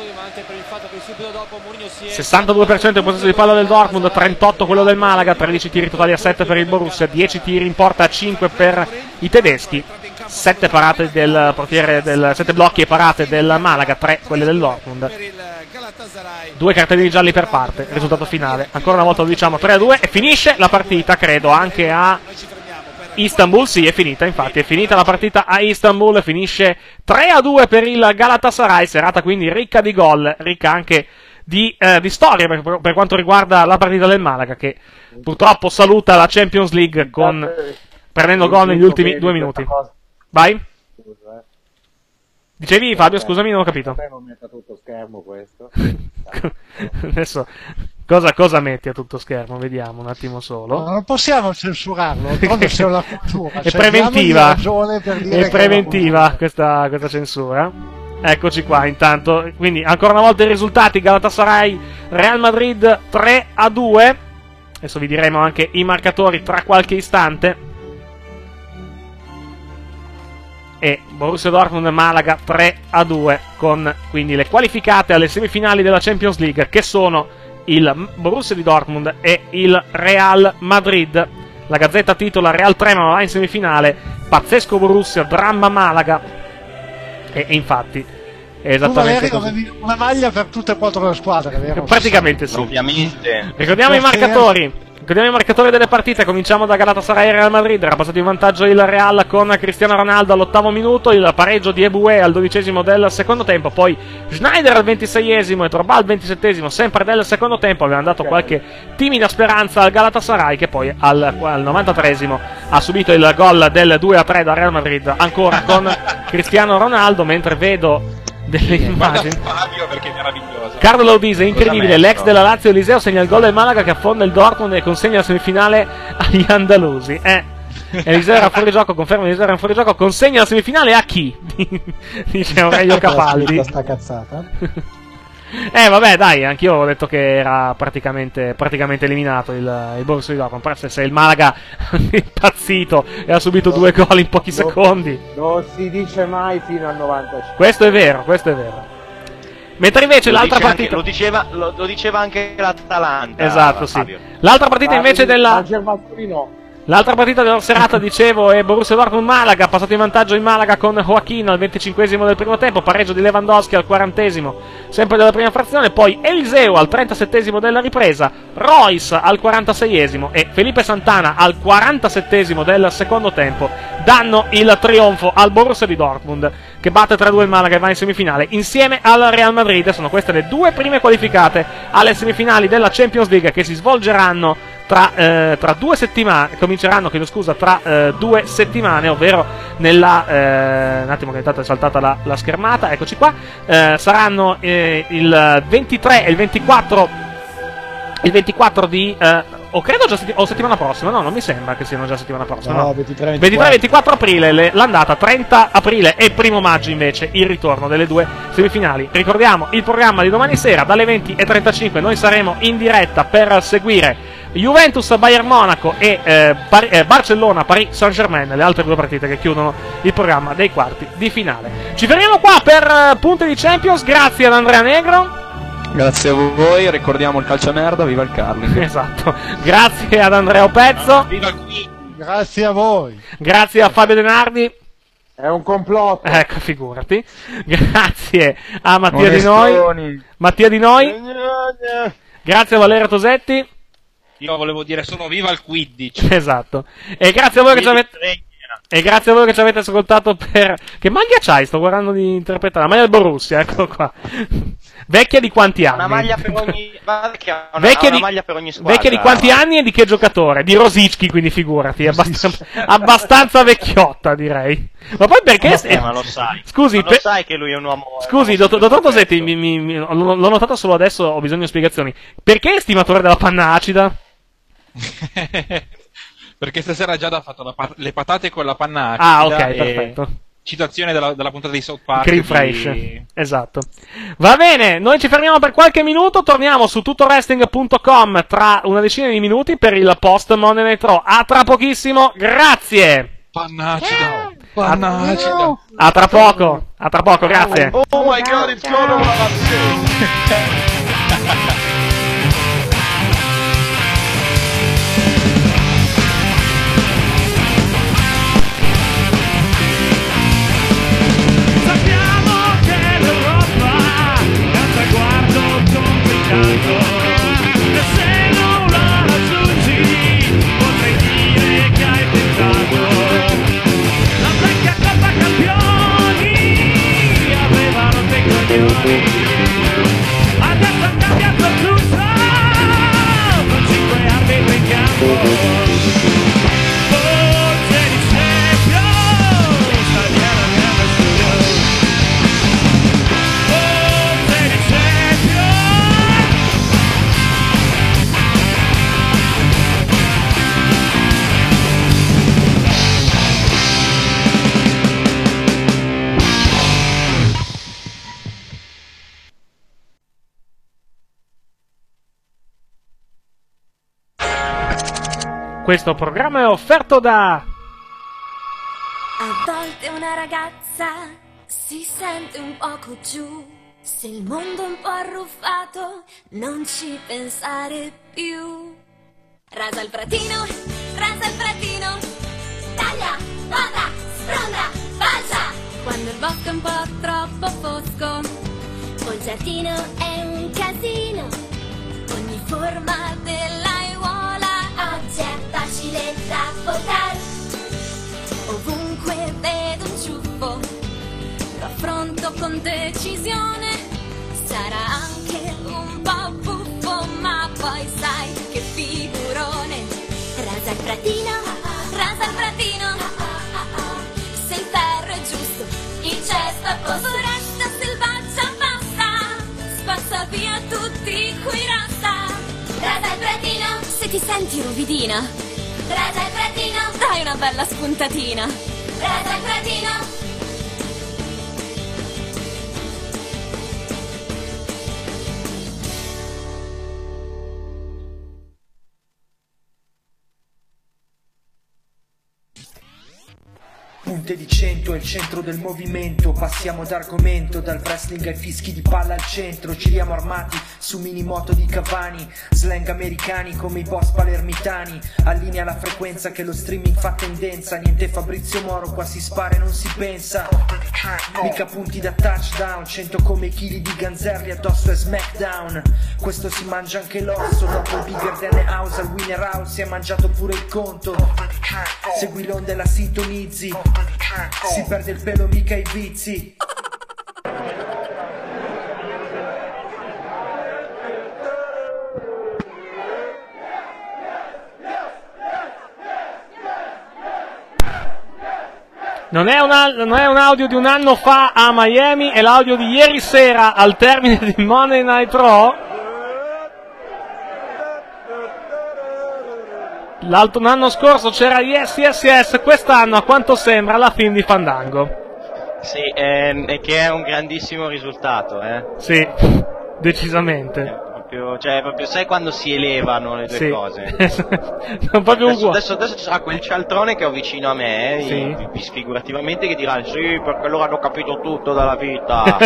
sessantadue per cento il possesso di palla del Dortmund, trentotto quello del Malaga, tredici tiri totali a sette per il Borussia, dieci tiri in porta a cinque per i tedeschi, sette parate del portiere del sette blocchi e parate del Malaga, tre quelle del Dortmund. Due cartellini gialli per parte. Risultato finale, ancora una volta lo diciamo, tre a due, e finisce la partita, credo, anche a Istanbul. Sì, è finita, infatti, è finita la partita a Istanbul, finisce tre a due per il Galatasaray, serata quindi ricca di gol, ricca anche di, eh, di storia per, per quanto riguarda la partita del Malaga, che purtroppo saluta la Champions League con prendendo gol negli ultimi due minuti. Vai. Dicevi Fabio, scusami, non ho capito. Non metta tutto schermo questo. Adesso cosa, cosa metti a tutto schermo? Vediamo un attimo solo. No, non possiamo censurarlo, tanto c'è una cultura. È preventiva. È preventiva questa, questa censura. Eccoci qua, intanto. Quindi ancora una volta i risultati: Galatasaray Real Madrid tre a due. Adesso vi diremo anche i marcatori tra qualche istante. E Borussia Dortmund Malaga tre a due, con quindi le qualificate alle semifinali della Champions League, che sono il Borussia di Dortmund e il Real Madrid. La Gazzetta titola: Real trema ma va in semifinale, pazzesco Borussia, dramma Malaga. E, e infatti è esattamente tu, così. Avevi una maglia per tutte e quattro le squadre, vero? Praticamente sì. Ovviamente. Ricordiamo i marcatori. Ricordiamo i marcatori delle partite. Cominciamo da Galatasaray e Real Madrid. Era passato in vantaggio il Real con Cristiano Ronaldo all'ottavo minuto, il pareggio di Eboué al dodicesimo del secondo tempo, poi Schneider al ventiseiesimo e Torba al ventisettesimo sempre del secondo tempo. Avevano dato qualche timida speranza al Galatasaray, che poi al, al novantatreesimo ha subito il gol del due a tre da Real Madrid, ancora con Cristiano Ronaldo, mentre vedo delle immagini. Fabio, perché è meraviglioso. Carlo Laudise, incredibile, l'ex della Lazio Eliseo segna il gol del Malaga che affonda il Dortmund e consegna la semifinale agli andalusi. Eh, Eliseo era fuori gioco, conferma Eliseo era fuori gioco, consegna la semifinale a chi? Dice Aurelio Capaldi. Sta cazzata. Eh vabbè dai, anch'io ho detto che era praticamente, praticamente eliminato il, il Borussia di Dortmund. Però se il Malaga ha impazzito e ha subito no, due gol in pochi no, secondi. Non si dice mai fino al novantacinque. Questo è vero, questo è vero. Mentre invece lo l'altra partita anche, lo, diceva, lo, lo diceva anche l'Atalanta. Esatto, sì. Fabio. L'altra partita Ma invece della no. L'altra partita della serata, dicevo, è Borussia Dortmund Malaga, passato in vantaggio in Malaga con Joaquin al venticinquesimo del primo tempo, pareggio di Lewandowski al quarantesimo, sempre della prima frazione, poi Eliseo al trentasettesimo della ripresa, Royce al quarantaseiesimo e Felipe Santana al quarantasettesimo del secondo tempo danno il trionfo al Borussia di Dortmund, che batte tre a due il Malaga e va in semifinale insieme al Real Madrid. Sono queste le due prime qualificate alle semifinali della Champions League, che si svolgeranno Tra, eh, tra due settimane, cominceranno, chiedo scusa, tra eh, due settimane, ovvero nella, eh, un attimo che intanto è saltata la, la schermata, eccoci qua, eh, saranno eh, il ventitré e il ventiquattro, il ventiquattro di, eh, o credo già o settimana prossima, no, non mi sembra che siano già settimana prossima, no, no. ventitré ventiquattro aprile le, l'andata, trenta aprile e primo maggio invece il ritorno delle due semifinali. Ricordiamo il programma di domani sera dalle venti e trentacinque, noi saremo in diretta per seguire Juventus, Bayern Monaco e eh, Par- eh, Barcellona, Paris Saint-Germain, le altre due partite che chiudono il programma dei quarti di finale. Ci fermiamo qua per uh, punti di Champions, grazie ad Andrea Negro. Grazie a voi, ricordiamo il calcio merda, viva il Carling. Esatto, grazie ad Andrea Pezzo. Viva qui. Grazie a voi. Grazie a Fabio Denardi. È un complotto. Ecco, figurati. Grazie a Mattia Di Noi. Mattia Di Noi. Grazie a Valerio Tosetti. Io volevo dire solo viva il Quidditch. Esatto. E grazie a voi che ci avete E grazie a voi che ci avete ascoltato per che maglia c'hai? Sto guardando di interpretare la maglia del Borussia, ecco qua. Vecchia di quanti anni? Una maglia per ogni vecchia, una, vecchia una di, maglia per ogni squadra. Vecchia di quanti anni e di che giocatore? Di Rosicki, quindi figurati, è abbastanza, abbastanza vecchiotta, direi. Ma poi perché ma, eh, ma lo sai. Scusi, ma lo per... sai che lui è un uomo. Scusi, dottor, dottor Tosetti, mi, mi, mi, l'ho notato solo adesso, ho bisogno di spiegazioni. Perché è stimatore della panna acida? Perché stasera ha già fatto la pat- le patate con la panna acida. Ah, ok, perfetto. Citazione della, della puntata di South Park. Cream Fresh, di... esatto. Va bene, noi ci fermiamo per qualche minuto, torniamo su tutto wrestling punto com tra una decina di minuti per il post Monday Night Raw. A tra pochissimo, grazie. Panna acida. Panna acida. A tra poco, a tra poco, grazie. Oh my god, it's gone. E se non la raggiungi potrei dire che hai tentato la vecchia Coppa Campioni, avevano dei coglioni, adesso hanno cambiato tutto. Questo programma è offerto da... A volte una ragazza si sente un poco giù, se il mondo è un po' arruffato non ci pensare più. Rasa il pratino, rasa il pratino, taglia, poda, sfronda, balza. Quando il bosco è un po' troppo fosco o il giardino è un casino, ogni forma dell'aiuola oggi è facile da poter. Ovunque vedo un ciuffo lo affronto con decisione, sarà anche un po' buffo ma poi sai che figurone. Rasa il pratino, rasa il pratino, se il ferro è giusto il cesto è posto. Foresta selvaggia basta, spazza via tutti quei rasta. Rasa il pratino, se ti senti ruvidina, rasa il pratino, dai una bella spuntatina. Rasa il pratino. Punte di cento è il centro del movimento, passiamo d'argomento, dal wrestling ai fischi di palla al centro, giriamo armati su minimoto di Cavani, slang americani come i boss palermitani, allinea la frequenza che lo streaming fa tendenza, niente Fabrizio Moro, qua si spara e non si pensa, mica punti da touchdown, cento come chili di ganzerli addosso e SmackDown, questo si mangia anche l'osso, dopo il bigger than the house al winner house si è mangiato pure il conto, segui l'onda e la sintonizzi, si perde il pelo mica i vizi. Non è, un, non è un audio di un anno fa a Miami, è l'audio di ieri sera al termine di Monday Night Raw. L'altro l'anno scorso c'era Yes Yes Yes, quest'anno a quanto sembra la film di Fandango. Sì, ehm, che è un grandissimo risultato, eh. Sì, decisamente. È proprio, cioè, proprio sai quando si elevano le due sì. cose. Non proprio adesso, uguale. adesso, adesso ci sarà quel cialtrone che ho vicino a me, sì. i, sfigurativamente, che dirà sì, perché loro hanno capito tutto dalla vita.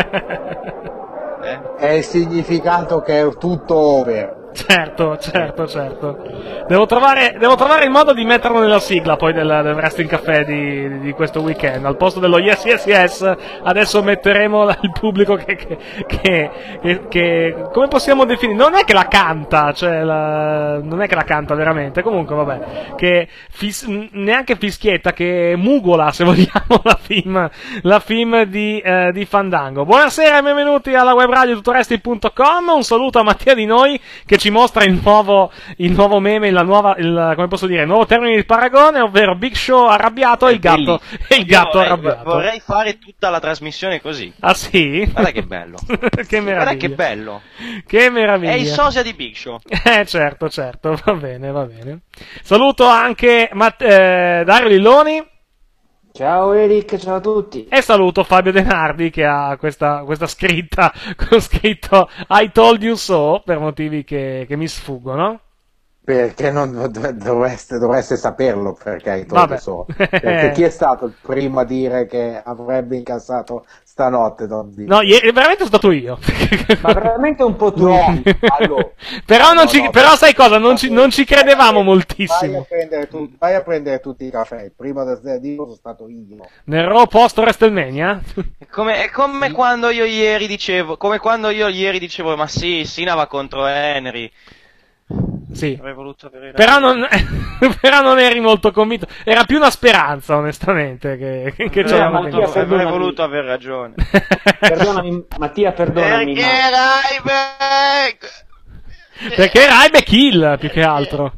eh? È il significato che è tutto over. Certo, certo, certo. Devo trovare, devo trovare il modo di metterlo nella sigla poi del, del Wrestling Café di, di questo weekend. Al posto dello Yes Yes Yes adesso metteremo la, il pubblico che, che, che, che, che come possiamo definire? Non è che la canta, cioè la, non è che la canta veramente. Comunque vabbè, che fis, neanche fischietta, che mugola se vogliamo la film, la film di, eh, di Fandango. Buonasera e benvenuti alla web radio tutto wrestling punto com. Un saluto a Mattia Di Noi che ci mostra il nuovo, il nuovo meme, la nuova, il, come posso dire, il nuovo termine di paragone, ovvero Big Show arrabbiato e il gatto, e il gatto vorrei, arrabbiato. Vorrei fare tutta la trasmissione così. Ah sì? Guarda che bello. Che meraviglia. Guarda che bello. Che meraviglia. È il sosia di Big Show. Eh certo, certo, va bene, va bene. Saluto anche Matt, eh, Dario Lilloni. Ciao Eric, ciao a tutti. E saluto Fabio Denardi che ha questa, questa scritta con scritto I told you so, per motivi che, che mi sfuggono. Perché non dovreste, dovreste saperlo, perché hai told you so. Perché chi è stato il primo a dire che avrebbe incassato stanotte? Non no, ieri, veramente sono stato io. Ma veramente un po' tu. No, allora. però, non no, ci, no, però sai cosa? Non, no, ci, non ci credevamo vai, moltissimo. Vai a, prendere tu, vai a prendere tutti i caffè. Il primo da dire sono stato io. Nel Raw post WrestleMania? È come, è come sì. quando io ieri dicevo, come quando io ieri dicevo, ma sì, Sina va contro Henry. Sì. Avrei voluto avere però, non, però non eri molto convinto. Era più una speranza, onestamente. Che, che c'era Mattia, avrei voluto aver ragione. Perdonami, Mattia, perdonami. Perché ma... Ryback? Perché Ryback Hill, più che altro.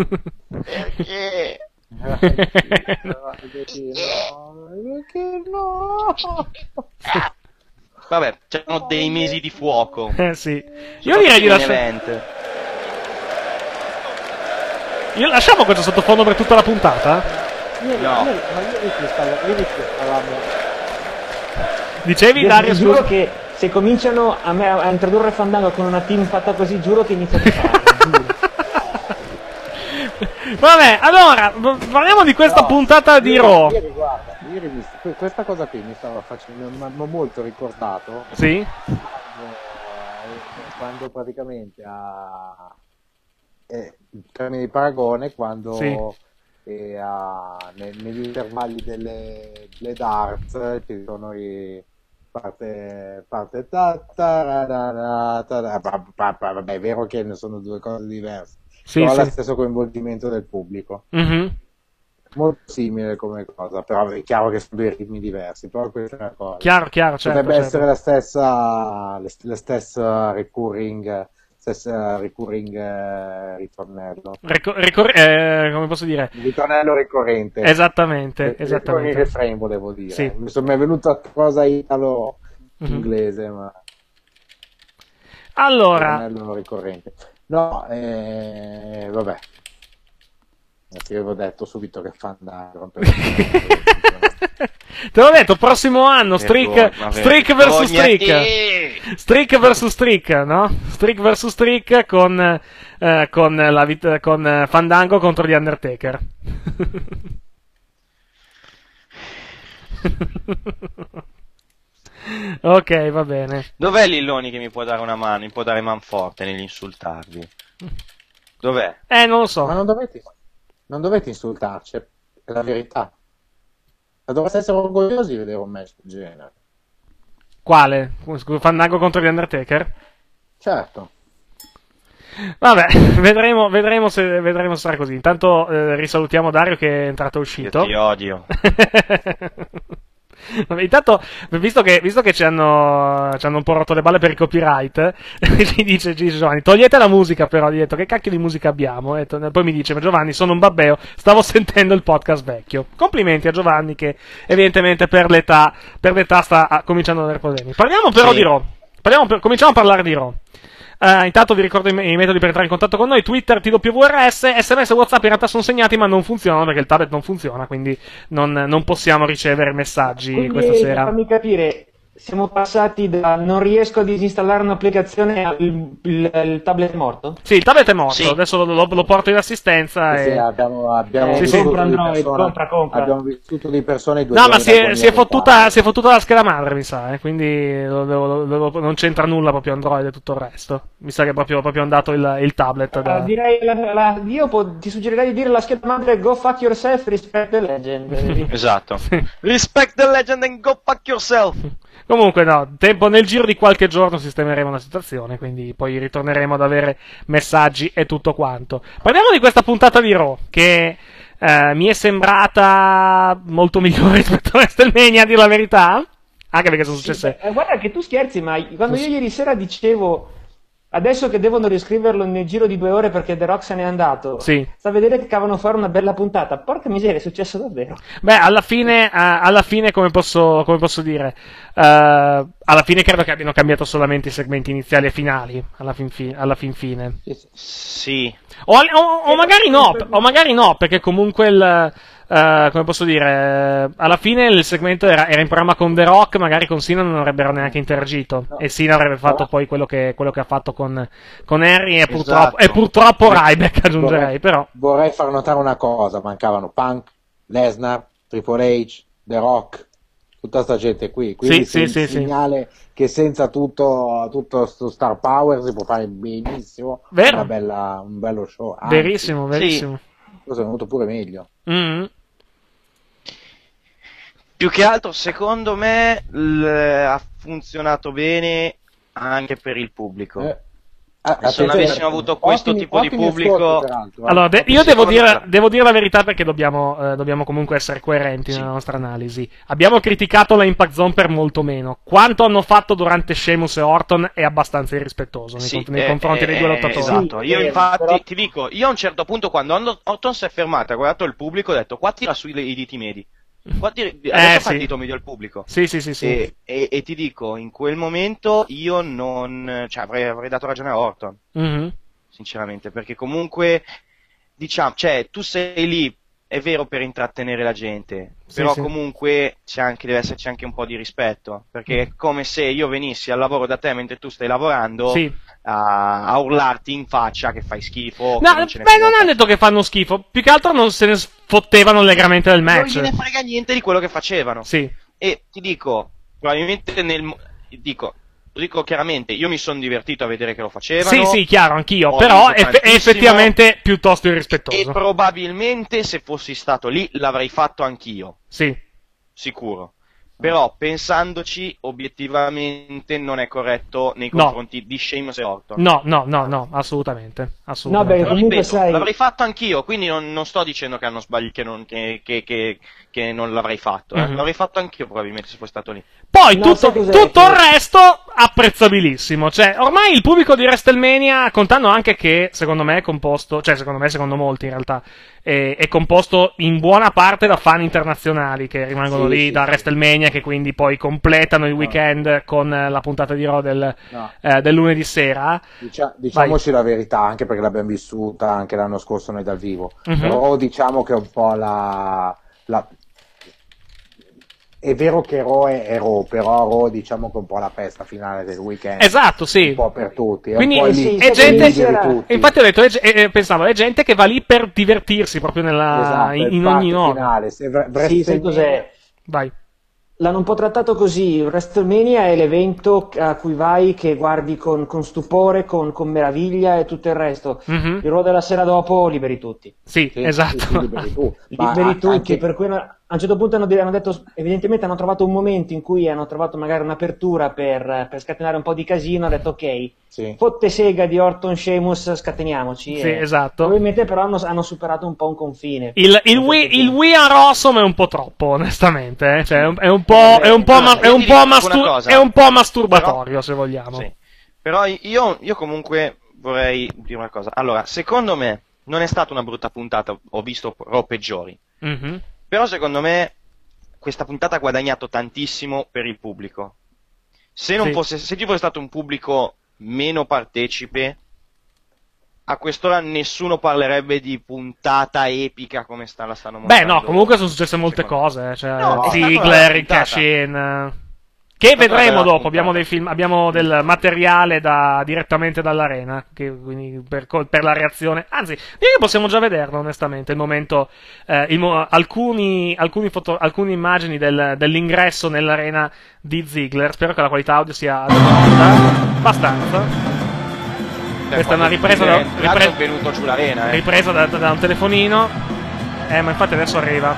Perché? Perché no? Vabbè, c'erano dei mesi di fuoco. Eh sì. Io direi di lasciare. Io lasciamo questo sottofondo per tutta la puntata? Ieri, no. Ieri, ma ieri stavamo, ieri stavamo. Dicevi, io Dario? Giuro scusa? che se cominciano a, me, a introdurre Fandango con una team fatta così, giuro che iniziano a fare. Vabbè, allora, parliamo di questa no, puntata di ieri, Raw. Ieri, guarda, ieri mi, questa cosa qui mi stava facendo, mi ha molto ricordato. Sì? Quando, quando praticamente a... Eh, in termini di paragone, quando... Sì. E a, ne, negli intervalli delle, delle darts ci sono i parte parte ta, ta, ta, ta, ta, ta, ta, ta, vabbè, è vero che ne sono due cose diverse, sì, però sì. Lo stesso coinvolgimento del pubblico, mm-hmm. Molto simile come cosa, però è chiaro che sono due ritmi diversi, però questa è una cosa chiaro, chiaro, certo, potrebbe certo. essere la stessa la stessa recurring stessa recurring eh, ritornello. Ricor- ricor- eh, come posso dire? Ritornello ricorrente. Esattamente, R- esattamente. Il refrain volevo dire. Sì. Mi sono venuta cosa italo mm-hmm. inglese, ma allora ritornello ricorrente. No, eh, vabbè. Ti avevo detto subito che Fandango. Te l'ho detto, prossimo anno Streak, Streak versus Streak, Streak versus Streak, no? Streak versus Streak con, eh, con, la vita, con Fandango contro The Undertaker. Ok, va bene. Dov'è Lilloni che mi può dare una mano, mi può dare manforte nell'insultarvi? Dov'è? Eh, non lo so. Ma non dovete, non dovete insultarci, è la verità. Ma dovreste essere orgogliosi di vedere un match del genere. Quale? Fandango contro The Undertaker? Certo. Vabbè, vedremo, vedremo, se, vedremo se sarà così. Intanto eh, risalutiamo Dario che è entrato e uscito. Io ti odio. Vabbè, intanto, visto che, visto che ci, hanno, ci hanno un po' rotto le balle per il copyright, ci dice, ci dice Giovanni, togliete la musica però, gli ho detto, che cacchio di musica abbiamo? E poi mi dice, ma Giovanni, sono un babbeo, stavo sentendo il podcast vecchio. Complimenti a Giovanni che evidentemente per l'età, per l'età sta cominciando ad avere problemi. Parliamo però sì. di Raw. Parliamo per, cominciamo a parlare di Raw. Uh, intanto vi ricordo i, i metodi per entrare in contatto con noi: Twitter, T W R S, sms e WhatsApp in realtà sono segnati ma non funzionano perché il tablet non funziona, quindi non, non possiamo ricevere messaggi quindi, questa sera. Fammi capire, siamo passati da non riesco a disinstallare un'applicazione al il, il, il tablet è morto? Sì, il tablet è morto, sì. Adesso lo, lo, lo porto in assistenza sì, e... sì, abbiamo, abbiamo eh, sì, compra sì, Android, persona, compra, compra. Abbiamo vissuto di persone due no, ma si è, si, è fottuta, si è fottuta la scheda madre, mi sa, eh, quindi lo, lo, lo, lo, non c'entra nulla proprio Android e tutto il resto. Mi sa che è proprio, proprio andato il, il tablet. Da... Uh, direi, la, la, io po- ti suggerirei di dire la scheda madre go fuck yourself, respect the legend. Esatto. Respect the legend and go fuck yourself. Comunque no, tempo, nel giro di qualche giorno sistemeremo la situazione, quindi poi ritorneremo ad avere messaggi e tutto quanto. Parliamo di questa puntata di Raw, che eh, mi è sembrata molto migliore rispetto a WrestleMania, a dire la verità, anche perché sono successe... Sì, eh, guarda che tu scherzi, ma quando io ieri sera dicevo... Adesso che devono riscriverlo nel giro di due ore perché The Rock se n'è andato, sì. Sta a vedere che cavano fare una bella puntata. Porca miseria, è successo davvero. Beh, alla fine, uh, alla fine come posso, come posso dire, uh, alla fine credo che abbiano cambiato solamente i segmenti iniziali e finali, alla fin, fi- alla fin fine. Sì. O, o, o magari no, o magari no, perché comunque il... Uh, come posso dire, uh, alla fine il segmento era, era in programma con The Rock, magari con Cena non avrebbero neanche interagito no. E Cena avrebbe fatto no. poi quello che, quello che ha fatto con, con Harry e purtroppo, esatto. e purtroppo Ryback aggiungerei, vorrei, però vorrei far notare una cosa: mancavano Punk, Lesnar, Triple H, The Rock, tutta sta gente qui, quindi sì, sì, il sì, segnale sì. che senza tutto tutto sto star power si può fare benissimo. Vero? Una bella, un bello show. Anzi, verissimo, verissimo. Questo è venuto pure meglio. Mm-hmm. Più che altro, secondo me, l- ha funzionato bene anche per il pubblico. Eh. Ah, se non avessimo avuto questo ottimi, tipo di pubblico, ascolti, allora de- io devo dire, devo dire la verità perché dobbiamo, eh, dobbiamo comunque essere coerenti sì. nella nostra analisi. Abbiamo criticato la Impact Zone per molto meno. Quanto hanno fatto durante Sheamus e Orton è abbastanza irrispettoso nei, sì, con- nei eh, confronti eh, dei due lottatori. Esatto. Io sì, infatti però... ti dico, io a un certo punto quando Orton si è fermato, ha guardato il pubblico, ho detto qua tira sui i diti medi. Qua tira, adesso eh, fa sì. il dito medio al pubblico. Sì, sì, sì, sì. E, e, e ti dico, in quel momento io non, cioè avrei, avrei dato ragione a Orton. Mm-hmm. Sinceramente, perché comunque diciamo, cioè tu sei lì è vero per intrattenere la gente, Sì, però sì. comunque c'è anche, deve esserci anche un po' di rispetto, perché è come se io venissi al lavoro da te mentre tu stai lavorando Sì. a, a urlarti in faccia che fai schifo. No, che non ce ne beh, frega non hanno detto che fanno schifo, più che altro non se ne sfottevano allegramente del non match. gliene frega niente di quello che facevano. Sì. E ti dico, probabilmente nel mo- dico, lo dico chiaramente, io mi sono divertito a vedere che lo facevano. Sì, sì, chiaro, anch'io, ho però riso è, è tantissimo, effettivamente piuttosto e irrispettoso. probabilmente se fossi stato lì l'avrei fatto anch'io. Sì. Sicuro. Però pensandoci, obiettivamente non è corretto nei No. confronti di Sheamus e Orton. No, no, no, no, assolutamente. assolutamente. beh, Però comunque ripeto, sai- l'avrei fatto anch'io, quindi non, non sto dicendo che hanno sbagliato, che non, che, che, che, che non l'avrei fatto. Eh. Mhm. L'avrei fatto anch'io probabilmente se fossi stato lì. Poi No, tutto, sai cos'è? tutto il resto apprezzabilissimo. Cioè, ormai il pubblico di WrestleMania, contando anche che secondo me è composto, cioè secondo me, secondo molti in realtà, è, è composto in buona parte da fan internazionali che rimangono Sì, lì sì, da sì. WrestleMania, che quindi poi completano il weekend con eh, la puntata di Raw del, No. eh, del lunedì sera. Dicia- diciamoci la verità, anche perché l'abbiamo vissuta anche l'anno scorso noi dal vivo. Mhm. Però diciamo che è un po' la, la- è vero che Raw è, è Raw, però Raw diciamo che è un po' la festa finale del weekend. Esatto, sì. Un po' per tutti. È Quindi un po' è, lì- è lì gente, di tutti. infatti ho detto, è, è- pensavo, è gente che va lì per divertirsi proprio nella, Esatto, in, il in ogni party modo. finale. Se Vre- Sì, sai WrestleMania- cos'è? Vai. L'hanno un po' trattato così, WrestleMania è l'evento a cui vai, che guardi con, con stupore, con, con meraviglia e tutto il resto. Mhm. Il Raw della sera dopo liberi tutti. Sì, Sì, esatto. sì, sì, liberi tu. Ma Liberi a- tutti, anche- per cui no- a un certo punto hanno, hanno detto, evidentemente hanno trovato un momento in cui hanno trovato magari un'apertura per, per scatenare un po' di casino, hanno detto ok, Sì. fotte sega di Orton Sheamus, scateniamoci. Sì, e esatto. Probabilmente però hanno, hanno superato un po' un confine. Il, il, we, il We Are Awesome è un po' troppo, onestamente. eh. Cioè, è un- è un po', è un po', ma- è Io un ti po' dico mastur- una cosa. è un po' masturbatorio, se vogliamo. Sì. Però io, io comunque vorrei dire una cosa. Allora, secondo me non è stata una brutta puntata, ho visto Raw peggiori. Mhm. Però secondo me questa puntata ha guadagnato tantissimo per il pubblico. Se non Sì. fosse, se ci fosse stato un pubblico meno partecipe, a quest'ora nessuno parlerebbe di puntata epica come sta, la stanno Beh, mostrando. no, comunque sono successe molte cose. eh, Cioè, No, è stata una Ziggler, il puntata. cash-in. eh, Che stata vedremo una dopo. puntata. Abbiamo dei film, abbiamo del materiale da, direttamente dall'arena. Che, quindi per, co- per la reazione. Anzi, direi che possiamo già vederlo, onestamente. Il momento. eh, il mo- alcuni, alcuni foto- alcune immagini del- dell'ingresso nell'arena di Ziggler. Spero che la qualità audio sia adeguata. Abbastanza. Questa è una ripresa da, ripre- è venuto giù l'arena, eh. ripresa da, da un telefonino. Eh, ma infatti adesso arriva.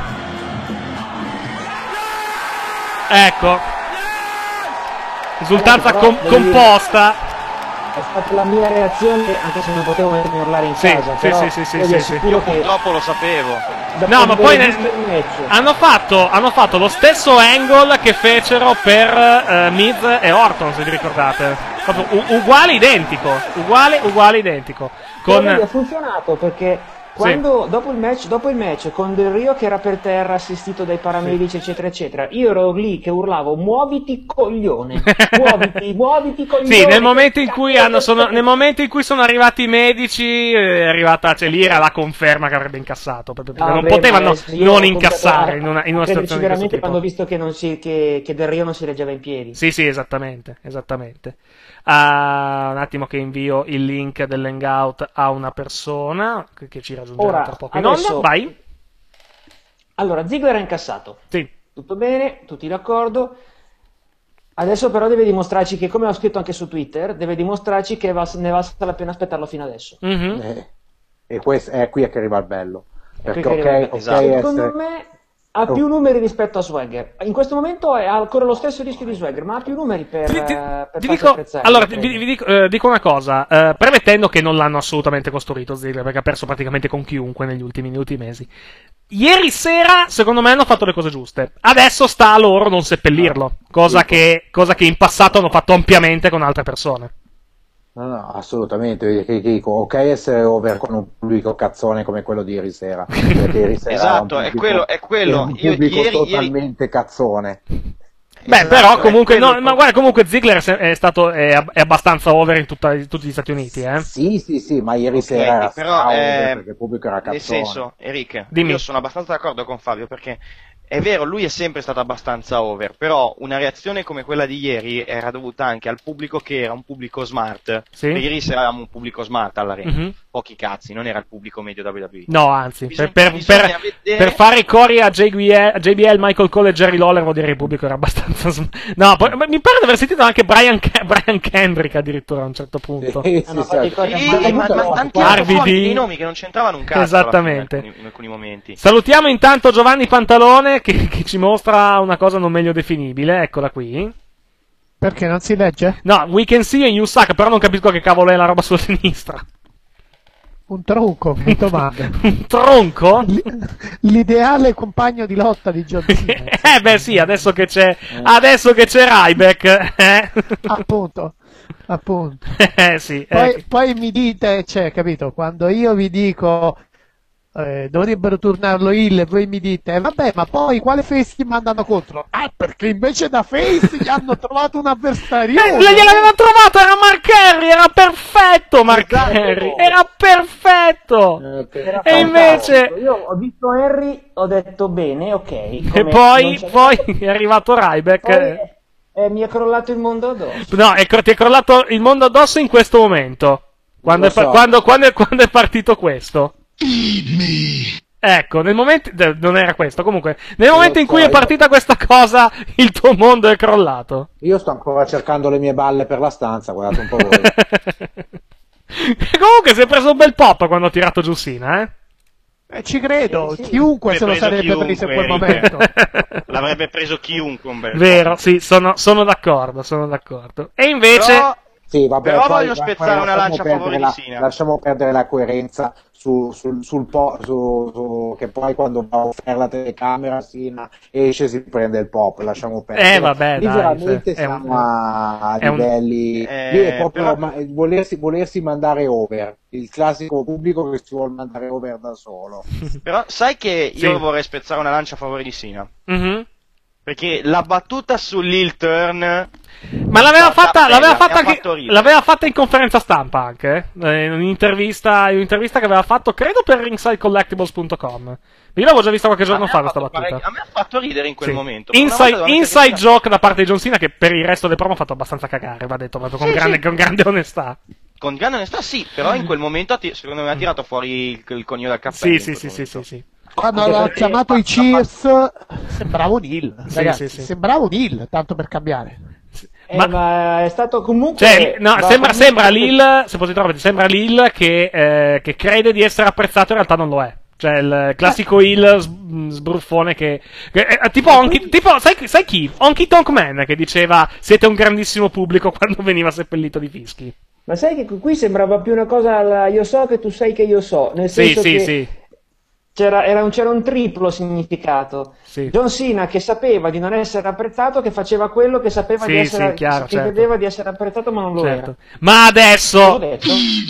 Ecco. Risultanza Però, com- devo dire- composta. È stata la mia reazione, anche se non potevo mettermi a urlare in Sì, casa. sì, però sì, sì, sì, io vi sì, assicuro Io che purtroppo lo sapevo. dopo No, ma aver poi ne- visto il match, hanno fatto, hanno fatto lo stesso angle che fecero per eh, Miz e Orton, se vi ricordate. Proprio u- uguale identico. Uguale, uguale identico. però vedi, ha Con... funzionato perché quando dopo il match, dopo il match con Del Rio che era per terra assistito dai paramedici eccetera eccetera, io ero lì che urlavo muoviti coglione, muoviti, muoviti coglione. Sì, nel momento in che cui cazzo hanno, sono, stai- nel momento in cui sono arrivati i medici, è arrivata, cioè lì era la conferma che avrebbe incassato. Proprio perché Ah, non beh, potevano ma adesso io non ho incassare cominciato in una, in a una crederci situazione di questo veramente tipo. quando ho visto che, non si, che, che Del Rio non si reggeva in piedi. Sì, sì, esattamente, esattamente. Ah, un attimo che invio il link dell'hangout a una persona che, che ci raggiungerà Ora, tra poco in adesso- onda. Vai. Allora, Ziggler ha incassato. Sì. Tutto bene, tutti d'accordo. Adesso però deve dimostrarci che, come ho scritto anche su Twitter, deve dimostrarci che va- ne valsa la pena aspettarlo fino adesso. Mhm. Eh, e questo è qui è che arriva il bello. È qui Perché che ok, arriva il- ok Esatto. Secondo essere- me ha più numeri rispetto a Swagger. In questo momento è- ha ancora lo stesso rischio di Swagger, ma ha più numeri per, Ti- ti- eh, per Ti farsi dico, apprezzare. allora, credo. vi, vi dico, eh, dico una cosa, eh, premettendo che non l'hanno assolutamente costruito Ziggler, perché ha perso praticamente con chiunque negli ultimi, negli ultimi mesi. Ieri sera, secondo me, hanno fatto le cose giuste. Adesso sta a loro non seppellirlo, cosa che, cosa che in passato hanno fatto ampiamente con altre persone. No, no, assolutamente. Vedi che dico, ok essere over con un pubblico cazzone come quello di ieri sera. Perché ieri sera Esatto, era un è pubblico- quello- è quello. era un Io pubblico ieri- ieri- totalmente cazzone. Beh, esatto, però comunque, no, quello- ma guarda, comunque Ziggler è stato è, è abbastanza over in, tutta, in tutti gli Stati Uniti, eh. Sì, sì, sì, ma ieri Ok, sera era però, stra- eh, perché il pubblico era nel cazzone. senso, Eric, Dimmi. io sono abbastanza d'accordo con Fabio perché è vero, lui è sempre stato abbastanza over, però una reazione come quella di ieri era dovuta anche al pubblico che era un pubblico smart. Sì. Perché ieri sera eravamo un pubblico smart all'arena, Mhm. pochi cazzi, non era il pubblico medio W W E. No, anzi, Bisogna- per, per, bisogna per- vedere- per fare i cori a J B L, J B L, Michael Cole e Jerry Lawler, vuol dire che il pubblico era abbastanza. sm- No, poi, ma mi pare di aver sentito anche Brian, Ke- Brian Kendrick addirittura a un certo punto. Sì, Ah, no, sì, fatti sì. correre, Sì, ma- ma, ma ma- tanti R V D. fuori dei nomi che non c'entravano un cazzo alla fine Esattamente. in alcuni, in alcuni momenti. Salutiamo intanto Giovanni Pantalone che, che ci mostra una cosa non meglio definibile, eccola qui. Perché non si legge? No, we can see and you suck, però non capisco che cavolo è la roba sulla sinistra. Un tronco, mi domanda. Un tronco? L'ideale compagno di lotta di John Cena. Eh beh sì, adesso che c'è adesso che c'è Ryback, eh? Appunto, appunto. Eh sì, Poi, eh. poi mi dite, cioè, capito, quando io vi dico eh, dovrebbero turnarlo heel e voi mi dite, eh, vabbè, ma poi quale face ti mandano contro? Ah, perché invece da face gli hanno trovato un avversario. Eh, gliel'aveva trovato, era Mark Henry, era perfetto Mark Henry, era perfetto. Era E invece fantastico. Io ho visto Henry, ho detto bene, ok. e come- poi, non c'è- poi è arrivato Ryback. Poi, eh, eh, mi è crollato il mondo addosso. No, è, ti è crollato il mondo addosso in questo momento. Quando, è, Lo so. quando, quando, è, quando è partito questo. Ecco, nel momento. eh, Non era questo, comunque. Nel momento in cui è partita questa cosa, il tuo mondo è crollato. Io sto ancora cercando le mie balle per la stanza, guardate un po' voi. Comunque si è preso un bel pop quando ha tirato giù Sina, eh? Eh, ci credo, Sì, sì. chiunque Si è se lo preso sarebbe chiunque, preso in quel Eric. momento. L'avrebbe preso chiunque un bel Vero, po'. sì, sono, sono d'accordo, sono d'accordo. E invece. Però, Sì, vabbè, però poi- voglio poi spezzare una lasciamo lancia a perdere favore la- di Sina. Lasciamo perdere la coerenza su, sul, sul po', su, su- che poi quando va a offrire la telecamera Sina esce e si prende il pop, lasciamo perdere. Eh, vabbè, Lì dai, veramente se- è un- siamo a, a è un- livelli Eh, lì è proprio però- ma- volersi, volersi mandare over, il classico pubblico che si vuole mandare over da solo. Però sai che io Sì. vorrei spezzare una lancia a favore di Sina. Mhm. Perché la battuta sull'heel turn. Ma l'aveva fatta, bella, l'aveva mi fatta ha anche, fatto ridere. l'aveva fatta in conferenza stampa anche, eh, in un'intervista, in un'intervista che aveva fatto, credo per ringside collectibles punto com. Io l'avevo già vista qualche giorno A me fa ha questa fatto battuta. parecchio- A me ha fatto ridere in quel Sì. momento. Una Inside, volta davanti a inside Sina- joke da parte di John Cena che per il resto del promo ha fatto abbastanza cagare, va detto, proprio con, Sì, grande, sì. con grande onestà. Con grande onestà sì, però in quel momento ha ti- secondo me ha tirato fuori il, il conio dal cappello. Sì, in sì, quel sì, sì, momento. sì, sì. Quando Anche aveva perché- chiamato i Cheers sembrava un heel, Sì, ragazzi, sì, sì. sembrava un heel, tanto per cambiare. Eh, Ma- ma... è stato comunque. Cioè, no, va sembra, comunque- sembra Lil, se potete trovare, sembra Lil che, eh, che crede di essere apprezzato, in realtà non lo è. Cioè, il classico heel s- sbruffone che, che è, tipo, Honky, tipo sai, sai chi? Honky Tonk Man che diceva siete un grandissimo pubblico quando veniva seppellito di fischi. Ma sai che qui sembrava più una cosa alla io so che tu sai che io so. Nel Sì, senso sì, che sì. C'era, era un, c'era un triplo significato. Sì. John Cena che sapeva di non essere apprezzato, che faceva quello che sapeva Sì, di essere sì, chiaro, che certo. vedeva di essere apprezzato, ma non lo Certo. era. Ma L'ho adesso, detto.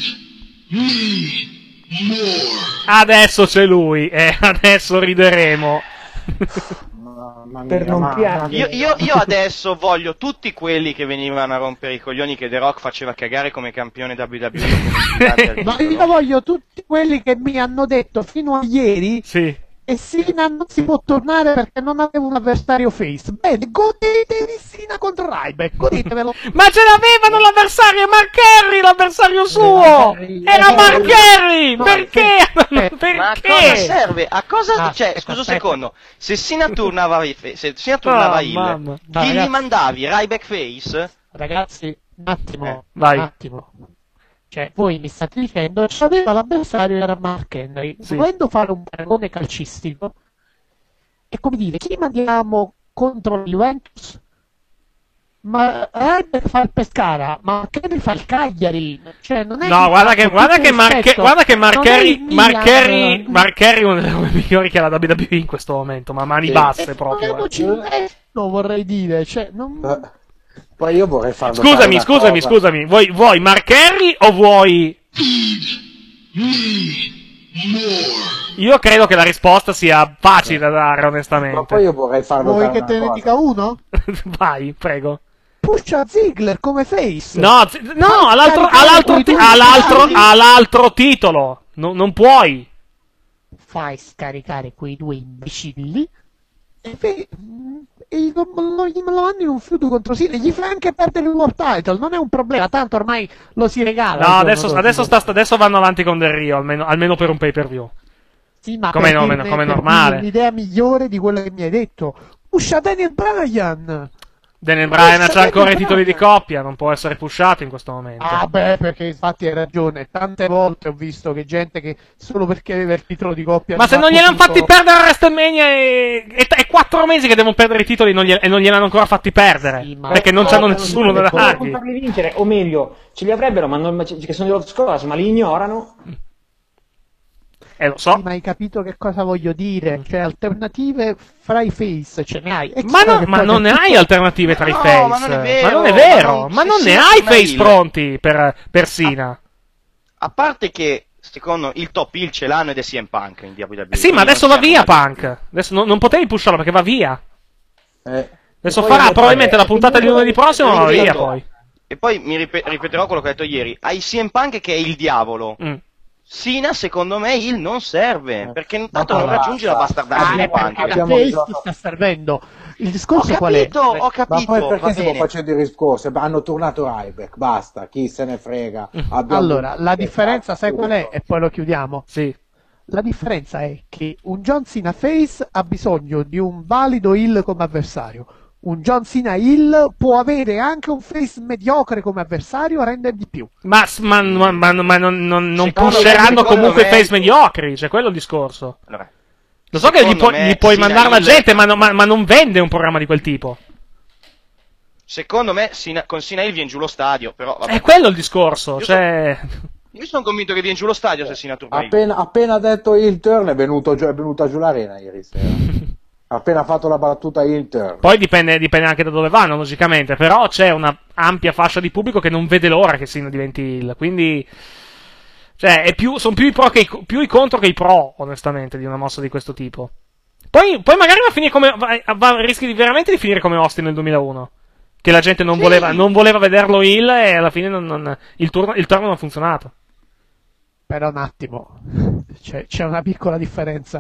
adesso c'è lui, e adesso rideremo. Mamma Per mia, non ma- piangere. Io, io- io adesso voglio tutti quelli che venivano a rompere i coglioni che The Rock faceva cagare come campione W W E. come sfidati al Ma titolo. io voglio tutti quelli che mi hanno detto fino a ieri Sì. e Sina non si può tornare perché non avevo un avversario face. Bene, godetevi Sina contro Ryback, godetevelo. Ma ce l'avevano l'avversario, Mark Henry, l'avversario suo! Era Mark Henry! Perché? Perché? Ma a cosa serve? A cosa? Ah, cioè, aspetta, scusa un aspetta. secondo. Se Sina tornava, se Sina tornava Oh, heel, mamma. chi Dai, gli ragazzi. mandavi? Ryback face? Ragazzi, un attimo, Eh, vai. un attimo. Cioè, voi mi state dicendo c'aveva l'avversario era Mark Henry. Sì. Volendo fare un paragone calcistico, è come dire, chi mandiamo contro la Juventus? Ma Ryback fa il Pescara, ma Mark Henry fa il Cagliari. Cioè, non è No, guarda che, con guarda tutto che, Mark, rispetto, guarda che Mark non è Henry, il Milan, Mark Henry, eh. Mark Henry è uno dei uomini migliori che ha la W W E in questo momento, ma a mani Sì. basse E proprio. eh. proviamoci il resto, vorrei dire. Cioè, non... Eh, Poi io vorrei farlo fare Scusami, una scusami, cosa. scusami, vuoi, vuoi Mark Henry o vuoi... Io credo che la risposta sia facile da dare, onestamente. Ma poi io vorrei farlo. Vuoi che te ne dica uno? Vai, prego. Pusha Ziggler come face. No, z- no, all'altro, all'altro, ti- all'altro, all'altro titolo. No, non puoi. Fai scaricare quei due imbecilli e, fe- e lo, lo, lo mandi in un feudo contro Cena. Gli fai anche perdere il World Title. Non è un problema, tanto ormai lo si regala. No, adesso, adesso, sta, adesso vanno avanti con Del Rio, almeno, almeno per un pay per view. Sì, ma come, no, per, come per normale. L'idea migliore di quello che mi hai detto. Pusha Daniel Bryan. Daniel Bryan c'ha ancora i titoli di coppia, non può essere pushato in questo momento. Ah beh, perché infatti hai ragione, tante volte ho visto che gente che solo perché aveva il titolo di coppia... Ma se non gliel'hanno fatti perdere a WrestleMania e... e... è quattro mesi che devono perdere i titoli non gliel... e non gliel'hanno ancora fatti perdere, sì, perché non c'hanno nessuno da dargli. Non farli vincere, o meglio, ce li avrebbero, ma non... che sono di Lord Scores, ma li ignorano. Eh, lo so. Sì, ma hai capito che cosa voglio dire? Cioè, alternative fra i face ce ne hai. Ma, no, ma non ne hai alternative tra no, i face. Ma non è vero. Ma non è vero. Ma, non, ma non se ne si hai face il... pronti per, per Cena. A, a parte che, secondo il top heel ce l'hanno ed è C M Punk in W W E. Sì, ma adesso va via Punk. Adesso non, non potevi pusharlo perché va via. Eh. Adesso farà probabilmente la puntata di lunedì prossimo, ma va via poi. E poi mi rip- ripeterò quello che ho detto ieri. Hai C M Punk che è il diavolo. Mm. Cena secondo me il non serve perché intanto non raggiunge la bastardaggine Ah, di Punk. perché la face ti sta servendo. Il discorso ho qual è? capito, ho capito. Ma poi perché va stiamo bene. facendo i discorsi? Hanno tornato Ryback, basta, chi se ne frega. Abbiamo Allora, la differenza sai qual è? E poi lo chiudiamo. Sì. La differenza è che un John Cena face ha bisogno di un valido heel come avversario. Un John Cena heel può avere anche un face mediocre come avversario a rendere di più. Ma, ma, ma, ma, ma non, non, non Secondo pusheranno me, comunque me... face mediocri, cioè quello è il discorso. Allora, lo so che gli, pu- me, gli puoi Cena mandare la heel... gente, ma, no, ma, ma non vende un programma di quel tipo. Secondo me Cena, con Cena heel viene giù lo stadio, però vabbè. È quello il discorso, Io cioè... Sono... Io sono convinto che viene giù lo stadio se Cena turna heel. Appena, appena detto il turn è, venuto giù, è venuta giù l'arena ieri sera. Appena fatto la battuta il turn. Poi dipende, dipende anche da dove vanno, logicamente. Però c'è una ampia fascia di pubblico che non vede l'ora che Cena diventi heel. Quindi, cioè, è più, sono più i pro che i, più i contro che i pro, onestamente, di una mossa di questo tipo. Poi, poi magari va a finire come, va, va, rischi di, veramente di finire come Austin nel duemilauno. Che la gente non, sì. voleva, non voleva vederlo heel e alla fine non, non, il, turno, il turno non ha funzionato. Però un attimo, c'è, c'è una piccola differenza.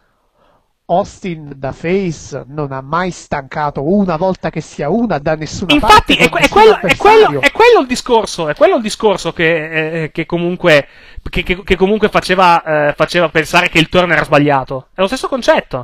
Austin da face non ha mai stancato una volta che sia una da nessuna Infatti, parte. Infatti, è, è, quello, è, quello, è quello il discorso. È quello il discorso che, eh, che comunque, che, che, che comunque faceva, eh, faceva pensare che il turn era sbagliato. È lo stesso concetto.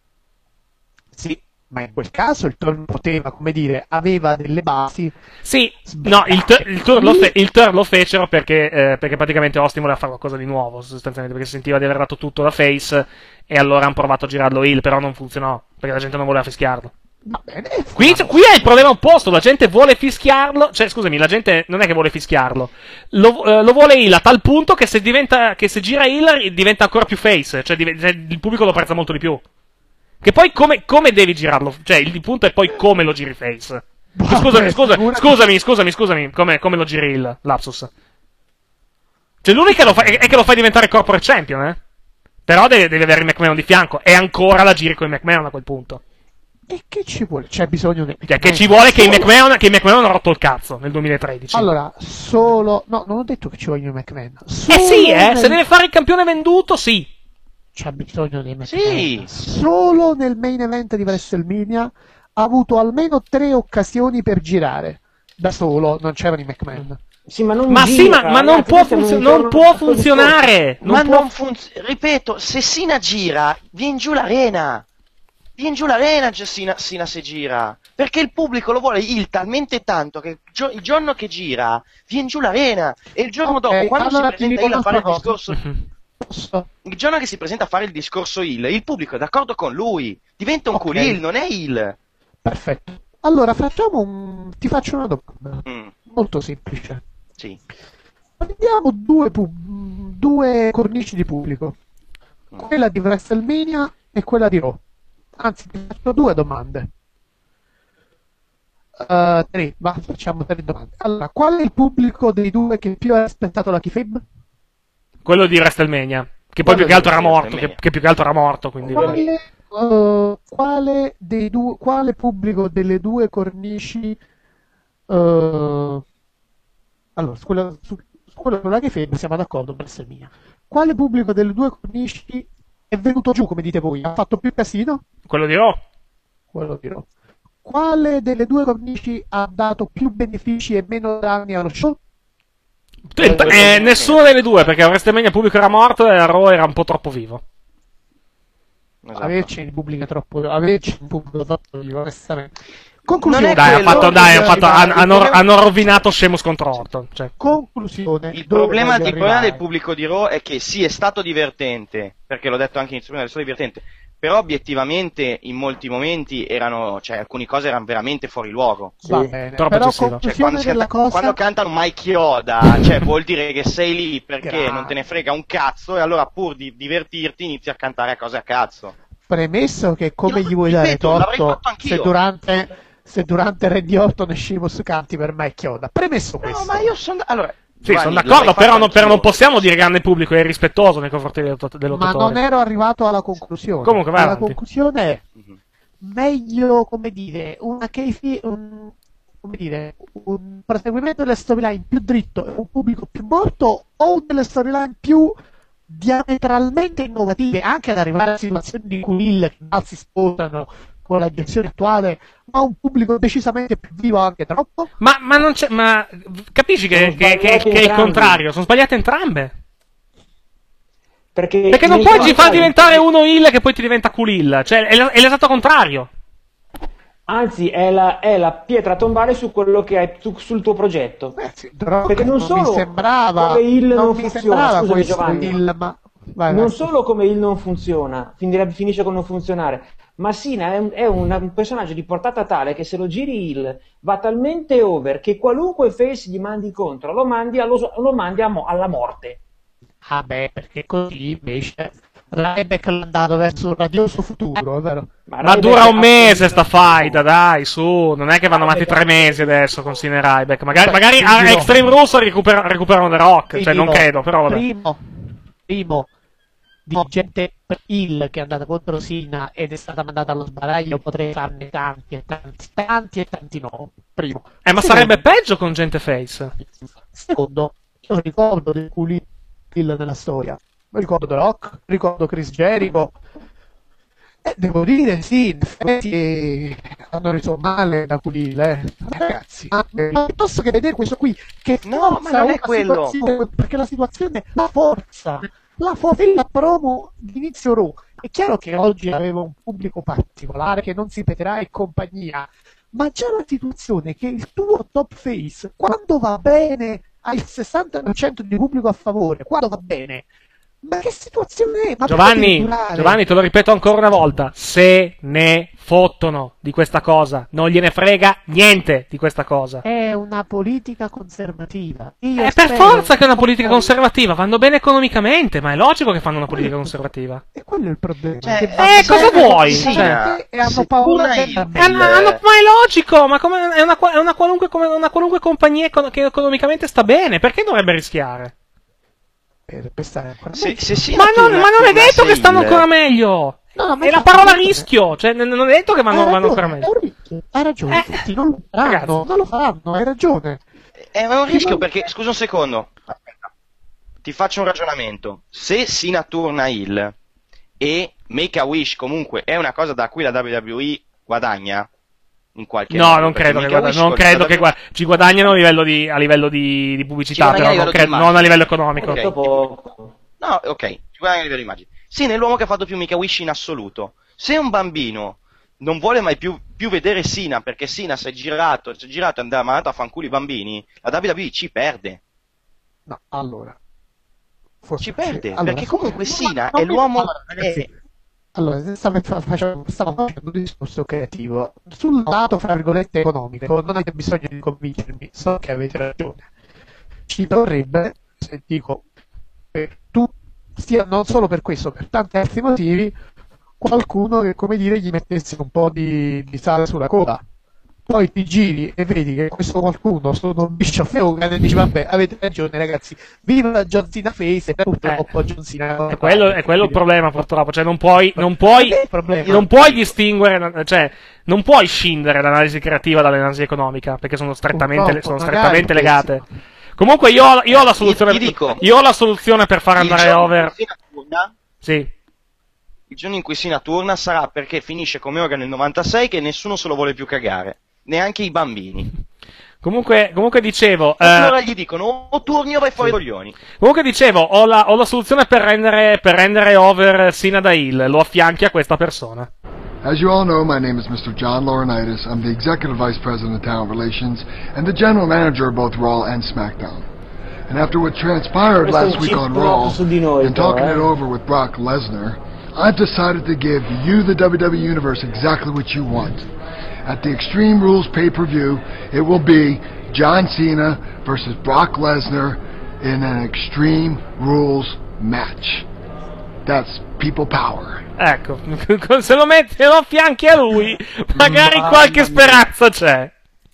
Sì, ma in quel caso il turn poteva, come dire, aveva delle basi. Sì, no, il, tur- il, turn, lo fe- il turn lo fecero perché, eh, perché praticamente Austin voleva fare qualcosa di nuovo, sostanzialmente, perché sentiva di aver dato tutto da face e allora hanno provato a girarlo heel, però non funzionò, perché la gente non voleva fischiarlo. Va bene. Qui, qui è il problema opposto, la gente vuole fischiarlo, cioè scusami, la gente non è che vuole fischiarlo, lo, eh, lo vuole heel a tal punto che se diventa, che se gira heel diventa ancora più face, cioè, div- cioè il pubblico lo apprezza molto di più. Che poi come, come devi girarlo? Cioè, il punto è poi come lo giri face. Scusami, scusami, scusami, scusami, scusami, come, come lo giri il lapsus? Cioè, l'unica lo fa, è, è che lo fai diventare corporate champion, eh? Però devi, devi avere il McMahon di fianco, e ancora la giri con il McMahon a quel punto. E che ci vuole? C'è bisogno di... Cioè, che ci vuole che il McMahon, che il McMahon ha rotto il cazzo nel duemilatredici. Allora, solo... No, non ho detto che ci voglio il McMahon. Solo eh sì, eh, nel... se deve fare il campione venduto, sì. C'ha bisogno di McMahon. Sì. Solo nel main event di WrestleMania ha avuto almeno tre occasioni per girare. Da solo, non c'erano i McMahon. Sì, ma non ma gira, sì, ma, ma non può, funzio- non può funzionare. Non ma può... non funziona. Ripeto, se Cena gira, viene giù l'arena. Viene giù l'arena Cena, Cena se gira. Perché il pubblico lo vuole il talmente tanto che gio- il giorno che gira, viene giù l'arena. E il giorno okay, dopo, quando allora si presenta il a fare il cosa. discorso... Il giorno che si presenta a fare il discorso heel, il pubblico è d'accordo con lui. Diventa un okay. cool heel, non è heel. Perfetto. Allora facciamo un... ti faccio una domanda. Mm. Molto semplice. Sì. Prendiamo due, pub... due cornici di pubblico. Mm. Quella di WrestleMania e quella di Raw. Anzi, ti faccio due domande. Uh, tre, va, facciamo tre domande. Allora, qual è il pubblico dei due che più ha aspettato la kayfabe? Quello di WrestleMania, Che poi più che altro era morto, che, che più che altro era morto, quindi... Quale, uh, quale, dei due, quale pubblico delle due cornici... Uh, allora, su quella, su, su quello con la che febbre siamo d'accordo, per essere mia. Quale pubblico delle due cornici è venuto giù, come dite voi? Ha fatto più casino? Quello di Raw. Quello di Raw. Quale delle due cornici ha dato più benefici e meno danni allo show? Eh, eh, nessuna delle due, perché a WrestleMania il pubblico era morto e a Raw era un po' troppo vivo. Esatto. Averci il pubblico troppo, averci un pubblico troppo vivo, onestamente. Conclusione. Dai, hanno fatto, dai, hanno, fatto, hanno, hanno, hanno rovinato Sheamus contro Orton. Cioè. Conclusione. Il problema, il problema del pubblico di Raw è che sì, è stato divertente, perché l'ho detto anche in inizio, è stato divertente, però obiettivamente in molti momenti erano, cioè alcune cose erano veramente fuori luogo. Sì. Va bene. Però cioè, quando, canta, cosa... quando cantano Mike Yoda, cioè vuol dire che sei lì perché Gra... non te ne frega un cazzo e allora pur di divertirti inizi a cantare cose a cazzo. Premesso che come Io gli vuoi dare torto se durante... se durante Randy Orton e Sheamus canti per Mike Yoda. Premesso questo. No, ma io sono... Allora, sì, sono d'accordo, però non, però non possiamo dire grande pubblico è irrispettoso nei confronti dell'ottatore. Ma non ero arrivato alla conclusione. Comunque, vai La avanti. conclusione è meglio, come dire, una kayfabe, un, come dire, un proseguimento delle storyline più dritto e un pubblico più morto, o delle storyline più diametralmente innovative, anche ad arrivare a situazioni di cui che mal si sposano con la gestione attuale, ma un pubblico decisamente più vivo, anche troppo. Ma, ma non c'è, ma capisci che, che, che, che è il contrario? Sono sbagliate entrambe. Perché, Perché non puoi far diventare uno heel che poi ti diventa cool heel. Cioè, è, è l'esatto contrario. Anzi, è la, è la pietra tombale su quello che hai su, sul tuo progetto. Eh sì, perché non, non solo mi sembrava, come il non, non mi funziona, sembrava scusami, questo Giovanni, il, ma... vai, non vai. solo come il non funziona, finirebbe, finisce con non funzionare, ma Cena è, un, è un, un personaggio di portata tale che se lo giri heel va talmente over che qualunque face gli mandi contro lo mandi, allo, lo mandi a mo, alla morte. Ah beh, perché così invece Ryback l'ha andato verso un radioso futuro, è vero? Ma, ma dura un mese sta fight, dai, su, non è che vanno avanti tre mesi adesso con Cena e Ryback. Magari, magari a Extreme Rules recupera, recuperano The Rock, cioè non credo, però vabbè. Primo, primo di gente heel che è andata contro Cena ed è stata mandata allo sbaraglio, potrei farne tanti e tanti, tanti e tanti no. Primo. Eh, ma Secondo, sarebbe peggio con gente face. Secondo, io ricordo del culi heel nella storia. Ricordo The Rock, ricordo Chris Jericho. Eh, devo dire, sì, in effetti hanno reso male da Culil, eh. Ragazzi, ma piuttosto che vedere questo qui, che no, ma non è quello. Perché la situazione, la forza, la forza la promo di inizio Raw. È chiaro che oggi avevo un pubblico particolare che non si ripeterà e compagnia, ma già la situazione che il tuo top face, quando va bene, ha il sessanta per cento di pubblico a favore, quando va bene. Ma che situazione è? Ma Giovanni, Giovanni, te lo ripeto ancora una volta, se ne fottono di questa cosa, non gliene frega niente di questa cosa. È una politica conservativa. Io è per forza che è una politica conservativa, vanno bene economicamente, ma è logico che fanno una politica conservativa. E quello è il problema. Cioè, eh, cosa vuoi? Sì, cioè, e hanno paura è, hanno, hanno, ma è logico, ma come, è, una, è una, qualunque, come una qualunque compagnia che economicamente sta bene, perché dovrebbe rischiare? Se, se si ma, non, ma non è detto che stanno il... ancora meglio. No, è la parola rischio, cioè non è detto che vanno, vanno ancora meglio. Hai ragione, eh, tutti non lo faranno, non lo faranno, hai ragione. È un rischio perché, scusa un secondo, aspetta, ti faccio un ragionamento. Se Cena torna heel e Make a Wish comunque è una cosa da cui la W W E guadagna in qualche no, modo, non credo, che, guada- non credo che guada- ci guadagnano a livello di, a livello di, di pubblicità, però non, credo, non a livello economico. Okay. No, ok, ci guadagna a livello di immagine. Sì, nell'uomo che ha fatto più Make a Wish in assoluto. Se un bambino non vuole mai più, più vedere Cena perché Cena si è girato, si è girato e andava mandato a fanculo i bambini, la W W E ci perde. No, allora. Forse ci perde, allora, perché comunque Cena no, è l'uomo... Allora, ragazzi, è... allora stavo facendo, stavo facendo un discorso creativo. Sul lato, fra virgolette, economico, non avete bisogno di convincermi, so che avete ragione. Ci dovrebbe, se dico, per tu, sia non solo per questo, per tanti altri motivi, qualcuno che, come dire, gli mettesse un po' di, di sale sulla coda. poi ti giri e vedi che questo qualcuno sono Bischoff e Hogan e dici vabbè, avete ragione ragazzi, viva la John Cena face e purtroppo eh, John Cena è quello, è quello il problema purtroppo, cioè non puoi non puoi, non puoi distinguere, cioè non puoi scindere l'analisi creativa dall'analisi economica perché sono strettamente, sono strettamente legate. Comunque io, io ho la soluzione Io, dico, io ho la soluzione per far andare over turna, sì. Il giorno in cui Cena torna sarà perché finisce come Hogan nel novantasei che nessuno se lo vuole più cagare, neanche i bambini. Comunque, comunque dicevo eh... allora gli dicono o turni o vai fuori sì. coglioni. Comunque dicevo ho la, ho la soluzione per rendere, per rendere over Cena da heel, lo affianchi a questa persona. As you all know, my name is Mister John Laurinaitis. I'm the Executive Vice President of Talent Relations and the General Manager of both Raw and SmackDown. And after what transpired last week on Raw, and talking it over with Brock Lesnar, I've decided to give you, the W W E Universe, exactly what you want. At the Extreme Rules pay-per-view, it will be John Cena versus Brock Lesnar in an Extreme Rules match. That's people power. Ecco, se lo metti, se lo affianchi a lui, magari qualche speranza c'è.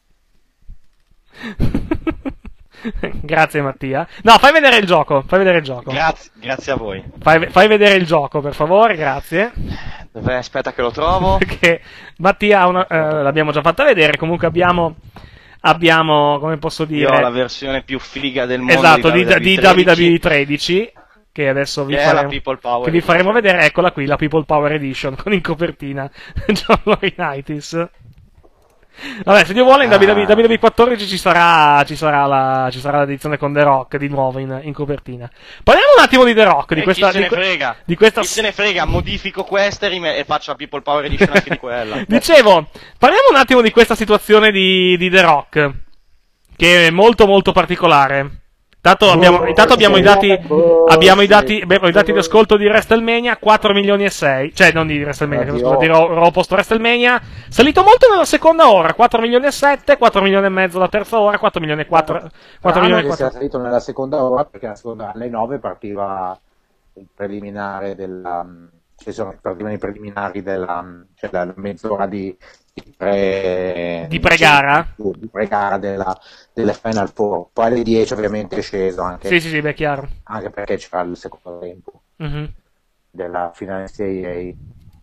Grazie Mattia. No, fai vedere il gioco, fai vedere il gioco. Grazie, grazie a voi. Fai, fai vedere il gioco, per favore, grazie. Dove, aspetta che lo trovo. Perché Mattia ha una, eh, l'abbiamo già fatta vedere, comunque abbiamo abbiamo, come posso dire, io ho la versione più figa del mondo. Esatto, di, di, di W W E tredici, che adesso vi, che faremo, che vi faremo vedere. Eccola qui, la People Power Edition, con in copertina John Laurinaitis. Vabbè, se Dio vuole in ah. W W E quattordici ci sarà, ci sarà la, ci sarà l'edizione con The Rock di nuovo in, in copertina. Parliamo un attimo di The Rock, di e questa, chi se di, ne frega. di questa... Chi se ne frega, modifico questa e, rime- e faccio la People Power Edition anche di quella. Dicevo, parliamo un attimo di questa situazione di, di The Rock, che è molto molto particolare. Intanto abbiamo, intanto abbiamo i dati, abbiamo i dati, abbiamo i dati di ascolto di WrestleMania, quattro milioni e sei, cioè non di WrestleMania, che scusa, di Raw, Raw post WrestleMania, salito molto nella seconda ora, quattro milioni e sette, quattro milioni e mezzo la terza ora, quattro milioni e quattro, quattro milioni e quattro. È salito nella seconda ora perché la seconda, alle nove partiva il preliminare della, ci sono partivano i preliminari della, cioè la mezz'ora di Di, pre... di pre-gara? Di pre-gara della, delle Final Four. Poi alle dieci ovviamente è sceso anche. Sì, sì, sì, beh, chiaro. Anche perché c'era il secondo tempo mm-hmm. della finale N C A A.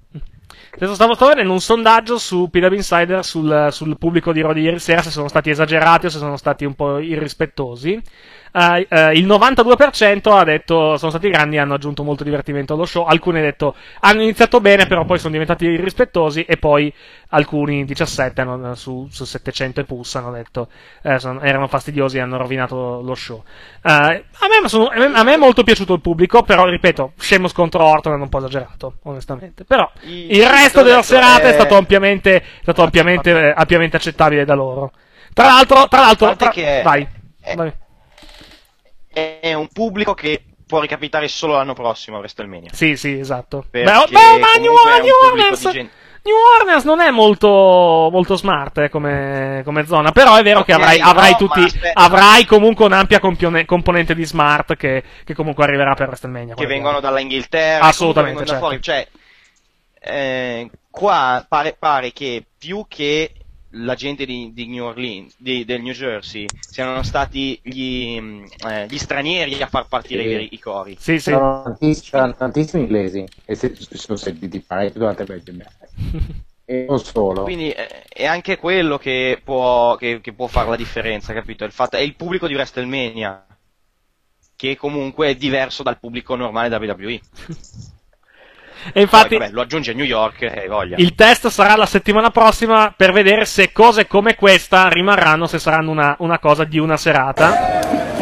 Adesso stavo, stavo vedendo un sondaggio su P W Insider sul, sul pubblico di Raw di ieri sera, se sono stati esagerati o se sono stati un po' irrispettosi. Uh, uh, il novantadue per cento ha detto sono stati grandi, hanno aggiunto molto divertimento allo show. Alcuni hanno detto hanno iniziato bene, però poi sono diventati irrispettosi, e poi alcuni diciassette hanno, su, su settecento e pus hanno detto eh, sono, erano fastidiosi e hanno rovinato lo show. Uh, a, me sono, a me è molto piaciuto il pubblico, però ripeto, Sheamus contro Orton hanno un po' esagerato, onestamente. Però il, il resto della serata è stato ampiamente, è stato ampiamente, eh, ampiamente accettabile da loro. Tra l'altro, tra l'altro, tra... che vai, è... vai. È un pubblico che può ricapitare solo l'anno prossimo a WrestleMania. Sì, sì, esatto. Beh, beh, ma New, New Orleans, gente... New Orleans non è molto, molto smart eh, come, come zona, però è vero okay, che avrai, no, avrai, tutti, avrai comunque un'ampia compione, componente di smart che, che comunque arriverà per WrestleMania. Che vengono dalla Inghilterra, assolutamente, certo. Da fuori. Cioè, eh, qua pare, pare che più che la gente di, di New Orleans, di, del New Jersey, siano stati gli, eh, gli stranieri a far partire sì. i, i cori. Sì, sì. C'erano tantissimi, tantissimi inglesi e si sono sentiti parecchio durante il match. E non solo. Quindi eh, è anche quello che può, che, che può fare la differenza, capito? Il fatto è il pubblico di WrestleMania, che comunque è diverso dal pubblico normale da W W E. E infatti, poi, vabbè, lo aggiunge a New York e eh, voglia. Il test sarà la settimana prossima per vedere se cose come questa rimarranno, se saranno una, una cosa di una serata.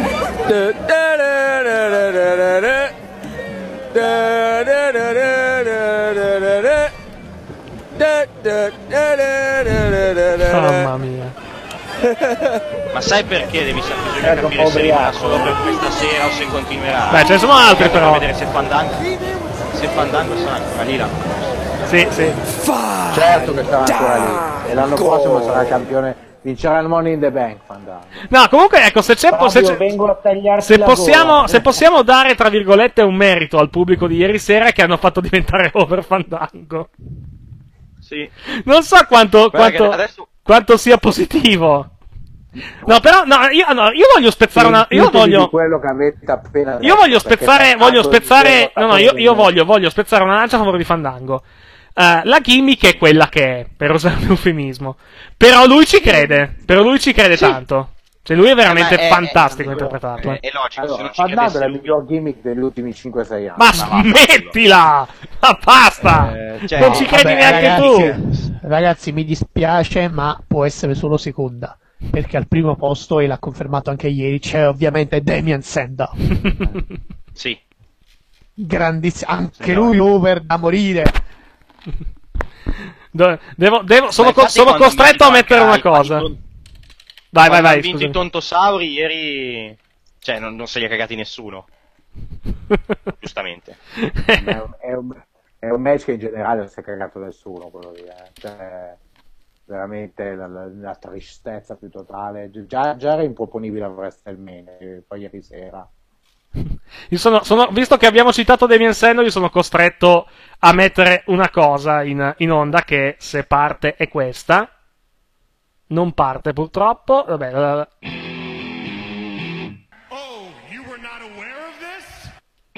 Mamma mia. Ma sai perché devi sapere capire se rimarrà solo per questa sera o se continuerà? Beh, ce ne sono altri però. Per vedere se Fandango se Fandango sarà ancora lì l'anno prossimo. Sì, sì. Certo che sarà ancora lì. E l'anno prossimo sarà campione, vincerà il Money in the Bank Fandango. No, comunque ecco, se c'è, se, c'è, se possiamo se possiamo dare tra virgolette un merito al pubblico di ieri sera, che hanno fatto diventare over Fandango. Sì. Non so quanto, quanto... Adesso quanto sia positivo. No, però, no, io, no, io voglio spezzare una. Io voglio. Quello che avete appena io voglio spezzare. Voglio spezzare. No, no, io, io voglio, voglio spezzare una lancia a favore di Fandango. Uh, la gimmick è quella che è, per usare un eufemismo. Però lui ci crede. Però lui ci crede sì. tanto. Cioè, lui è veramente eh, è, fantastico a interpretarlo. È, è logico. Allora, Fandango è la miglior gimmick degli ultimi cinque sei anni. Ma smettila! Ma basta! Eh, cioè, non ci credi vabbè, neanche ragazzi, tu. Ragazzi, mi dispiace, ma può essere solo seconda. Perché al primo posto, e l'ha confermato anche ieri, c'è ovviamente Damien Sandow. Sì. Grandissimo. Anche sì, lui no. over da morire. Devo, devo, sono, co- sono costretto a mettere una cosa. Quando, vai, vai, vai. Hanno vinto i Tontosauri ieri. Cioè, non, non se li ha cagati nessuno. Giustamente. È un, è, un, è un match che in generale non si è cagato nessuno, quello lì. Eh. Cioè, veramente la, la, la tristezza più totale. Già, già era improponibile a WrestleMania, poi ieri sera. Io sono, sono, visto che abbiamo citato Damien Sandow, io sono costretto a mettere una cosa in, in onda che se parte è questa. Non parte purtroppo. Vabbè. La, la. Oh, you were not aware of this?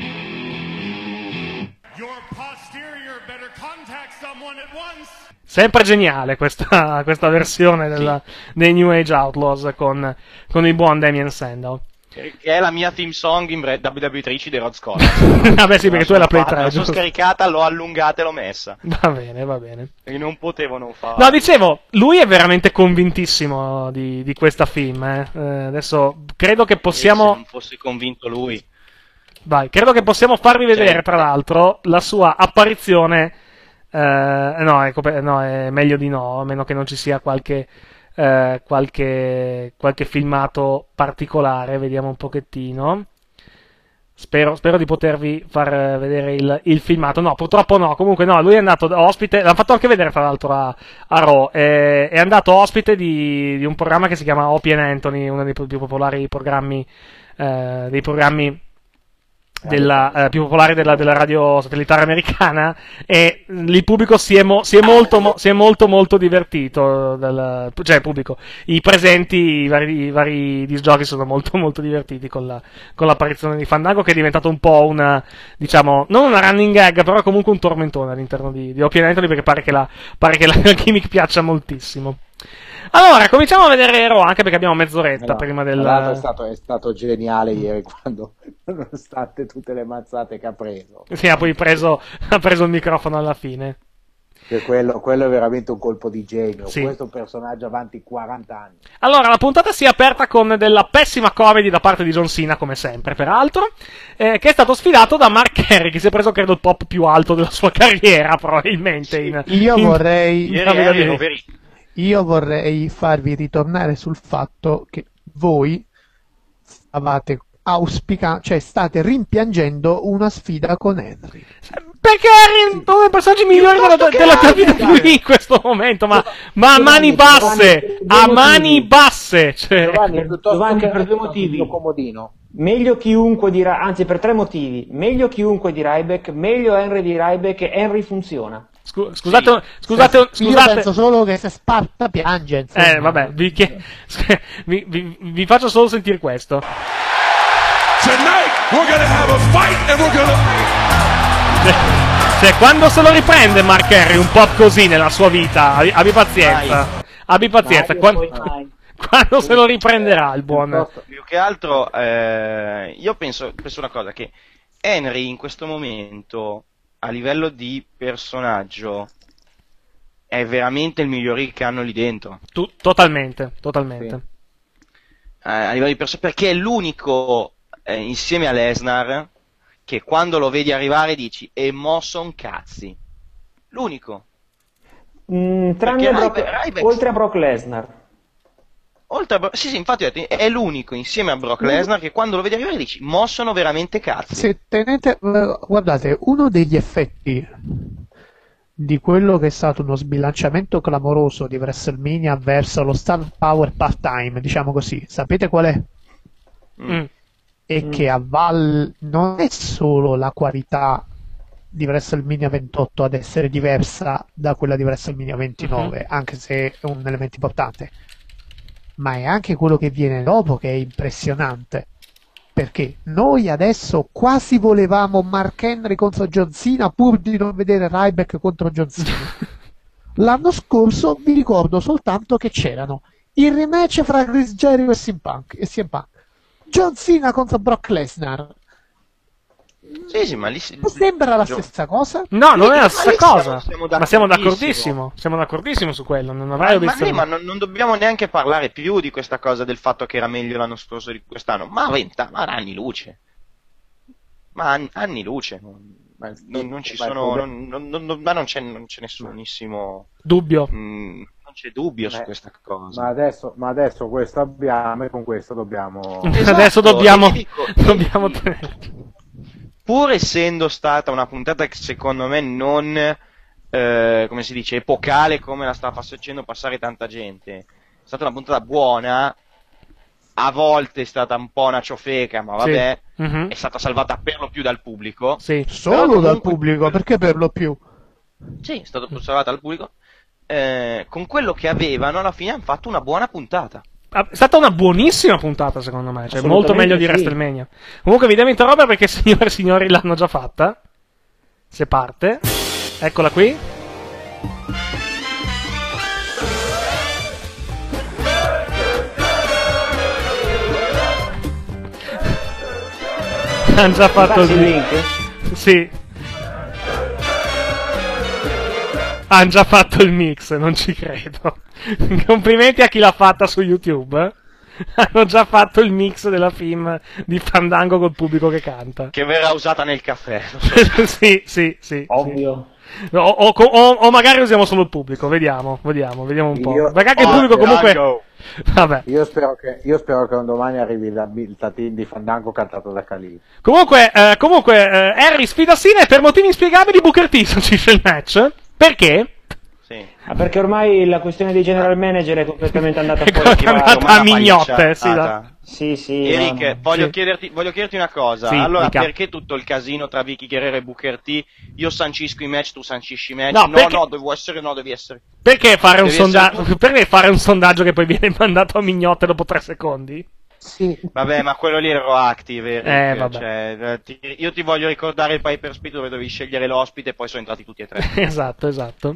Your posterior better contact someone at once. Sempre geniale questa, questa versione della, sì. dei New Age Outlaws con, con il buon Damien Sandow. Che è la mia theme song in W W E tredici dei Rod Scott. Vabbè sì, perché tu hai la Play tre. La sono scaricata, l'ho allungata e l'ho messa. Va bene, va bene. E non potevo non farlo. No, dicevo, lui è veramente convintissimo di, di questa film. Eh. Eh, adesso credo che possiamo... E se non fosse convinto lui. Vai, credo che possiamo farvi vedere, cioè... tra l'altro, la sua apparizione... Eh, no, è, no, è meglio di no, a meno che non ci sia qualche... Uh, qualche, qualche filmato particolare, vediamo un pochettino. Spero, spero di potervi far vedere il, il filmato. No, purtroppo no. Comunque, no, lui è andato ospite. L'ha fatto anche vedere, tra l'altro, a, a Raw. È, è andato ospite di, di un programma che si chiama Opie and Anthony, uno dei più popolari programmi, uh, dei programmi. Della, eh, più popolare della, della radio satellitare americana, e il pubblico si è, mo, si è molto mo, si è molto molto divertito del, cioè il pubblico, i presenti, i vari, i vari disgiochi sono molto molto divertiti con, la, con l'apparizione di Fandango, che è diventato un po' una, diciamo, non una running gag, però comunque un tormentone all'interno di, di Opie and Anthony, perché pare che la, pare che la gimmick piaccia moltissimo. Allora, cominciamo a vedere Raw, anche perché abbiamo mezz'oretta no, prima del... È stato, è stato geniale ieri quando, nonostante tutte le mazzate che ha preso. Sì, ha poi preso, ha preso il microfono alla fine. Che quello, quello è veramente un colpo di genio. Sì. Questo personaggio avanti quaranta anni. Allora, la puntata si è aperta con della pessima comedy da parte di John Cena, come sempre, peraltro, eh, che è stato sfidato da Mark Henry, che si è preso, credo, il pop più alto della sua carriera, probabilmente. Sì. In, Io in... vorrei... Ieri, Io vorrei farvi ritornare sul fatto che voi stavate auspicando, cioè state rimpiangendo una sfida con Henry. Perché Henry è uno dei personaggi migliori della, della tua vita qui in questo momento, ma, ma a mani basse, a mani basse. Cioè. Giovanni, Giovanni per due motivi. Comodino. Meglio chiunque di Ryback, anzi per tre motivi. Meglio chiunque di Ryback, meglio Henry di Ryback, e Henry funziona. Scusate, sì. scusate, Io scusate. penso solo che se Sparta piange. Insomma. Eh, vabbè, vi, vi, vi, vi faccio solo sentire questo. Tonight we're gonna have a fight and we're gonna... Cioè, cioè, quando se lo riprende Mark Henry un po' così nella sua vita, abbi, abbi pazienza. Vai. Abbi pazienza. Vai, quando, quando se lo riprenderà il buon... Più che altro, eh, io penso, penso una cosa, che Henry in questo momento... a livello di personaggio è veramente il migliore che hanno lì dentro. Tu, totalmente, totalmente. Sì. Eh, a livello di personaggio, perché è l'unico eh, insieme a Lesnar che quando lo vedi arrivare dici e mo son cazzi. L'unico. Mm, tranne Brock, Ryback, Ryback, oltre a Brock Lesnar. Oltre a Brock, sì, sì, infatti è l'unico insieme a Brock Lesnar che quando lo vedi arrivare dici mo sono veramente cazzi. Se tenete, guardate, uno degli effetti di quello che è stato uno sbilanciamento clamoroso di WrestleMania verso lo Star Power part-time, diciamo così, sapete qual è? Mm. E mm. che a valle non è solo la qualità di WrestleMania ventotto ad essere diversa da quella di WrestleMania ventinove, uh-huh. anche se è un elemento importante, ma è anche quello che viene dopo che è impressionante, perché noi adesso quasi volevamo Mark Henry contro John Cena pur di non vedere Ryback contro John Cena. L'anno scorso vi ricordo soltanto che c'erano il rematch fra Chris Jericho e C M Punk, e C M Punk. John Cena contro Brock Lesnar. Sì, sì, ma lì sembra la stessa cosa? No, non è la stessa cosa. Siamo, siamo ma siamo d'accordissimo. Siamo d'accordissimo su quello. Non avrei ma, visto. Ma, ma non, non dobbiamo neanche parlare più di questa cosa del fatto che era meglio l'anno scorso di quest'anno. Ma venta, ma anni luce. Ma anni, anni luce. Ma non, non ci sono. Non, non, non, ma non c'è, non c'è nessunissimo dubbio. Mh, non c'è dubbio Beh, su questa cosa. Ma adesso, ma adesso questo abbiamo e con questo dobbiamo. Esatto, adesso dobbiamo. Dico, dobbiamo tenere. Pur essendo stata una puntata che secondo me non, eh, come si dice, epocale come la sta facendo passare tanta gente, è stata una puntata buona, a volte è stata un po' una ciofeca, ma vabbè, sì. uh-huh. è stata salvata per lo più dal pubblico. Sì, solo comunque, dal pubblico, perché per lo più? Sì, è stata salvata dal pubblico. Eh, con quello che avevano, alla fine hanno fatto una buona puntata. È stata una buonissima puntata secondo me, cioè molto meglio di sì. WrestleMania. Comunque vi devo interrompere perché signore e signori l'hanno già fatta. Se parte, eccola qui. Hanno già fatto il link? Sì. Hanno già fatto il mix, non ci credo. Complimenti a chi l'ha fatta su YouTube. Hanno già fatto il mix della film di Fandango col pubblico che canta. Che verrà usata nel caffè. sì, sì, sì. Ovvio. Sì. O, o, o, o magari usiamo solo il pubblico, vediamo, vediamo, vediamo un po'. Io, Perché anche oh, il pubblico comunque... Vabbè. Io spero che io spero che un domani arrivi la, il tatin di Fandango cantato da Khalid. Comunque, eh, comunque eh, Harry sfida Cena e per motivi inspiegabili Booker T sancisce il match. Perché? Sì. Ah, perché ormai la questione dei general manager è completamente andata fuori. È andata a mignotte, sì, da... sì, sì. Eric, no, voglio, sì. Chiederti, voglio chiederti una cosa. Sì, allora, dica. Perché tutto il casino tra Vicky Guerrero e Booker T? Io sancisco i match, tu sancisci i match. No, no, perché... no, devo essere, no, devi essere. Perché fare devi un sondaggio? Essere... Perché fare un sondaggio che poi viene mandato a mignotte dopo tre secondi? Sì. Vabbè, ma quello lì è retroactive, Eric. Eh, vabbè. Cioè, ti, io ti voglio ricordare il Piper Speed dove dovevi scegliere l'ospite e poi sono entrati tutti e tre. Esatto, esatto.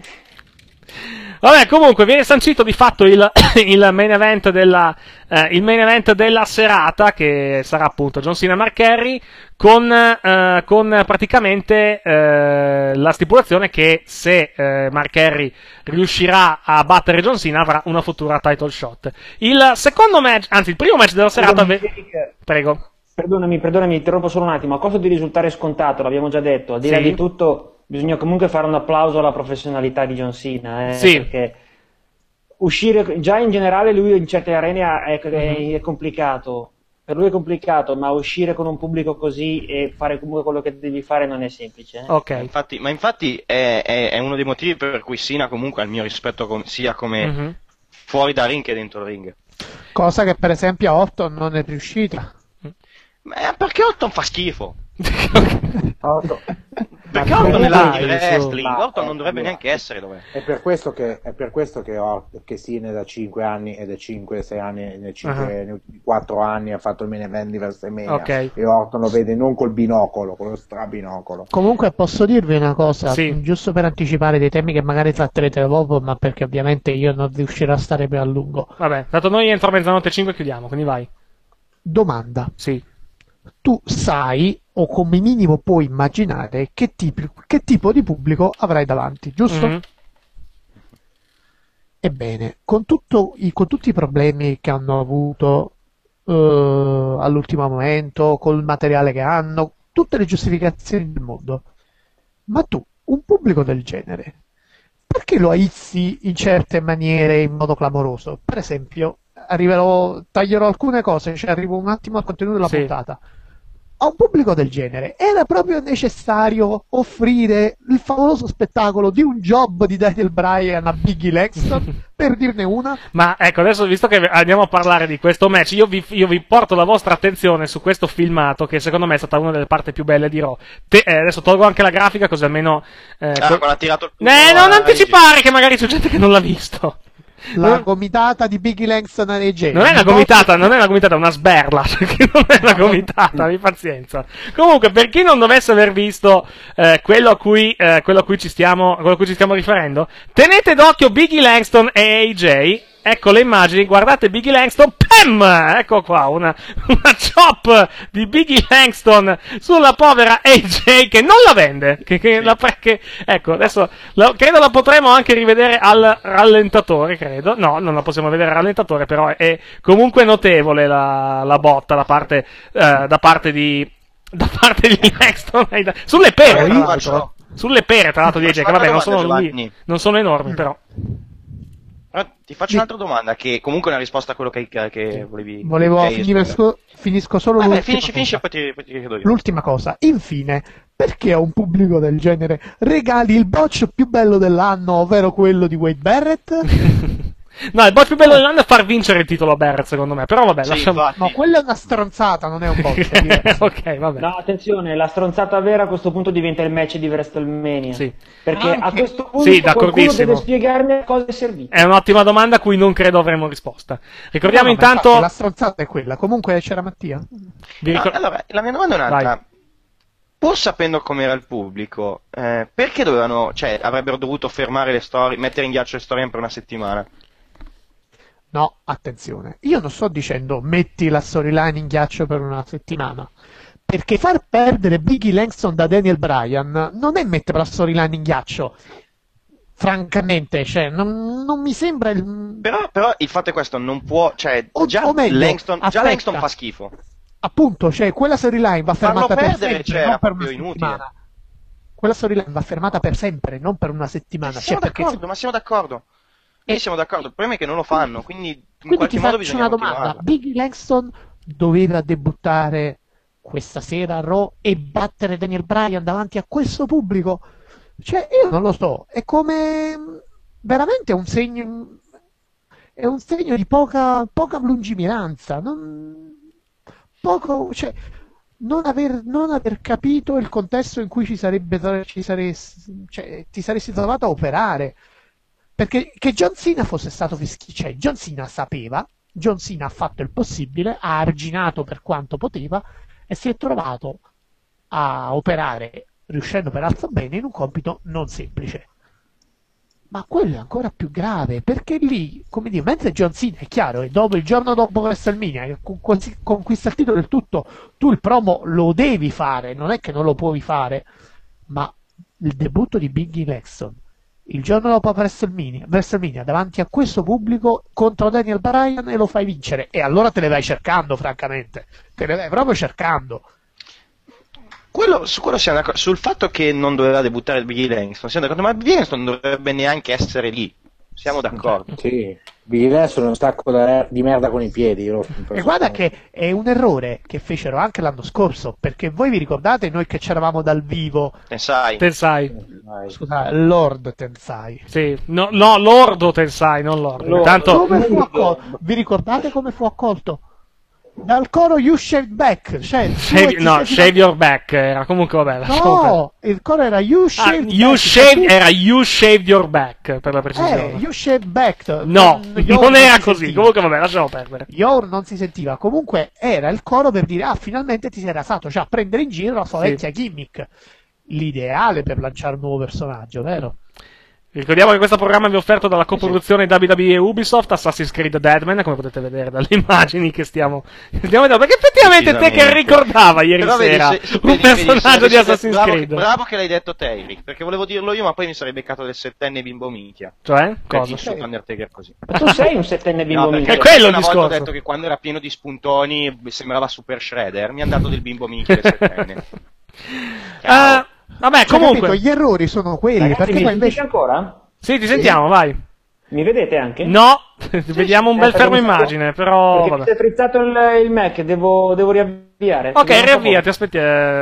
Vabbè, comunque viene sancito di fatto il, il main event della eh, il main event della serata, che sarà appunto John Cena e Mark Henry, con, eh, con praticamente eh, la stipulazione che se eh, Mark Henry riuscirà a battere John Cena avrà una futura title shot. Il secondo match, anzi il primo match della serata, ve... prego. Perdonami, perdonami, interrompo solo un attimo. A costo di risultare scontato, l'abbiamo già detto, al di là sì. di tutto bisogna comunque fare un applauso alla professionalità di John Cena, eh, sì. perché uscire, già in generale lui in certe arene è, è, è complicato, per lui è complicato, ma uscire con un pubblico così e fare comunque quello che devi fare non è semplice. Eh? Ok. Ma infatti, ma infatti è, è, è uno dei motivi per cui Cena comunque al mio rispetto com- sia come mm-hmm. fuori da ring che dentro il ring. Cosa che per esempio a Orton non è riuscita. Ma perché Orton fa schifo? Orton. Perché Orton è là di wrestling, Orton non dovrebbe neanche essere dov'è. È per questo che è per questo che, Or- che Cena da cinque anni e da cinque sei anni nei uh-huh. quattro anni ha fatto il main event di WrestleMania, okay. e Orton lo vede non col binocolo, con lo strabinocolo. Comunque posso dirvi una cosa, sì. giusto per anticipare dei temi che magari tratterete dopo, ma perché ovviamente io non riuscirò a stare più a lungo. Vabbè, dato noi entro mezzanotte e cinque chiudiamo, quindi vai. Domanda. Sì. Tu sai, o come minimo puoi immaginare, che tipo, che tipo di pubblico avrai davanti, giusto? Mm-hmm. Ebbene, con, tutto i, con tutti i problemi che hanno avuto uh, all'ultimo momento, col materiale che hanno, tutte le giustificazioni del mondo, ma tu, un pubblico del genere, perché lo aizzi in certe maniere in modo clamoroso? Per esempio, arriverò, taglierò alcune cose, cioè arrivo un attimo al contenuto della sì. puntata. a un pubblico del genere era proprio necessario offrire il favoloso spettacolo di un job di Daniel Bryan a Biggie Langston, per dirne una? Ma ecco, adesso visto che andiamo a parlare di questo match, io vi, io vi porto la vostra attenzione su questo filmato, che secondo me è stata una delle parti più belle di Raw. Te, eh, adesso tolgo anche la grafica, così almeno... Eh, Ah, co- quando ha tirato il culo Eh, non a anticipare che magari c'è gente che non l'ha visto. La Non- gomitata di Biggie Langston a A J. Non è una gomitata, non è una gomitata, è una sberla, perché non è una gomitata, abbi pazienza. Comunque, per chi non dovesse aver visto eh, quello, a cui, eh, quello a cui ci stiamo, quello a cui ci stiamo riferendo, tenete d'occhio Biggie Langston e A J. Ecco le immagini, guardate Biggie Langston, pam! Ecco qua, una, una chop di Biggie Langston sulla povera A J che non la vende. Che, che la, che, ecco, adesso la, credo la potremo anche rivedere al rallentatore, credo. No, non la possiamo vedere al rallentatore, però è, è comunque notevole la, la botta da parte, eh, da parte di, da parte di Langston. Sulle pere, tra l'altro. Sulle pere, tra l'altro, di A J, che vabbè, non sono, lui, non sono enormi, però. Allora, ti faccio un'altra domanda, che comunque è una risposta a quello che, che volevi... Volevo che hai finire, espresso. sco- finisco solo Vabbè, l'ultima finisci, cosa. finisci e poi ti, poi ti chiedo io. L'ultima cosa, infine, perché a un pubblico del genere regali il botch più bello dell'anno, ovvero quello di Wade Barrett? No, il bot più bello dell'anno è far vincere il titolo a Barrett, secondo me. Però vabbè, Sì, lasciamo... infatti. No, quella è una stronzata, non è un botch. Ok, vabbè. No, attenzione, la stronzata vera a questo punto diventa il match di WrestleMania. Sì. Perché Anche- a questo punto Sì, qualcuno d'accordissimo. deve spiegarmi a cosa è servito. È un'ottima domanda a cui non credo avremo risposta. Ricordiamo No, no, ma intanto... infatti la stronzata è quella. Comunque c'era Mattia. Vi ricor- Ah, allora, la mia domanda è un'altra. Vai. Pur sapendo com'era il pubblico, eh, perché dovevano, cioè, avrebbero dovuto fermare le storie, mettere in ghiaccio le storie per una settimana? No, attenzione. Io non sto dicendo metti la storyline in ghiaccio per una settimana. Perché far perdere Biggie Langston da Daniel Bryan non è mettere la storyline in ghiaccio. Francamente, cioè, non, non mi sembra il... Però, però il fatto è questo, non può, cioè, O- già o meglio, Langston, già aspetta. Langston fa schifo. Appunto, cioè, quella storyline va Farlo fermata per perdere, sempre, cioè, non era per una proprio inutile. settimana. Quella storyline va fermata per sempre, non per una settimana. Ma Cioè, siamo perché d'accordo, ma siamo d'accordo. Noi siamo d'accordo, il problema è che non lo fanno, quindi in Quindi qualche ti modo faccio bisogna una domanda. continuarla. Biggie Langston doveva debuttare questa sera a Raw e battere Daniel Bryan davanti a questo pubblico? Cioè, io non lo so. È come... veramente un segno... è un segno di poca, poca lungimiranza. Non... poco... cioè... Non aver, non aver capito il contesto in cui ci sarebbe ci saresti, cioè, ti saresti trovato a operare. Perché che John Cena fosse stato fischi, cioè John Cena sapeva, John Cena ha fatto il possibile, ha arginato per quanto poteva e si è trovato a operare, riuscendo peraltro bene, in un compito non semplice. Ma quello è ancora più grave, perché lì, come dire, mentre John Cena è chiaro, e dopo il giorno dopo WrestleMania che con- con- conquista il titolo del tutto, tu il promo lo devi fare, non è che non lo puoi fare, ma il debutto di Biggie Langston il giorno dopo WrestleMania, WrestleMania davanti a questo pubblico contro Daniel Bryan e lo fai vincere, e allora te le vai cercando, francamente, te le vai proprio cercando. Quello, su quello siamo d'accordo, sul fatto che non doveva debuttare il Biggie Langston, siamo d'accordo, ma Biggie Langston non dovrebbe neanche essere lì, siamo d'accordo. Sì, Biggie Langston è uno stacco da- di merda con i piedi. Io E guarda che è un errore che fecero anche l'anno scorso, perché voi vi ricordate noi che c'eravamo dal vivo? Tensai. Tensai. Scusa, Lord Tensai. Sì, no, no, Lordo Tensai, non Lord. Intanto... Come fu accolto? Vi ricordate come fu accolto? Dal coro You Shaved Back, cioè, tu Shave, ti no, sei- shave your back era comunque vabbè. lasciamo No, il coro era You Ah, Shaved you Back. shaved, Tu- era you shaved your back, per la precisione. Eh, You Shaved Back. No, Your non era si così, sentiva. comunque vabbè, lasciamo perdere. Your non si sentiva, comunque era il coro per dire, ah, finalmente ti sei rasato, cioè a prendere in giro la sua Sì. vecchia gimmick. L'ideale per lanciare un nuovo personaggio, vero? Ricordiamo che questo programma vi è offerto dalla coproduzione W W E e Ubisoft, Assassin's Creed Deadman, come potete vedere dalle immagini che stiamo, stiamo vedendo, perché effettivamente te che Decisamente. ricordava ieri Però vedi, sera se- se- un vedi, vedi, personaggio se- di se- Assassin's bravo, Creed. Bravo che l'hai detto te, Eric, perché volevo dirlo io, ma poi mi sarei beccato del settenne bimbo minchia. Cioè? Per Cosa? il Undertaker così. Ma tu sei un settenne bimbo No, perché minchia. È quello il una volta discorso. ho detto che quando era pieno di spuntoni sembrava Super Shredder, mi hanno dato del bimbo minchia del settenne. Ah, vabbè, Cioè, comunque. capito, gli errori sono quelli, Ragazzi, perché mi poi sentite invece... ancora? Sì, ti sentiamo, vai. Mi vedete anche? No, vediamo un Eh, bel perché fermo mi sa- immagine, però Perché mi vabbè. si è frizzato il, il Mac, devo, devo riavviare riavviare? Ok, riavvia, ti aspetti.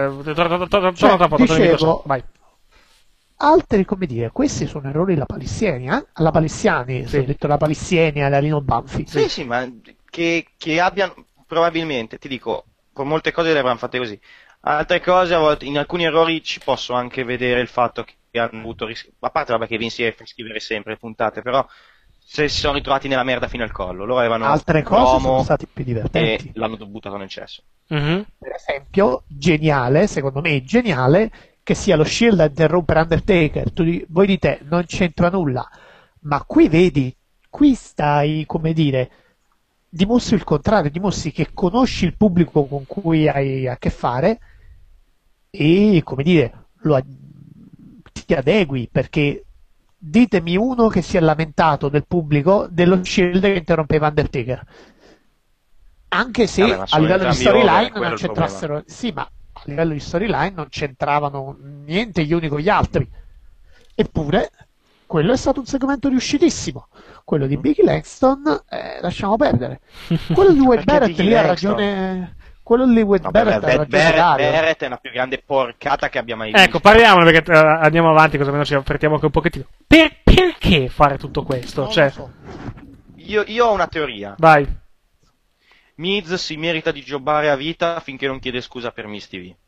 Dicevo, vai. Altri, come dire, questi sono errori la Palissiani, eh? alla Palissiani, sì. Ho detto la Palissiani alla Lino Banfi. Sì, sì, ma che, che abbiano, probabilmente, ti dico, con molte cose le avranno fatte così. Altre cose, a volte, in alcuni errori ci posso anche vedere il fatto che hanno avuto rischi, a parte vabbè che Vinci fa scrivere sempre le puntate, però se si sono ritrovati nella merda fino al collo, loro avevano altre cose sono state più divertenti e l'hanno buttato nel cesso. Mm-hmm. Per esempio, geniale, secondo me geniale, che sia lo Shield a interrompere Undertaker. Tu, voi dite, non c'entra nulla, ma qui vedi, qui stai, come dire, dimostri il contrario, dimostri che conosci il pubblico con cui hai a che fare e, come dire, lo, ti adegui, perché ditemi uno che si è lamentato del pubblico dello Shield che interrompeva Undertaker, anche se Vabbè, a livello di storyline over, non c'entrassero, sì, ma a livello di storyline non c'entravano niente gli uni con gli altri, eppure quello è stato un segmento riuscitissimo. Quello di Biggie Langston eh, lasciamo perdere, quello di Wade Barrett lì ha ragione, quello di Wade no, Barrett beh, ha ragione Barrett, Dario. Barrett è una più grande porcata che abbia mai visto. Ecco, parliamone perché uh, andiamo avanti, così almeno ci affrettiamo anche un pochettino. Per, perché fare tutto questo? Non Cioè... lo so. io, io ho una teoria. Vai. Miz si merita di giocare a vita finché non chiede scusa per Miz T V.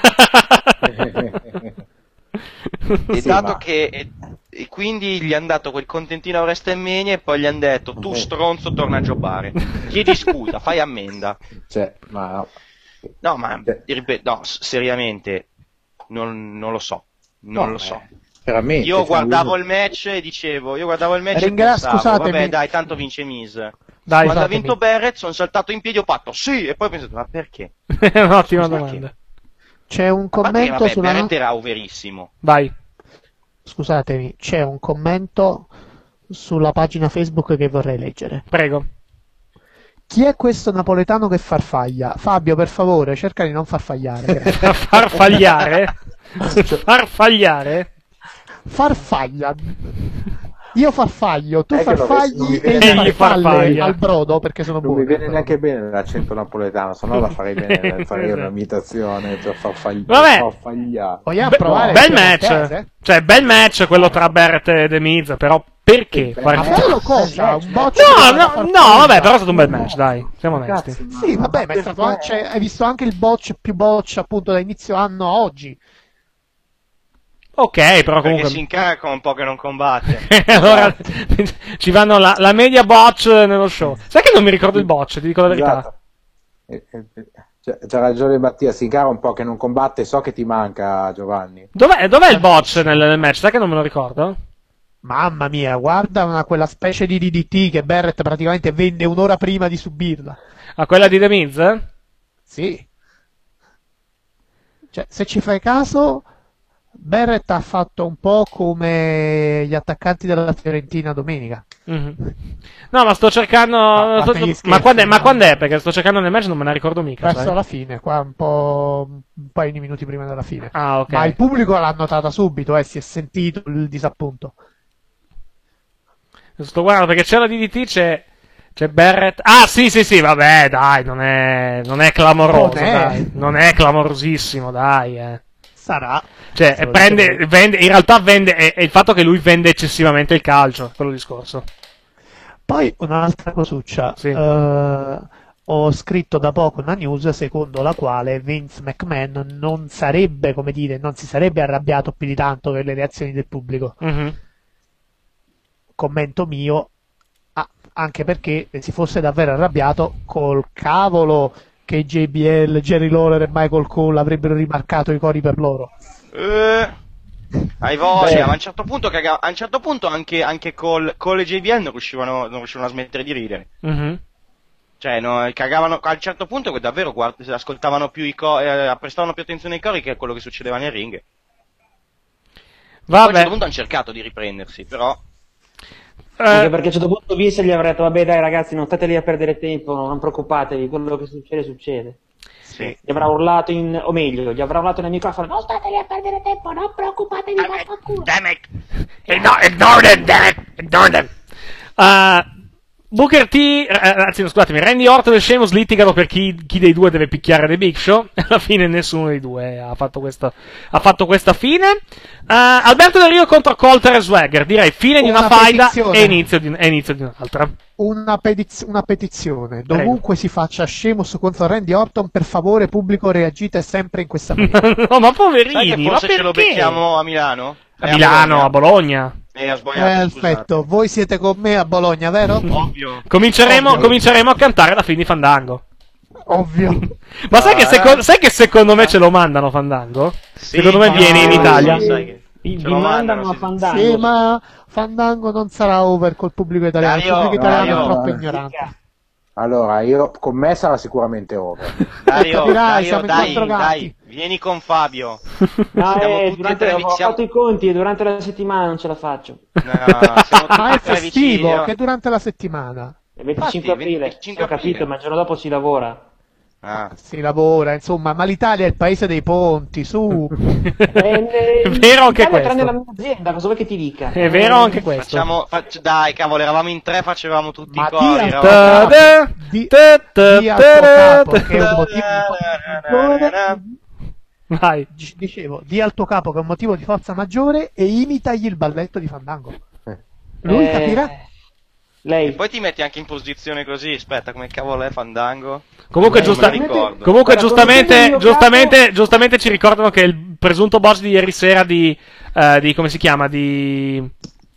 E Sì, dato ma- che e, e quindi gli hanno dato quel contentino a WrestleMania e poi gli hanno detto tu stronzo torna a giocare, chiedi scusa, fai ammenda. Cioè, ma No, ma ripeto, no, s- seriamente non, non lo so, non No, lo so. eh, veramente, Io cioè, guardavo uno- il match e dicevo, io guardavo il match Ringra- e pensavo, scusatemi. vabbè dai, tanto vince Miz. Dai, Quando ha fatemi. vinto Barrett sono saltato in piedi e ho fatto sì, e poi ho pensato, ma perché? Un'ottima Perché? domanda. C'è un A parte che, commento vabbè, sulla Barrett era overissimo. Vai. scusatemi, c'è un commento sulla pagina Facebook che vorrei leggere. Prego. Chi è questo napoletano che farfaglia? Fabio, per favore, cerca di non farfagliare. grazie. Farfagliare? Farfagliare? Farfaglia. Io farfaglio, tu È che non mi- non mi farfagli viene e neanche- gli farfalle farfaglia. al brodo perché sono non mi buoni. viene neanche bene l'accento napoletano, se no la farei bene, farei un'imitazione per farfagli- Vabbè. farfagliare. Vogliamo Be- provare? bel il match. piemontese? Cioè, bel match quello tra Barrett e The Miz, però perché Sì, fare Ma beh, bello cosa? Un boccio No, di no, farfaglia. no, vabbè, però è stato un bel match, dai, siamo onesti. Cazzo, Sì, vabbè, ma è stato anche, cioè, hai visto anche il botch più botch appunto da inizio anno a oggi. Ok, però Perché comunque... si incarica un po' che non combatte. allora ci vanno la, la media botch nello show. Sai che non mi ricordo il botch, ti dico la verità. Esatto. Eh, eh, eh, c'è, c'ha ragione Mattia, si incara un po' che non combatte, so che ti manca Giovanni. Dov'è, dov'è il botch nel, nel match? Sai che non me lo ricordo? Mamma mia, guarda una, quella specie di D D T che Barrett praticamente venne un'ora prima di subirla. A quella di The Miz? Sì. Cioè, se ci fai caso, Barrett ha fatto un po' come gli attaccanti della Fiorentina domenica. Mhm. No, ma sto cercando... No, sto- fate gli ma, scherzi, quando è, ma no. quando è? Perché sto cercando nel match non me ne ricordo mica. Verso sai? la fine, qua un po' un paio di minuti prima della fine. Ah, ok. Ma il pubblico l'ha notata subito, eh, si è sentito il disappunto. Sto guardando perché c'è la D D T, c'è... C'è Barrett... Ah, sì, sì, sì, vabbè, dai, non è... Non è clamoroso, Non è. dai. Non è clamorosissimo, dai, eh. Sarà. Cioè, Se lo prende, dice vende, in realtà vende, è, è il fatto che lui vende eccessivamente il calcio, quello discorso. Poi un'altra cosuccia, Sì. eh, ho scritto da poco una news secondo la quale Vince McMahon non sarebbe, come dire, non si sarebbe arrabbiato più di tanto per le reazioni del pubblico. Mhm. Commento mio, ah, anche perché si fosse davvero arrabbiato col cavolo che J B L, Jerry Lawler e Michael Cole avrebbero rimarcato i cori per loro. Eh, hai voglia, Beh. ma a un certo punto, caga- a un certo punto anche, anche col, con le J B L non riuscivano, non riuscivano a smettere di ridere. Mhm. Cioè, no, cagavano, a un certo punto che davvero guard- ascoltavano più i cori, eh, prestavano più attenzione ai cori che a quello che succedeva nel ring. Poi a un Vabbè. certo punto hanno cercato di riprendersi, però... Anche Eh, perché a un certo punto Vince gli avrà detto vabbè dai ragazzi non state lì a perdere tempo, non preoccupatevi, quello che succede succede. Sì. Gli avrà urlato in, o meglio, gli avrà urlato nel microfono non state lì a perdere tempo, non preoccupatevi, vaffanculo. Damn it! Ignore, ignore them, damn it, ignore them. Uh, Booker T, eh, anzi no, scusatemi, Randy Orton e Sheamus litigano per chi, chi dei due deve picchiare The Big Show. Alla fine nessuno dei due ha fatto questa, ha fatto questa fine. Uh, Alberto Del Rio contro Colter e Swagger, direi fine di una, una faida e inizio di, e inizio di un'altra. Una, petiz- una petizione, dovunque si faccia Sheamus contro Randy Orton, per favore pubblico reagite sempre in questa maniera. No, ma poverini, sai che forse ma ce lo becchiamo a Milano? A Milano, a Bologna. Eh, sbagliato, perfetto, voi siete con me a Bologna, vero? Ovvio. Cominceremo, Ovvio. cominceremo a cantare la fine di Fandango. Ovvio. Ma sai, Ah, che seco- sai che secondo me ce lo mandano Fandango? Sì, secondo me no, viene in Italia. sì, sai che Vi, ce vi lo mandano mandano, a sì. Fandango. Sì, ma Fandango non sarà over col pubblico italiano. Dario, il pubblico italiano Dario. è troppo ignorante. Allora, io con me sarà sicuramente over. Dario, Capirai, Dario, siamo in dai, quattro gatti. dai, vieni con Fabio. No, Siamo eh, tutti durante, e tre ho siamo- fatto i conti e durante la settimana non ce la faccio. No, siamo tutti Ah, è e tre festivo, vicini. che durante la settimana. Il venticinque Infatti, aprile, venticinque ho capito, aprile. ma il giorno dopo si lavora. Ah. Si lavora, insomma, ma l'Italia è il paese dei ponti, su. È vero anche questo. Tranne la mia azienda, cosa vuoi che ti dica? È vero anche questo. Facciamo, fac- dai, cavolo, eravamo in tre, facevamo tutti Ma i cori. dia- eravamo- Ta-da, Di, ta-ta, di al tuo capo, ta-da. che è un motivo di forza maggiore. Vai. Dic- Dicevo, di al tuo capo che è un motivo di forza maggiore e imitagli il balletto di Fandango. Lui Eh, capirà. E Lei. poi ti metti anche in posizione così, aspetta, come cavolo è Fandango? Comunque, Eh, giusta- non me lo ricordo. comunque Guarda, giustamente, conoscendo il mio giustamente, giustamente ci ricordano che il presunto boss di ieri sera di, eh, di come si chiama, di,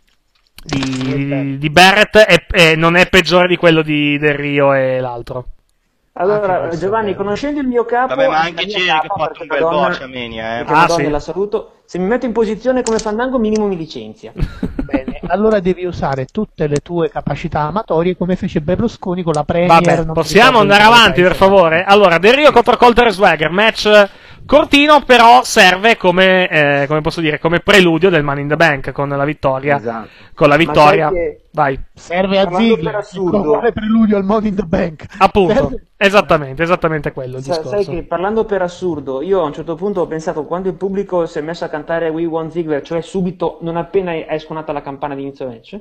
di, di Barrett è, è- non è peggiore di quello di Del Rio e l'altro. Allora, Anche questo Giovanni, è vero. conoscendo il mio capo, Vabbè, ma la anche mia Jerry che capa, ha fatto perché un bel Madonna- boccia, Mania, eh. perché Ah, Madonna sì. la saluto, se mi metto in posizione come Fandango minimo mi licenzia. Bene, allora devi usare tutte le tue capacità amatorie come fece Berlusconi con la Premier. Vabbè, non mi possiamo ricordo andare in quale avanti per paese. favore? Allora, Del Rio contro Colter e Swagger, match cortino, però serve come, eh, come posso dire, come preludio del Money in the Bank con la vittoria. Esatto. Con la vittoria. sai che- Vai. Serve a Parlando per Ziggler, assurdo. quale preludio al Money in the Bank. Appunto, Serve- esattamente, esattamente quello il Sa- discorso. sai che parlando per assurdo, io a un certo punto ho pensato, quando il pubblico si è messo a cantare We Want Ziggler, cioè subito, non appena è suonata la campana di inizio match,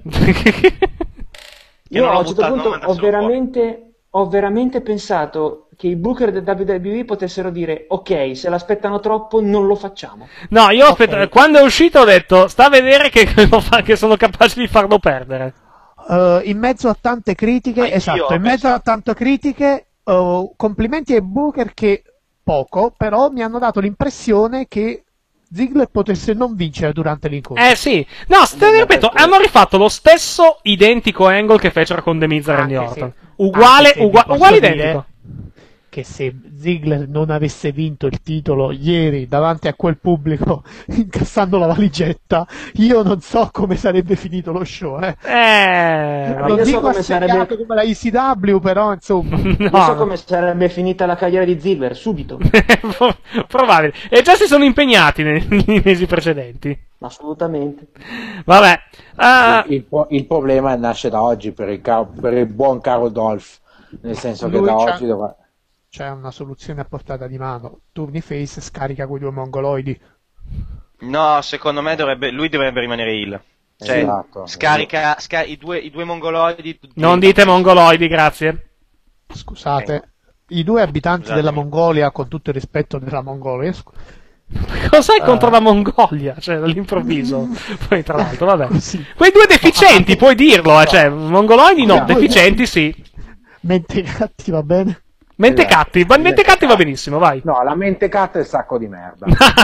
io non a l'ho un certo buttato, punto no, ho adesso lo veramente, ho veramente pensato che i booker del W W E potessero dire ok, se l'aspettano troppo non lo facciamo. No, io Ok. aspetta, quando è uscito ho detto, sta a vedere che, lo fa- che sono capace di farlo perdere. Uh, in mezzo a tante critiche, Anch'io esatto, ho in mezzo a tante critiche, uh, complimenti ai Booker che poco, però mi hanno dato l'impressione che Ziggler potesse non vincere durante l'incontro. Eh sì, no, st- ripeto, hanno rifatto lo stesso identico angle che fecero con The Miz e Randy Anche se- Orton. Uguale, anche se ugua- vi posso uguale dire identico. Che se Ziggler non avesse vinto il titolo ieri davanti a quel pubblico incassando la valigetta, io non so come sarebbe finito lo show. Eh. Eh, Ma Non io so dico come assegnato sarebbe- come la E C W, però insomma. Io no, so no. come sarebbe finita la carriera di Ziggler, subito. Probabile. E già si sono impegnati nei, nei mesi precedenti. Assolutamente. Vabbè. Ah, Il, il- il problema nasce da oggi per il, caro- per il buon caro Dolph, nel senso che Lui da c'ha- oggi dovrà... C'è una soluzione a portata di mano. Turni face, scarica quei due mongoloidi. No, secondo me dovrebbe, lui dovrebbe rimanere heel. Cioè, Esatto. scarica, sca- i, due, i due mongoloidi. tutti- non dite mongoloidi, grazie. Scusate, i due abitanti Scusatemi. della Mongolia, con tutto il rispetto della Mongolia, scu- Cos'hai Ah. contro la Mongolia? Cioè, all'improvviso. Poi, tra l'altro, vabbè. Così. Quei due deficienti, puoi dirlo, eh. Cioè, mongoloidi no, No. deficienti sì. mentecatti va bene? Mentecatti, va- mentecatti va benissimo, vai. No, la mentecatta è il sacco di merda.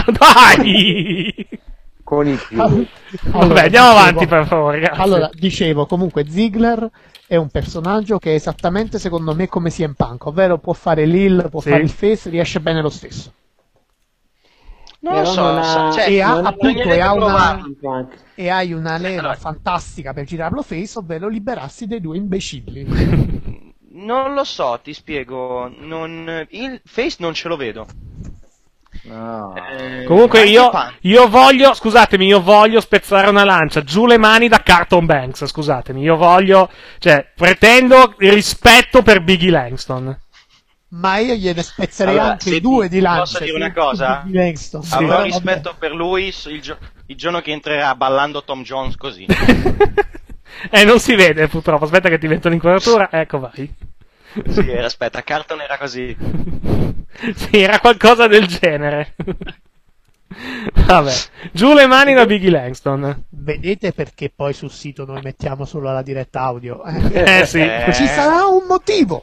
Dai! Con i più. Allora, Vabbè, andiamo dicevo- avanti, per favore, grazie. Allora, dicevo, comunque Ziggler è un personaggio che è esattamente secondo me come C M Punk, ovvero può fare l'Hill, può Sì. fare il face, riesce bene lo stesso. Non lo Però so, non ha- sa- cioè, e ha, non è appunto, niente e ha da una, provare. e hai una leva Allora. fantastica per girarlo face, ovvero liberarsi dei due imbecilli. Non lo so, ti spiego. Non, il face non ce lo vedo. No. Eh, Comunque anche io, Punk. io voglio, scusatemi, io voglio spezzare una lancia, giù le mani da Carlton Banks, scusatemi, io voglio, cioè, pretendo rispetto per Biggie Langston. Ma io gliene spezzerei Allora, anche senti, due di lance. posso dire una più cosa? di Langston. Sì, Avrò però rispetto per lui il, gio- il giorno che entrerà ballando Tom Jones così. Eh, non si vede purtroppo. Aspetta che ti metto l'inquadratura. Ecco, vai. Sì, era, aspetta, Carton era così. Sì, era qualcosa del genere. Vabbè, giù le mani da Biggie Langston. Vedete perché poi sul sito noi mettiamo solo la diretta audio? Eh sì. Ci sarà un motivo.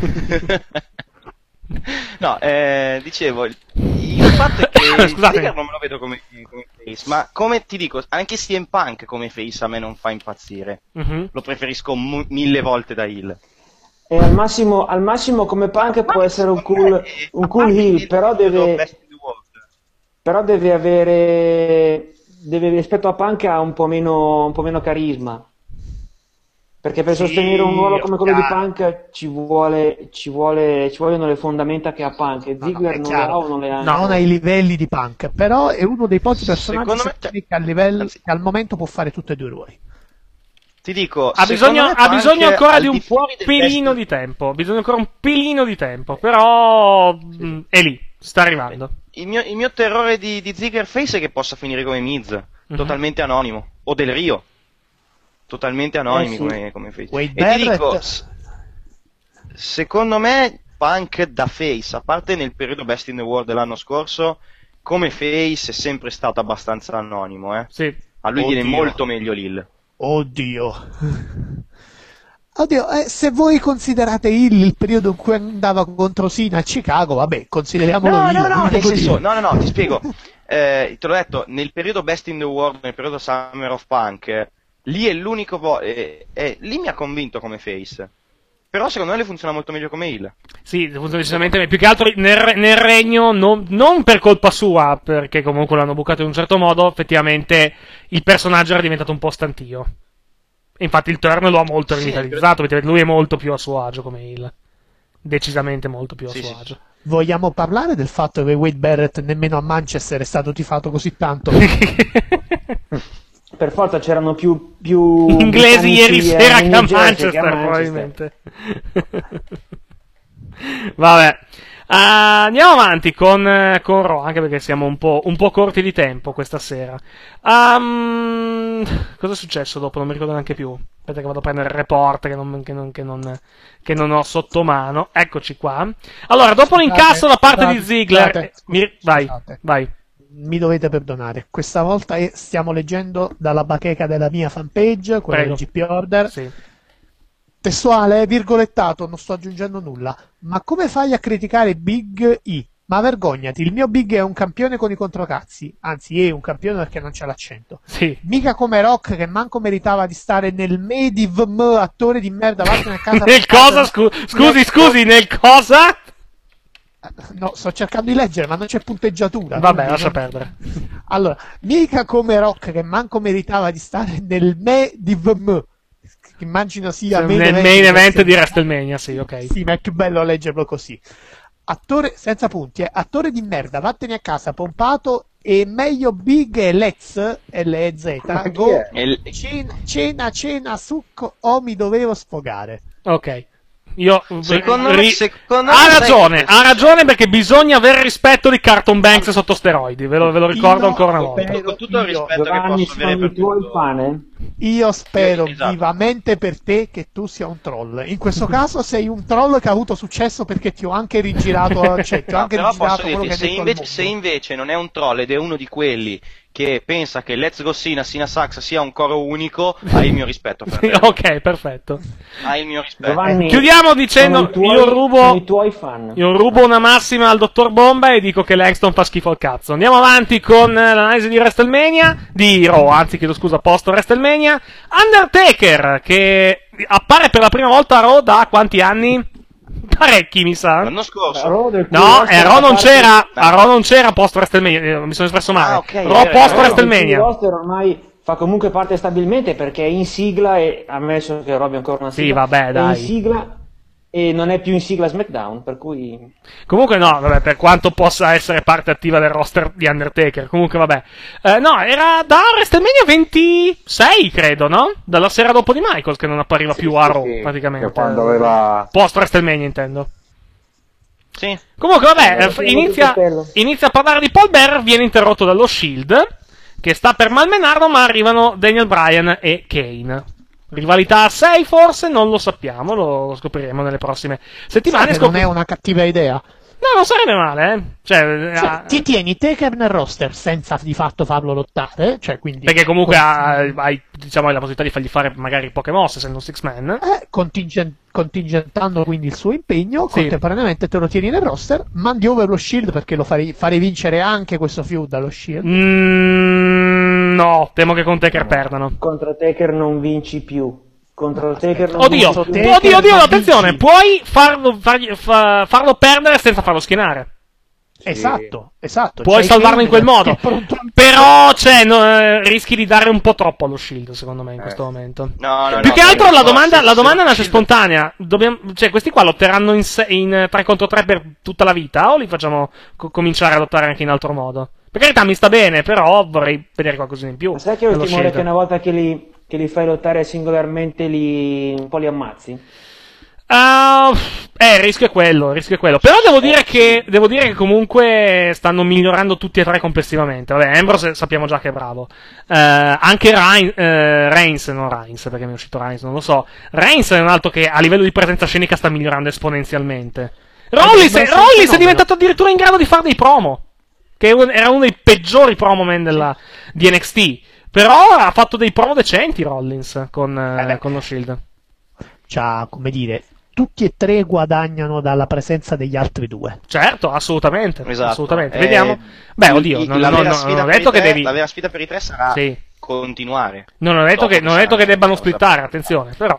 No, eh, dicevo, il fatto è che Ziggler non me lo vedo come, come face, ma come ti dico, anche C M Punk come face a me non fa impazzire. Mm-hmm. Lo preferisco mu- mille volte da heel. E al massimo, al massimo come Punk può essere un cool, un cool heel, però deve, però deve avere, deve, rispetto a Punk ha un po' meno, un po' meno carisma. Perché per Sì, sostenere un ruolo come quello chiaro. di Punk ci vuole, ci vuole, ci vogliono le fondamenta che ha Punk, e Ziggler non le ha o non le ha. No, non ai livelli di Punk, però è uno dei pochi personaggi Secondo me- che, a livello, che al momento può fare tutte e due i ruoli. Ti dico, Ha secondo bisogno, me ha Punk bisogno ancora al di un fuori del pelino best- di tempo. Bisogna ancora un pelino di tempo. Però mh, è lì, sta arrivando. Il mio, il mio terrore di, di Ziggler face è che possa finire come Miz, Mhm. totalmente anonimo, o Del Rio, totalmente anonimi Eh sì. come, come face. Wade E ti Barrett- dico, s- secondo me Punk da face, a parte nel periodo Best in the World dell'anno scorso, come face è sempre stato abbastanza anonimo, eh. Sì. A lui viene Oddio. molto meglio Lil. Oddio. Oddio, eh, se voi considerate il, il periodo in cui andava contro Sina a Chicago, vabbè, consideriamolo No, io. no, no, dico nel così. senso, no, no, no, ti spiego. Eh, te l'ho detto, nel periodo Best in the World, nel periodo Summer of Punk, eh, lì è l'unico po', eh, eh, lì mi ha convinto come face. Però secondo me le funziona molto meglio come heel. Sì, funziona decisamente più che altro nel, re- nel regno, non, non per colpa sua, perché comunque l'hanno bucato in un certo modo, effettivamente il personaggio era diventato un po' stantio. E infatti il turn lo ha molto Sì, rivitalizzato, perché lui è molto più a suo agio come heel. Decisamente molto più a Sì, suo sì. agio. Vogliamo parlare del fatto che Wade Barrett nemmeno a Manchester è stato tifato così tanto? Per forza c'erano più, più Inglesi ieri britannici sera a che a New Jersey Manchester, che a Manchester. probabilmente. Vabbè. Ah, andiamo avanti con, eh, con Raw, anche perché siamo un po', un po' corti di tempo questa sera. Um, cosa è successo dopo? Non mi ricordo neanche più. Aspetta che vado a prendere il report che non, che non, che non, che non ho sotto mano. Eccoci qua. Allora, dopo l'incasso da parte Scusate, di Ziggler... scusate, mi- vai, scusate. vai. Mi dovete perdonare. Questa volta eh, stiamo leggendo dalla bacheca della mia fanpage, quella Prego. del G P Order. Sì. Testuale, virgolettato, non sto aggiungendo nulla. Ma come fai a criticare Big E? Ma vergognati, il mio Big è un campione con i controcazzi. Anzi, è un campione perché non c'è l'accento. Sì. Mica come Rock, che manco meritava di stare nel Medivm, attore di merda, vattene a casa. Nel cosa? Scu- scusi, scusi, nel cosa? No, sto cercando di leggere, ma non c'è punteggiatura. Vabbè, quindi lascia non- perdere. Allora, mica come Rock, che manco meritava di stare nel Medivm, che immagino sia Nel main event di WrestleMania, sì, ok. Sì, ma è più bello leggerlo così. Attore, senza punti, eh, attore di merda, vattene a casa, pompato, e meglio Big e Let's, L E Z, go, E- cena, cena, cena, succo, o mi dovevo sfogare. Ok. Io Secondo me- ri- secondo ha me- ragione, ha ragione perché bisogna avere rispetto di Carton Banks sotto steroidi, ve lo, ve lo ricordo Io ancora una volta. spero- Con tutto il io- rispetto che Giovanni, posso avere sono per i tuoi tutto. fan, eh? Io spero Esatto. vivamente per te che tu sia un troll. In questo caso sei un troll che ha avuto successo perché ti ho anche rigirato, cioè, ti ho No, anche però rigirato posso quello dirti, che se hai detto al invece, se mondo. invece non è un troll ed è uno di quelli che pensa che Let's Go Sina, Sina Sax sia un coro unico, hai il mio rispetto per te. Ok, perfetto. Hai il mio rispetto. Giovanni, Chiudiamo dicendo, sono i tuoi- io rubo- sono i tuoi fan. Io rubo una massima al dottor Bomba e dico che Langston fa schifo al cazzo. Andiamo avanti con eh, l'analisi di WrestleMania, di Raw, anzi chiedo scusa, post WrestleMania. Undertaker, che appare per la prima volta a Raw da quanti anni? Parecchi, mi sa. L'anno scorso. Raw del cui No, roster eh, Raw fa non parte- c'era, a Raw non c'era post WrestleMania, eh, mi sono espresso male. Ah, ok, Raw era- post Raw del cui WrestleMania. roster ormai fa comunque parte stabilmente perché è in sigla e ammesso che Robbie ancora una Sì, sigla. vabbè, è dai. in sigla e non è più in sigla SmackDown, per cui Comunque no, vabbè, per quanto possa essere parte attiva del roster di Undertaker, comunque vabbè. Eh, no, era da WrestleMania ventisei, credo, no? Dalla sera dopo di Michaels che non appariva più a Raw, sì, praticamente. che quando aveva- Post WrestleMania, intendo. Sì. Comunque vabbè, Eh, eh, lo inizia, cappello. inizia a parlare di Paul Bearer, viene interrotto dallo Shield, che sta per malmenarlo, ma arrivano Daniel Bryan e Kane. Rivalità a sei forse? Non lo sappiamo, lo scopriremo nelle prossime settimane. Scop- non è una cattiva idea. No, non sarebbe male, eh. Cioè, cioè ah, ti tieni Taker nel roster senza di fatto farlo lottare, cioè quindi perché comunque hai, hai, diciamo, hai la possibilità di fargli fare magari poche mosse essendo un six man. Eh, contingent- contingentando quindi il suo impegno, Sì. contemporaneamente te lo tieni nel roster, mandi over lo Shield perché lo farei, farei vincere anche questo feud allo Shield. Mm, no, temo che con Taker perdano. Contro Taker non vinci più. Contro Taker non Oddio, vinci più. oddio, oddio, attenzione, puoi farlo, fargli- fa- farlo perdere senza farlo schienare. Esatto, esatto. Puoi C'hai salvarlo in quel Kane modo. che è pronto- Però, cioè, no, eh, rischi di dare un po' troppo allo Shield, secondo me, in questo momento. No, no, Più no, che altro no, la no, domanda, se- la se domanda lo nasce Shield- spontanea. Dobbiamo, cioè, questi qua lotteranno in, se- in tre contro tre per tutta la vita o li facciamo co- cominciare a lottare anche in altro modo? Per carità, mi sta bene, però vorrei vedere qualcosina in più. Ma sai che ho il nello timore Shield. che una volta che li, che li fai lottare singolarmente li, un po' li ammazzi? Ah, eh, il rischio è quello, il rischio è quello. Però devo dire che, devo dire che comunque stanno migliorando tutti e tre complessivamente. Vabbè, Ambrose sappiamo già che è bravo. Eh, anche Reign, eh, Reigns, non Reigns, perché mi è uscito Reigns, non lo so. Reigns è un altro che a livello di presenza scenica sta migliorando esponenzialmente. Rollins, è, Rollins è diventato addirittura in grado di fare dei promo. Che era uno dei peggiori promo man della, di N X T. Però ha fatto dei promo decenti Rollins con, eh, con lo Shield. C'ha, come dire, tutti e tre guadagnano dalla presenza degli altri due. Certo, assolutamente. Esatto. assolutamente. Eh, Vediamo. Beh, oddio, il- non, la non- vera non- sfida non ho per i detto che tre- devi. La vera sfida per i tre sarà Sì. continuare. Non ho detto Dopo che, non ho detto che sarà debbano una cosa- splittare, attenzione, però.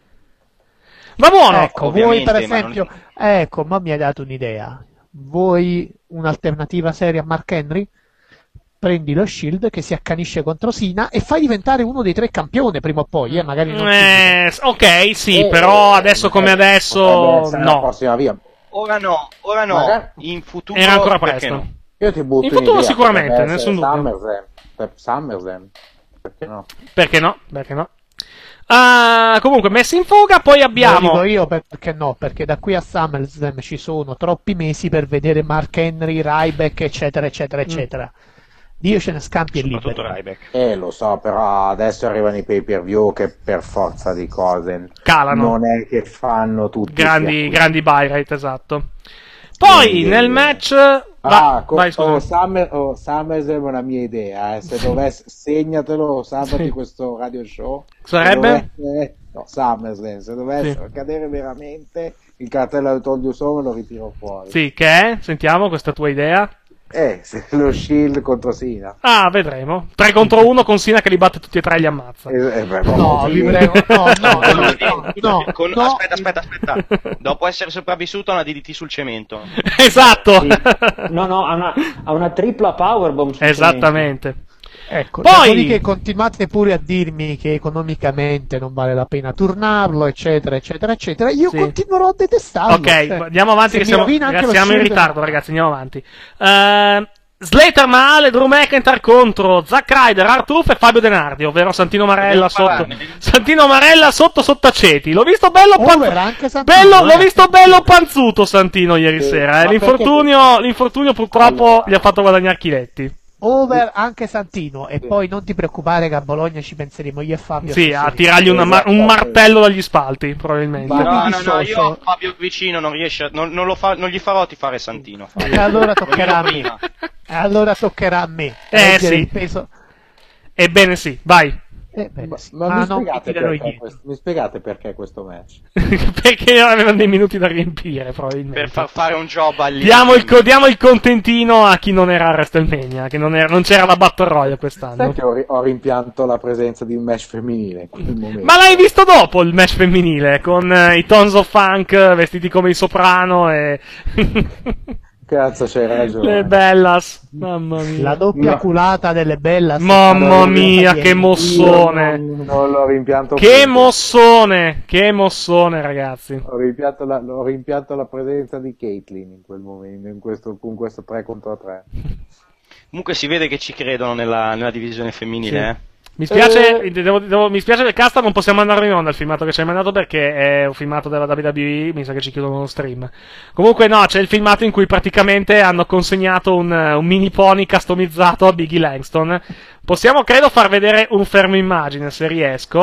Va buono! Ecco, voi per esempio, ecco, ma mi hai dato un'idea. Vuoi un'alternativa seria a Mark Henry? Prendi lo Shield che si accanisce contro Cena e fai diventare uno dei tre campione prima o poi, eh, magari non Eh, ok, sì, Eh, però adesso come potrebbe adesso essere la no. prossima via. Ora no, ora no. Magari- In futuro Era ancora perché presto. no? Io ti butto In futuro un'idea, sicuramente, potrebbe nessun essere dubbio. SummerSlam. Per SummerSlam. Perché no? Perché no? Perché no? Ah, comunque, messi in fuga, poi Lo abbiamo. dico io perché no, perché da qui a SummerSlam ci sono troppi mesi per vedere Mark Henry, Ryback, eccetera, eccetera, eccetera. Dio ce ne scampi e liberi. Eh, lo so, però adesso arrivano i pay per view che per forza di cose Calano. non è che fanno tutti Grandi, grandi buy rate, esatto. Poi Quindi- nel match. Ah, Va, co- vai, scusa. oh, Summer, oh, SummerSlam è una mia idea, eh. Se dovesse, segnatelo, salvati Sì. questo radio show. Sarebbe? Se dovesse, no, SummerSlam, se dovesse Sì. cadere veramente il cartello del Told You So me lo ritiro fuori. Sì, che è? Sentiamo questa tua idea. Eh, se lo Shield contro Cena. Ah, vedremo. tre contro uno con Cena che li batte tutti e tre e li ammazza. Eh, eh, beh, No, vi prego, no, no, no, no, no, Con- no. Aspetta, aspetta, aspetta. Dopo essere sopravvissuto a una D D T sul cemento. Esatto. No, no, ha una, ha una tripla powerbomb. sul Esattamente. Ecco, Poi- dopodiché continuate pure a dirmi che economicamente non vale la pena turnarlo, eccetera, eccetera, eccetera. Io Sì. continuerò a detestarlo. Ok, cioè, andiamo avanti se che mi siamo, rovina anche lo siamo in Shield- ritardo, ragazzi, andiamo avanti. Uh, Slater male, Drew McIntyre contro Zack Ryder, R-Truth e Fabio Denardi, ovvero Santino Marella sotto Santino Marella sotto sottaceti. L'ho visto bello Oh, panzuto. era anche Santino, Bello, l'ho eh. visto bello panzuto Santino ieri Sì, sera, eh. ma L'infortunio, l'infortunio purtroppo gli ha fatto guadagnare chiletti. Over anche Santino e poi non ti preoccupare che a Bologna ci penseremo io e Fabio. Sì, stasera. a tirargli una ma- un martello dagli spalti, probabilmente. Ma- No, no, no, dissocio. io ho Fabio vicino non riesce a- non, non lo fa, non gli farò tifare Santino. E allora toccherà a Lo me. prima. E allora toccherà a me. Eh, Leggere sì. il peso. Ebbene sì, vai. Eh, beh, sì. Ma Ah, mi, non mi spiegate tirerò perché indietro. questo, mi spiegate perché questo match? Perché avevano dei minuti da riempire, probabilmente. Per far fare un job agli Diamo il, co- diamo il contentino a chi non era a WrestleMania, che non, era, non c'era la Battle Royale quest'anno. Sai che ho, ri- ho rimpianto la presenza di un match femminile in quel momento. Ma l'hai visto dopo il match femminile, con eh, i Tons of Funk vestiti come i Soprano e Cazzo, c'hai ragione. le Bellas. Mamma mia. La doppia No. culata delle Bellas. Mamma Non- mia, non- che mossone. Non l'ho rimpianto Che più. mossone, che mossone, ragazzi. Ho rimpianto, la, ho rimpianto la presenza di Caitlyn in quel momento, in questo, con questo tre contro tre. Comunque si vede che ci credono nella, nella divisione femminile, Sì. eh. Mi spiace, devo, devo- mi spiace del cast, non possiamo mandarlo in onda il filmato che ci hai mandato perché è un filmato della W W E, mi sa che ci chiudono lo stream. Comunque no, c'è il filmato in cui praticamente hanno consegnato un, un mini pony customizzato a Biggie Langston. Possiamo credo far vedere un fermo immagine se riesco.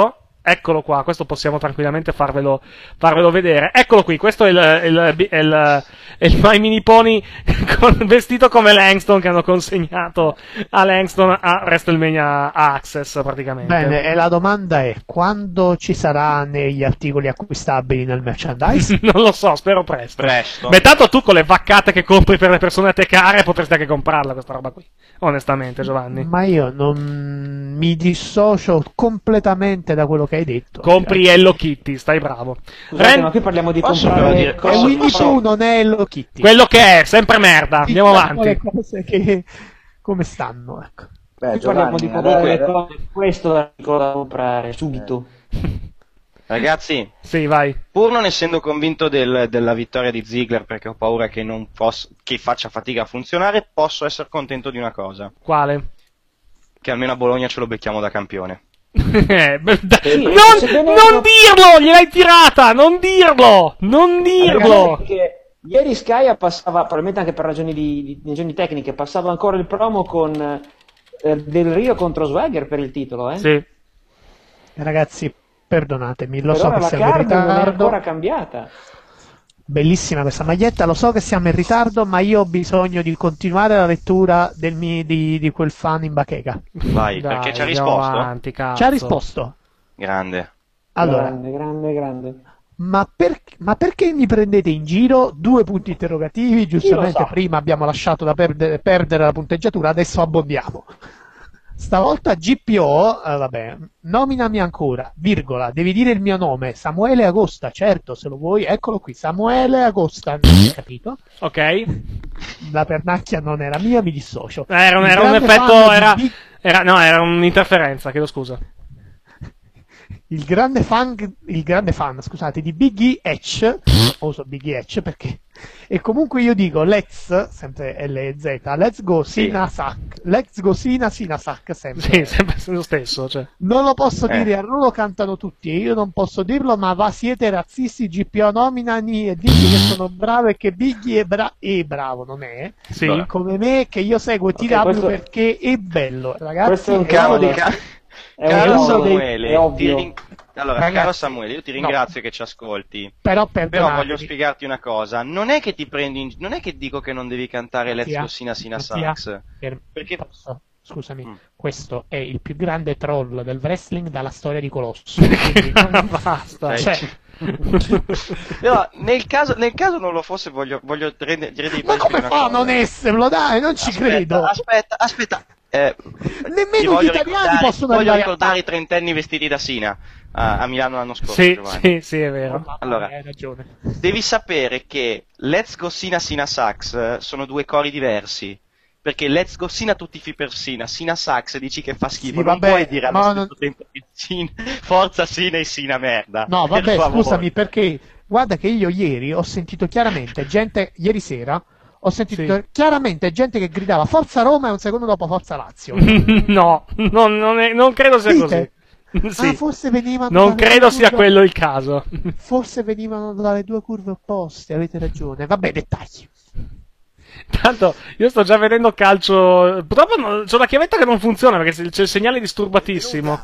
Eccolo qua, questo possiamo tranquillamente farvelo, farvelo vedere. Eccolo qui, questo è il, il, il, il, il My Mini Pony con, vestito come Langston, che hanno consegnato a Langston a WrestleMania Access praticamente. Bene, e la domanda è: quando ci sarà negli articoli acquistabili nel merchandise? Non lo so, spero presto. Presto. Beh, tanto tu con le vaccate che compri per le persone a te care potresti anche comprarla questa roba qui, onestamente, Giovanni. Ma io non mi dissocio completamente da quello che hai detto. Compri Hello Kitty, stai bravo. Scusate, Ren- ma qui parliamo di Posso comprare dire- cose- E Winnie Pooh non è Hello Kitty. Quello che è, sempre merda. Andiamo Diciamo avanti. le cose che come stanno, ecco. Beh, qui parliamo di Giovanni, comprare adesso- cose, questo è da comprare subito. Ragazzi, sì, vai. Pur non essendo convinto del- della vittoria di Ziggler, perché ho paura che non possa, che faccia fatica a funzionare, posso essere contento di una cosa. Quale? Che almeno a Bologna ce lo becchiamo da campione. Eh, beh, da- Sì, non, sebbene- non dirlo! Gliel'hai tirata! Non dirlo! Non dirlo! Perché ieri Sky passava, probabilmente anche per ragioni, di, di- ragioni tecniche, passava ancora il promo con eh, Del Rio contro Swagger per il titolo, eh? Sì. Ragazzi, perdonatemi, lo Per so ora che la siamo in card non è ritardo. ancora cambiata. Bellissima questa maglietta, lo so che siamo in ritardo, ma io ho bisogno di continuare la lettura del mi- di, di quel fan in bacheca. Vai, Dai, perché ci ha andiamo risposto? avanti, cazzo. Ci ha risposto. Grande. Allora, Grande, grande, grande. ma, per- ma perché mi prendete in giro? Due punti interrogativi, giustamente so. prima abbiamo lasciato da perdere, perdere la punteggiatura, adesso abbondiamo. Stavolta G P O, eh, vabbè, nominami ancora, virgola, devi dire il mio nome, Samuele Agosta, certo, se lo vuoi, eccolo qui, Samuele Agosta, non hai capito? Ok. La pernacchia non era mia, mi dissocio. Eh, Era un, Il era un grande effetto, fan di era, Big- era, no, era un'interferenza, chiedo scusa. Il grande fan, il grande fan, scusate, di Biggie Etch, uso Biggie Etch perché, e comunque io dico let's, sempre L E Z, let's go Sina Sack, let's go Sina Sina Sack, sempre. Sì, sempre lo stesso, cioè. Non lo posso Eh. dire, a Rulo cantano tutti, e io non posso dirlo, ma va, siete razzisti, G P O nominani e digli che sono bravo e che Biggie è, bra- è bravo, non è? Sì. Come me, che io seguo T W Ok, questo- perché è bello, ragazzi. questo è un uno cavolo dei- di ca- È Caro uno dei- Samuele, è ovvio. ti rin- allora, Ragazzi, caro Samuele, io ti ringrazio che ci ascolti. Però, Però perdonatemi. voglio spiegarti una cosa, non è che ti prendi in- non è che dico che non devi cantare Let's Mattia, Go Sina Sina Mattia, Sax. per- Perché posso? Scusami, Mm. questo è il più grande troll del wrestling dalla storia di Colosso. Quindi non- Basta. cioè, Però nel caso, nel caso non lo fosse voglio, voglio rende- direi ma come fa a non esserlo? Dai, non ci Aspetta, credo. Aspetta, aspetta. Eh, ti Nemmeno gli voglio italiani ricordare- possono voglio arrivare a ricordare i trentenni vestiti da Sina a, a Milano l'anno scorso. Sì, Giovanni. sì, sì, è vero. Allora, Hai ragione. devi sapere che Let's Go Sina Sina Sax eh, sono due cori diversi. Perché Let's Go Sina tutti fi per Sina, Sina Sax dici che fa schifo, Sì, non vabbè, puoi dire allo ma stesso non- tempo che Sina- Forza Sina e Sina merda. No, Per vabbè, favore. scusami, perché guarda che io ieri ho sentito chiaramente gente, ieri sera, ho sentito Sì. chiaramente gente che gridava Forza Roma e un secondo dopo Forza Lazio. No, non, non, è- non credo sia Dite? così. Sì. Ah, forse venivano Non dalle credo due sia curve- quello il caso. Forse venivano dalle due curve opposte, avete ragione. Vabbè, dettagli. Tanto io sto già vedendo calcio. Purtroppo no- c'è una chiavetta che non funziona perché c'è il segnale disturbatissimo.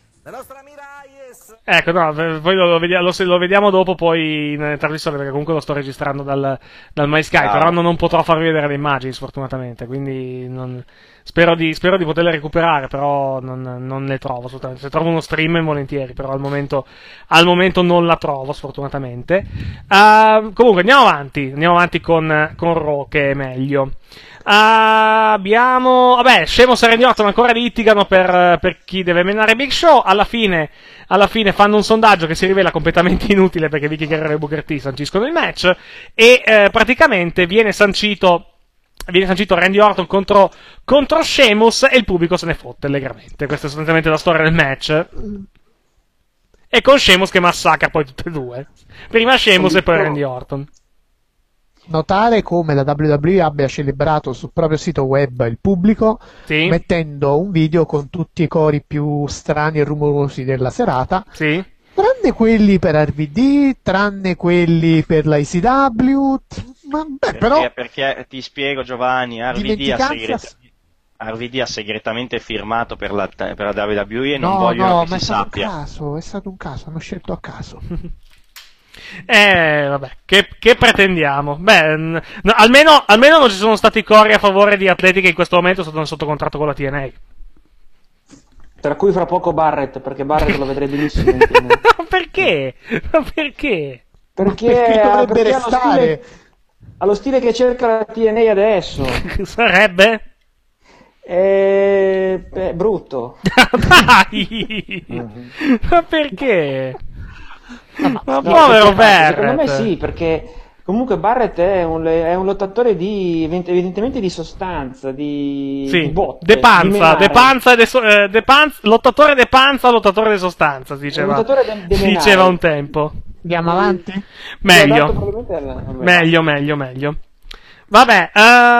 Ecco, no, v- poi lo, lo vediamo, lo, se- lo vediamo dopo poi in trasmissione perché comunque lo sto registrando dal, dal MySky, Ah. però non, non potrò farvi vedere le immagini sfortunatamente, quindi non- spero, di, spero di poterle recuperare, però non, non le trovo assolutamente. Se trovo uno stream volentieri, però al momento, al momento non la trovo sfortunatamente. Ah, comunque andiamo avanti, andiamo avanti con, con Raw che è meglio. Ah, abbiamo. Vabbè, Sheamus e Randy Orton ancora litigano per, per chi deve menare Big Show. Alla fine, alla fine fanno un sondaggio che si rivela completamente inutile perché Vicky Guerrero e Booker T sanciscono il match. E eh, praticamente viene sancito. Viene sancito Randy Orton contro, contro Sheamus e il pubblico se ne fotte allegramente. Questa è sostanzialmente la storia del match. E con Sheamus che massacra poi tutte e due. Prima Sheamus e poi Randy Orton. Notare come la W W E abbia celebrato sul proprio sito web il pubblico, Sì. mettendo un video con tutti i cori più strani e rumorosi della serata, Sì. tranne quelli per R V D, tranne quelli per la I C W, t- ma beh, Perché, però perché ti spiego Giovanni, R V D ha dimenticanza, segreta- R V D ha segretamente firmato per la, per la W W E e non No, vogliono no, che ma è si stato sappia. un caso, è stato un caso, hanno scelto a caso. Eh, vabbè, che, che pretendiamo? Beh, n- no, almeno, almeno non ci sono stati cori a favore di atleti che in questo momento sono sotto contratto con la T N A. Tra cui fra poco Barrett, perché Barrett lo vedrei benissimo in T N A. Perché? Ma perché? Perché, Perché dovrebbe perché restare? allo stile, allo stile che cerca la T N A adesso. Sarebbe? È, è brutto. Dai! Ma perché? Ma No, povero perché- Barrett! Secondo me sì, perché comunque Barrett è un, è un lottatore di evidentemente di sostanza, di, Sì, di botte, de di panza, menare. de panza, e de so- eh, de panz- lottatore de panza, lottatore de sostanza, si diceva, lottatore de- de si menare. diceva un tempo. Andiamo avanti? Meglio, Adatto probabilmente alla- vabbè. meglio, meglio, meglio. Vabbè,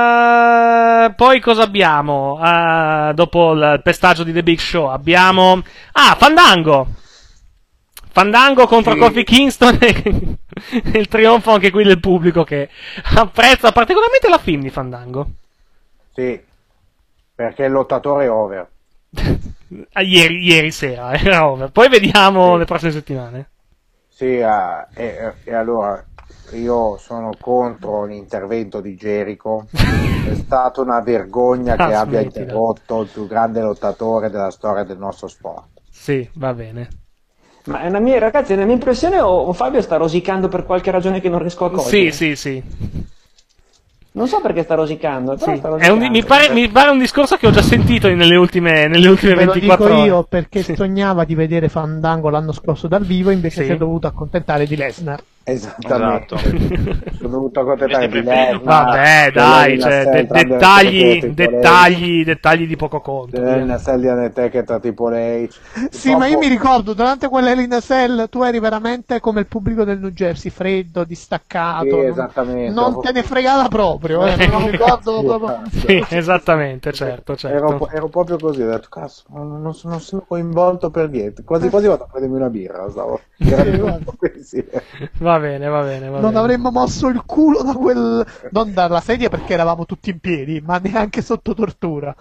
eh, poi cosa abbiamo? Eh, dopo il pestaggio di The Big Show abbiamo... Ah, Fandango! Fandango contro Sì. Kofi Kingston e il trionfo anche qui del pubblico che apprezza particolarmente la film di Fandango. Sì, perché il lottatore è over. Ah, ieri, ieri sera era over. Poi vediamo le prossime settimane. Sì, eh, e, e allora io sono contro l'intervento di Jericho. È stata una vergogna che Ah, abbia smettila. interrotto il più grande lottatore della storia del nostro sport. Sì, va bene. Ma è una mia, ragazzi, è una mia impressione o, o Fabio sta rosicando per qualche ragione che non riesco a Sì, cogliere? sì, sì. Non so perché sta rosicando, però Sì, sta è rosicando. un- mi, pare, mi pare un discorso che ho già sentito nelle ultime, nelle ultime Ve lo ventiquattro dico ore. io perché sognava di vedere Fandango l'anno scorso dal vivo, invece Sì. si è dovuto accontentare di Lesnar. Esattamente. Esatto. Sono dovuto accontentare di preferito. Lesnar. Vabbè, dai, cioè, de- dettagli, dettagli, dettagli di poco conto. Del Nacelle di Undertaker tra Triple H. Sì, ma io mi ricordo, durante quella Hell in a Cell tu eri veramente come il pubblico del New Jersey, freddo, distaccato. Sì, non- esattamente. Non te ne fregava proprio, eh, non mi ricordo proprio. Sì, esattamente, certo, Ero, certo. ero proprio così, ho detto, cazzo, non, non sono, non sono coinvolto per niente. Quasi quasi vado a prendermi una birra, stavo. Era tutto così. Va bene, va bene, va Non bene. avremmo mosso il culo da quel. Non dalla sedia perché eravamo tutti in piedi, ma neanche sotto tortura.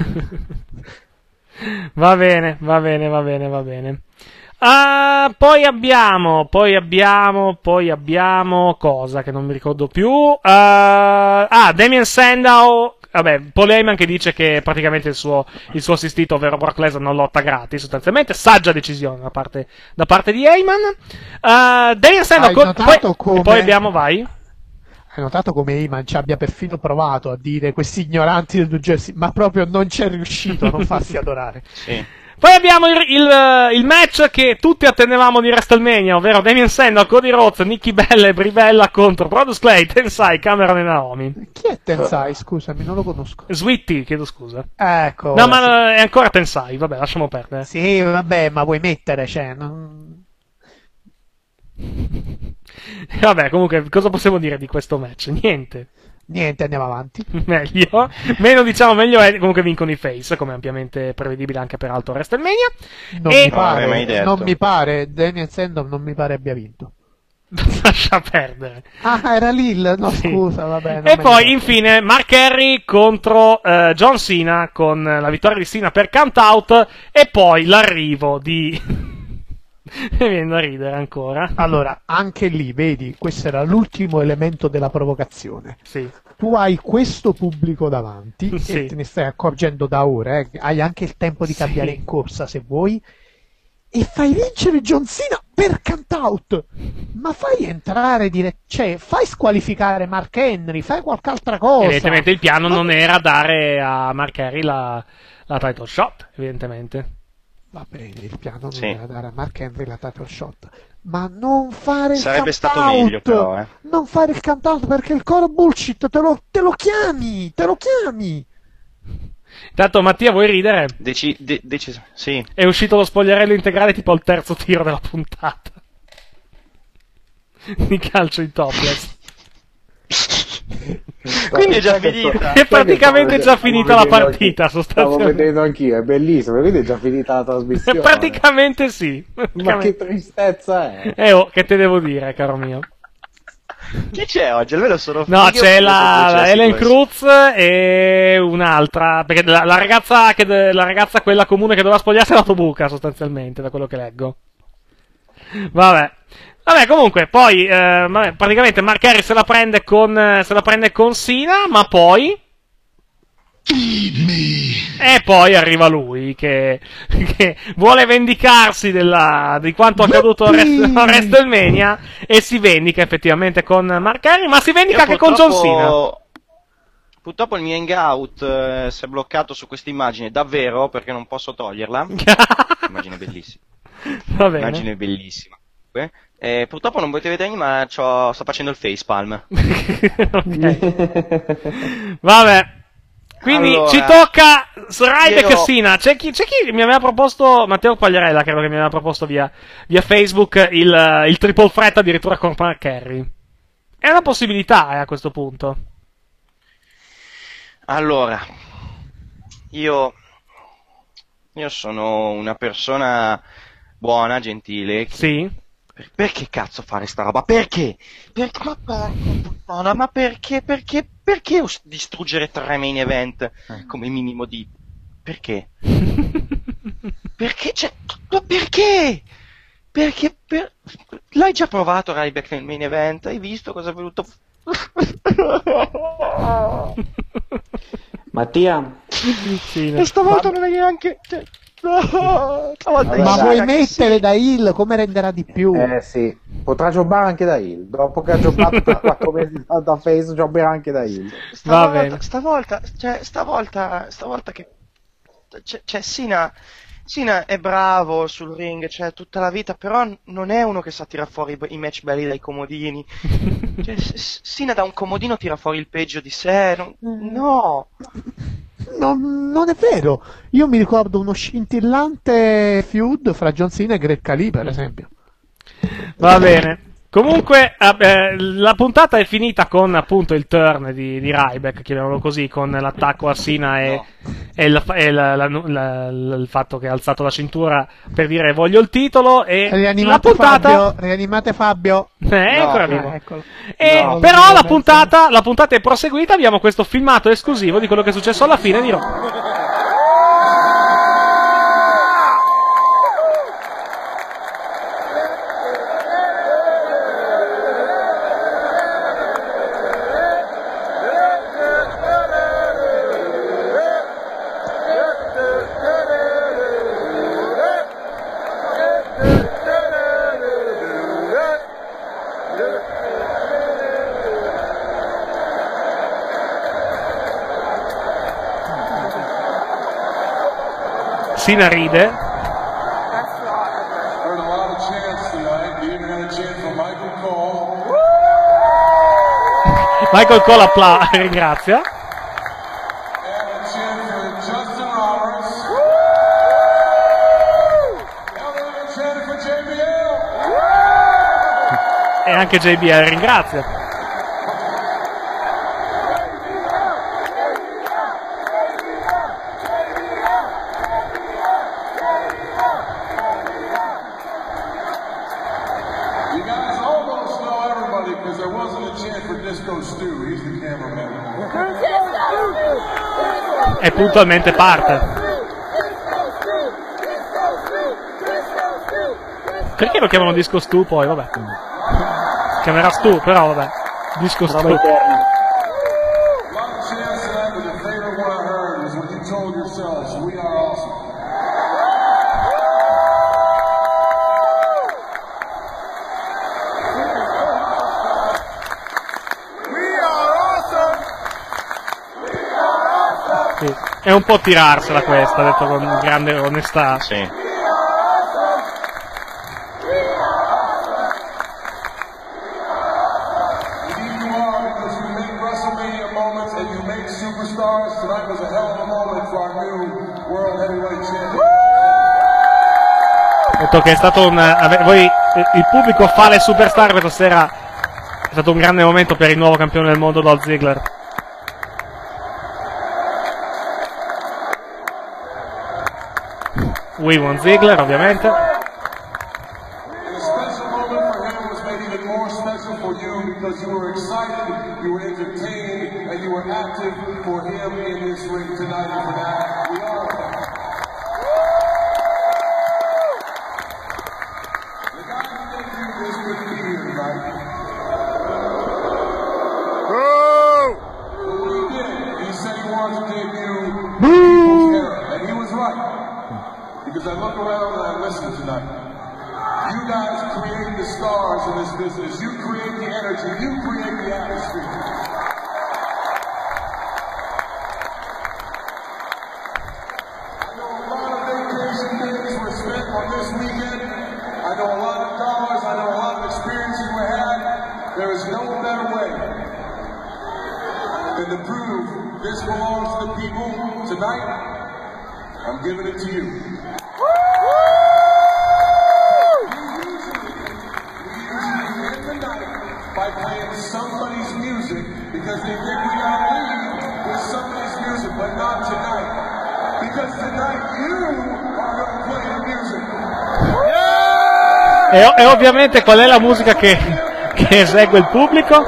Va bene, va bene, va bene, va bene. Ah, poi abbiamo, poi abbiamo, poi abbiamo cosa che non mi ricordo più. Ah, ah, Damien Sandow. Vabbè, Paul Heyman che dice che praticamente il suo, il suo assistito, ovvero Brock Lesnar, non lotta gratis, sostanzialmente. Saggia decisione da parte, da parte di Heyman. Uh, Damien Sandow, Hai co- notato poi, come- poi abbiamo, vai. Hai notato come Heyman ci abbia perfino provato a dire questi ignoranti del New Jersey, ma proprio non c'è riuscito a non farsi adorare. Sì. Poi abbiamo il, il, il match che tutti attendevamo di WrestleMania, ovvero Damien Sandow, Cody Rhodes, Nikki Bella e Brie Bella contro Brodus Clay, Tensai, Cameron e Naomi. Chi è Tensai? Scusami, non lo conosco. Sweetie, chiedo scusa. Ecco. No, ma è ancora Tensai, vabbè, lasciamo perdere. Sì, vabbè, ma vuoi mettere, cioè, non... Vabbè, comunque, cosa possiamo dire di questo match? Niente. Niente, andiamo avanti. Meglio. Meno diciamo, meglio è, comunque vincono i face, come ampiamente prevedibile anche per altro WrestleMania. Non e... mi pare, mai detto. non mi pare, Damien Sandow non mi pare abbia vinto. Lascia perdere. Ah, era Lil? No, Sì. scusa, vabbè. non E me poi, ne- infine, Mark Henry contro eh, John Cena, con la vittoria di Cena per count out, e poi l'arrivo di... Mi viene da ridere ancora. Allora, anche lì, vedi, questo era l'ultimo elemento della provocazione. Sì. Tu hai questo pubblico davanti Sì. e te ne stai accorgendo da ora, eh. Hai anche il tempo di Sì. cambiare in corsa se vuoi, e fai vincere John Cena per count out. Ma fai entrare dire, cioè, fai squalificare Mark Henry, fai qualche altra cosa. Evidentemente il piano non era dare a Mark Henry la, la title shot, evidentemente. Va bene, il piano non Sì. era dare a Mark Henry la title shot, ma non fare il Sarebbe count stato out. meglio, però, eh. Non fare il count out perché il coro bullshit te lo, te lo chiami, te lo chiami. Intanto Mattia, vuoi ridere? Deci- de- decis- sì. È uscito lo spogliarello integrale tipo al terzo tiro della puntata. Di calcio in topless. Quindi è già finita. È praticamente già finita la vedendo partita, anch'io. sostanzialmente. Stavo vedendo anch'io, è bellissimo, quindi è già finita la trasmissione. Praticamente sì. Ma che tristezza è? Eh oh, che te devo dire, caro mio. Chi c'è oggi? Almeno sono No, c'è la, la Helen Cruz e un'altra. Perché la, la ragazza che de, la ragazza quella comune che doveva spogliarsi è la Tobuca, sostanzialmente, da quello che leggo. Vabbè. Vabbè, comunque, poi eh, vabbè, praticamente Mark Henry se la prende con se la prende con Cena, ma poi e poi arriva lui che, che vuole vendicarsi della, di quanto accaduto a WrestleMania e si vendica effettivamente con Mark Henry, ma si vendica anche con John Cena. Purtroppo il mio hangout eh, si è bloccato su questa immagine, davvero, perché non posso toglierla. Immagine bellissima. Va bene. Immagine bellissima. Eh, purtroppo non potete vedere, ma c'ho, sto facendo il facepalm. Vabbè. Quindi allora, ci tocca Ryback io... e Cena. C'è chi, c'è chi mi aveva proposto, Matteo Pagliarella credo che mi aveva proposto via, via Facebook il, il triple threat addirittura con Mark Henry. È una possibilità eh, a questo punto. Allora, io io sono una persona buona, gentile. Sì. Perché cazzo fare sta roba? Perché? Perché? Ma porca puttana, ma perché? Perché? Perché distruggere tre main event come minimo di... Perché? Perché c'è... Perché? Perché? Per... L'hai già provato Ryback nel main event? Hai visto cosa è venuto... Mattia? E stavolta non è neanche... No, Vabbè, ma vuoi mettere sì. da heel come renderà di più? Eh sì, potrà giocare anche da heel. Dopo che ha giocato per quattro mesi da, da face, giocherà anche da heel. Stavolta, Va bene. stavolta, cioè, stavolta, stavolta che c'è, c'è Cena, Cena è bravo sul ring, cioè tutta la vita, però non è uno che sa tirare fuori i, i match belli dai comodini. Cioè, Cena da un comodino tira fuori il peggio di sé, non, no. No, non è vero. Io mi ricordo uno scintillante feud fra John Cena e Great Khali, per esempio. Va bene. Comunque, eh, la puntata è finita con appunto il turn di, di Ryback, chiamiamolo così, con l'attacco a Cena e, no. e, il, e la, la, la, la, il fatto che ha alzato la cintura per dire voglio il titolo. E rianimate la puntata. Fabio, rianimate Fabio. Eh, no, vivo. Eccolo. E no, però la puntata, la puntata è proseguita. Abbiamo questo filmato esclusivo di quello che è successo alla fine di Raw. Cena ride. Michael Cole appla- ringrazia. E anche J B L ringrazia. E puntualmente parte. Perché lo chiamano Disco Stu poi? Vabbè. Chiamerà Stu, però vabbè. Disco Stu. Sì. È un po' tirarsela questa, detto con grande onestà. Sì. Detto che è stato un... Voi, il pubblico fa le superstar questa sera, è stato un grande momento per il nuovo campione del mondo Dolph Ziggler. We want Ziggler, ovviamente. more special for you because you were excited, you were entertained, and you were active for him in this ring tonight. And for that, we all thank you. The guy who debuted this couldn't be here tonight. But when he did, he said he wanted to debut People's Era, and he was right. Because I look around and I listen tonight. You guys create the stars in this business. You create the energy. You create the atmosphere. I know a lot of vacation days were spent on this weekend. I know a lot of dollars. I know a lot of experiences were had. There is no better way than to prove this belongs to the people. Tonight, I'm giving it to you. By playing somebody's music because they think we gotta leave with somebody's music, but not tonight. Because tonight you are gonna play the music. E, e ovviamente qual è la musica che, che esegue il pubblico?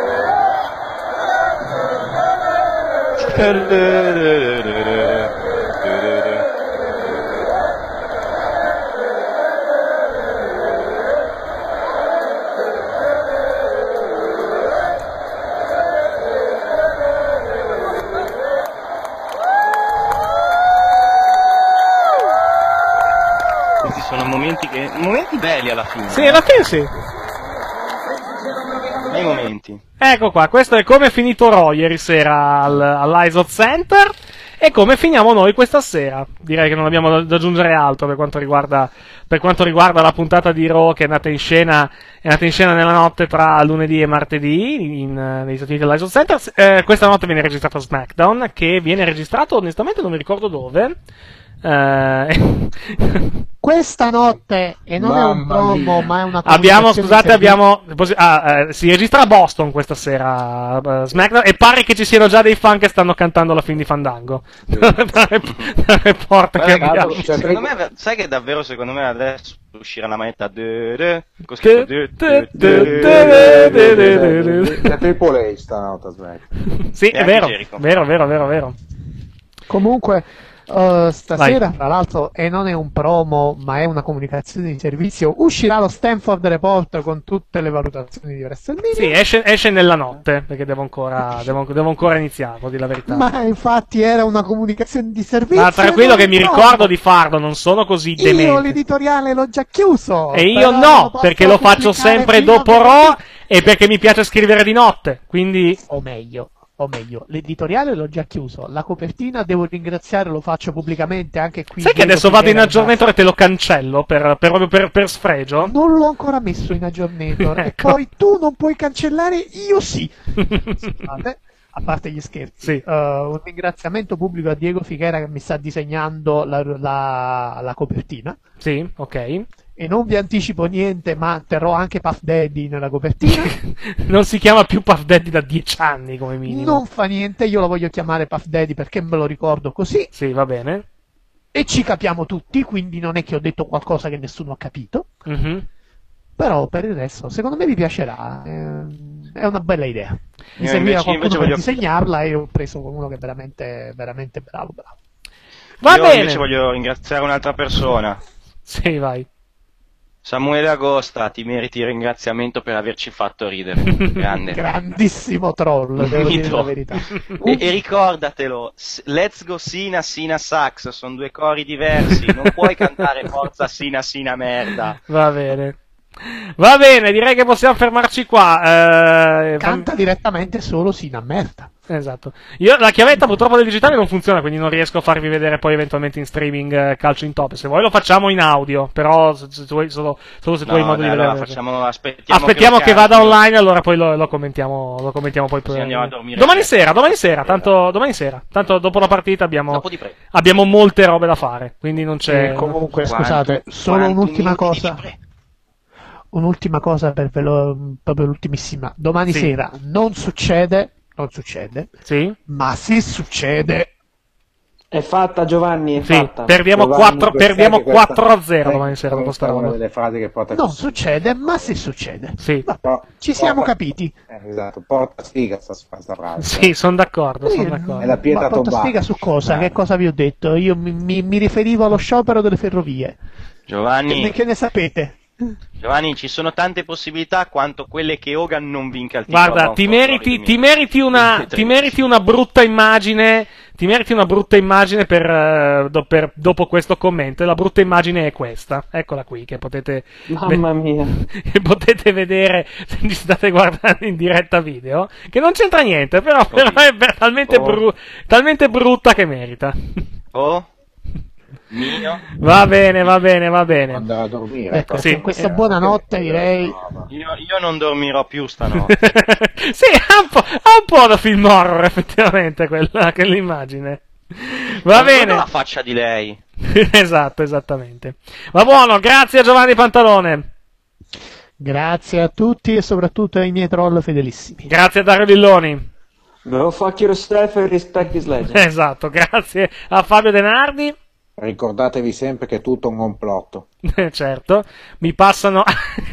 Momenti, che, momenti belli alla fine. Sì, alla fine sì. Nei momenti. Ecco qua, questo è come è finito Raw ieri sera al, all'Izot Center e come finiamo noi questa sera. Direi che non abbiamo da, da aggiungere altro per quanto riguarda per quanto riguarda la puntata di Raw che è andata in scena è andata in scena nella notte tra lunedì e martedì in, negli Stati Uniti dell'Izot Center. Eh, questa notte viene registrato SmackDown, che viene registrato onestamente non mi ricordo dove. Eh... Questa notte, e non Mamma è un promo, mia. ma è una abbiamo, scusate, abbiamo ah, eh, si registra a Boston questa sera uh, SmackDown, e pare che ci siano già dei fan che stanno cantando la fin di Fandango. Report che abbiamo. Secondo me, sai che davvero secondo me adesso uscirà la manetta da Triple H stanotte SmackDown. Sì, è vero, vero, vero, vero, vero. Comunque Uh, stasera, Vai. tra l'altro, e non è un promo ma è una comunicazione di servizio, uscirà lo Stanford Report con tutte le valutazioni di WrestleMania. Sì, esce, esce nella notte perché devo ancora, devo, devo ancora iniziare, a dire la verità. Ma infatti era una comunicazione di servizio. Ma tranquillo che mi ricordo di farlo, non sono così demente. Io l'editoriale l'ho già chiuso. E io no, perché lo faccio sempre dopo Raw e perché mi piace scrivere di notte, quindi... O meglio. O meglio, l'editoriale l'ho già chiuso, la copertina devo ringraziare, lo faccio pubblicamente anche qui. Sai che adesso vado in aggiornator e te lo cancello per, per, proprio per, per sfregio? Non l'ho ancora messo in aggiornator. Ecco. E poi tu non puoi cancellare, io sì. Scusate, a parte gli scherzi. Sì. Uh, un ringraziamento pubblico a Diego Fichera che mi sta disegnando la, la, la copertina. Sì, ok. E non vi anticipo niente, ma terrò anche Puff Daddy nella copertina. Non si chiama più Puff Daddy da dieci anni come minimo. Non fa niente, io lo voglio chiamare Puff Daddy perché me lo ricordo così. Sì, va bene. E ci capiamo tutti, quindi non è che ho detto qualcosa che nessuno ha capito. Mm-hmm. Però per il resto, secondo me vi piacerà. È una bella idea. Mi Io serviva invece- qualcuno invece per voglio- disegnarla e ho preso uno che è veramente, veramente bravo, bravo. Va Io bene. invece voglio ringraziare un'altra persona. Sì, vai. Samuele Agosta, ti meriti il ringraziamento per averci fatto ridere. Grande. Grandissimo troll, devo dire Mito. la verità. E, e ricordatelo, S- Let's Go Sina, Sina Sax, sono due cori diversi, non puoi cantare Forza Sina, Sina merda. Va bene. Va bene, direi che possiamo fermarci qua. Eh, Canta direttamente solo Sina merda. Esatto. Io la chiavetta purtroppo del digitale non funziona, quindi non riesco a farvi vedere poi eventualmente in streaming eh, calcio in top. Se vuoi lo facciamo in audio, però se, se tu hai solo, solo se tu No, hai modo dai, di allora vedere. facciamo, aspettiamo, Aspettiamo che, che, lo vada carichi. online, allora poi lo, lo commentiamo, lo commentiamo poi. Così andiamo a dormire. Domani sera, domani sera, tanto domani sera. Tanto dopo la partita abbiamo, Dopo di pre. abbiamo molte robe da fare, quindi non c'è. E comunque, Quanto- scusate, solo quanti un'ultima minuti cosa. di pre- Un'ultima cosa per velo- proprio l'ultimissima. Domani Sì. sera non succede, non succede, Sì? ma se succede È fatta, Giovanni, è sì, fatta. perdiamo quattro a zero domani sera dopo sta roba. Delle frasi che porta non succede, ma sì succede. Sì. Ma ci siamo porta, capiti. Eh, esatto, porta sfiga sta, sta frase. Sì, sono d'accordo, sì, sono d'accordo. È la pietra ma porta tombale. sfiga su cosa? Che cosa vi ho detto? Io mi, mi, mi riferivo allo sciopero delle ferrovie. Giovanni, che, che ne sapete? Giovanni, ci sono tante possibilità quanto quelle che Hogan non vinca il titolo. Guarda, ti meriti, ti meriti una, ti meriti una brutta immagine, ti meriti una brutta immagine per, uh, do, per dopo questo commento. E la brutta immagine è questa, eccola qui, che potete, mamma mia, che potete vedere se ci state guardando in diretta video, che non c'entra niente, però, però è talmente, oh. bru- talmente brutta che merita. Oh. Mio. Va bene, va bene, va bene. Andare a dormire. Ecco, sì. con questa buonanotte direi. Io, io non dormirò più stanotte. Sì, ha un po', ha un po' da film horror, effettivamente, quella, quell'immagine. Va non bene. La faccia di lei. Esatto, esattamente. Va buono, grazie a Giovanni Pantalone. Grazie a tutti e soprattutto ai miei troll fedelissimi. Grazie a Dario Villoni. Go fuck yourself and respect this legend. Esatto, grazie a Fabio Denardi. Ricordatevi sempre che è tutto un complotto. Certo, mi passano.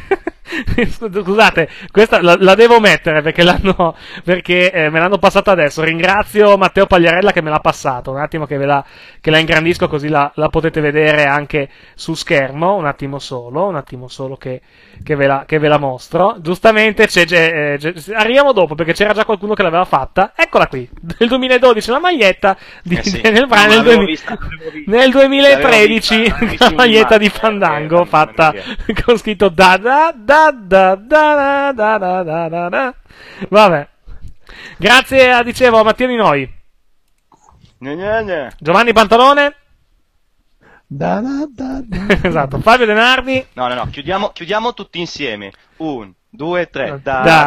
Scusate, questa la, la devo mettere perché l'hanno perché eh, me l'hanno passata adesso. Ringrazio Matteo Pagliarella che me l'ha passato. Un attimo che ve la, che la ingrandisco così la, la potete vedere anche su schermo. Un attimo solo, un attimo solo che, che, ve, la, che ve la mostro. Giustamente c'è, c'è, c'è, arriviamo dopo perché c'era già qualcuno che l'aveva fatta. Eccola qui, del duemiladodici la maglietta di, eh sì, nel, no, nel, duemila, vista, nel duemilatredici la maglietta di Fandango fatta con scritto da da da Da, da, da, da, da, da, da. Vabbè, grazie a dicevo a Mattia Di Noi, gne, gne, gne. Giovanni Pantalone, da, da, da, da. esatto, Fabio Denardi. No, no, no, chiudiamo, chiudiamo tutti insieme. Un, due, tre.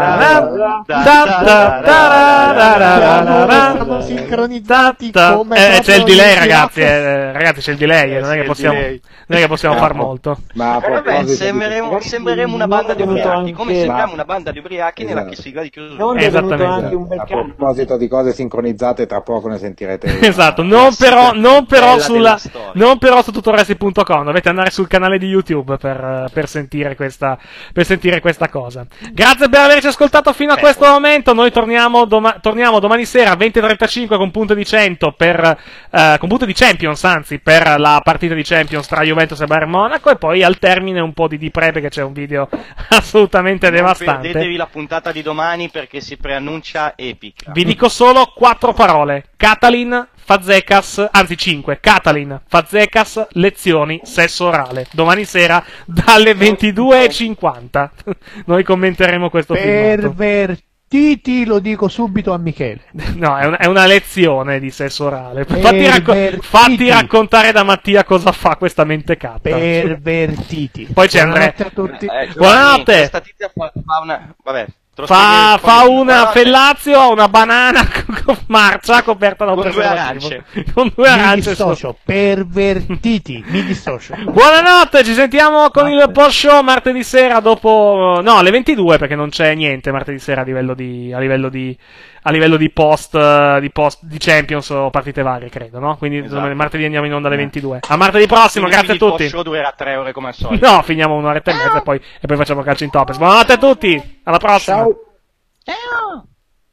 Siamo sincronizzati come. Eh, c'è il delay, ragazzi. Eh, ragazzi, c'è il delay. Non è che possiamo, non è che possiamo far molto. Ma eh, vabbè, sembreremo, sembreremo una banda di ubriachi. Come sembriamo una banda di ubriachi nella sigla di chiusura. Esattamente. A proposito di cose sincronizzate, tra poco ne sentirete. Esatto, non però, non però sulla, non però su tutoresi punto com. Dovete andare sul canale di YouTube per, per sentire questa, per sentire questa cosa. Grazie per averci ascoltato fino a questo momento. Noi torniamo, doma- torniamo domani sera venti e trentacinque con punto di cento per, uh, con punto di Champions, anzi, per la partita di Champions tra Juventus e Bayern Monaco, e poi al termine un po' di di pre perché c'è un video assolutamente non devastante. Perdetevi la puntata di domani perché si preannuncia epica. Vi dico solo quattro parole: Catalin, Fazekas, anzi cinque, Catalin, Fazekas, lezioni, sesso orale. Domani sera dalle ventidue e cinquanta. Noi commenteremo questo film. Pervertiti, lo dico subito a Michele. No, è, un, è una lezione di sesso orale. Fatti, racco- fatti raccontare da Mattia cosa fa questa mentecatta. Pervertiti. Poi c'è Andrea. Buonanotte a tutti. Eh, Giovanni, Buonanotte. Questa tizia fa una... Vabbè. Fa, fa una fellazio a una banana marcia coperta da un con due arance. Con due arance. Mi dissocio, pervertiti, mi dissocio. Buonanotte, ci sentiamo con il post show martedì sera dopo, no, alle ventidue perché non c'è niente martedì sera a livello di, a livello di, a livello di post, di post, di Champions o partite varie, credo, no? Quindi esatto. Martedì andiamo in onda alle ventidue. A martedì prossimo, quindi, grazie quindi a tutti. Il post show durerà tre ore come al solito. No, finiamo un'oretta e mezza e poi, e poi facciamo calcio in topes. Buonanotte a tutti, alla prossima. Ciao. Ciao.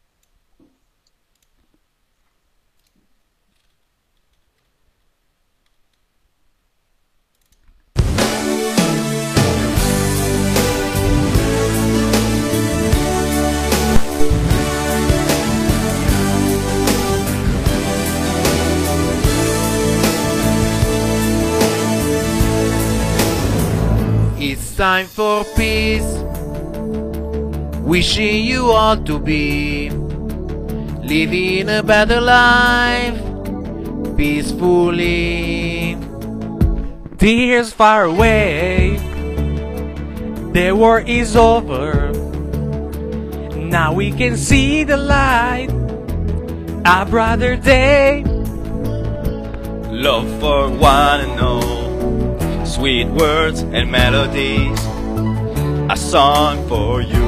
It's time for peace. Wishing you all to be living a better life peacefully. Tears far away, the war is over. Now we can see the light, a brighter day. Love for one and all, sweet words and melodies, a song for you,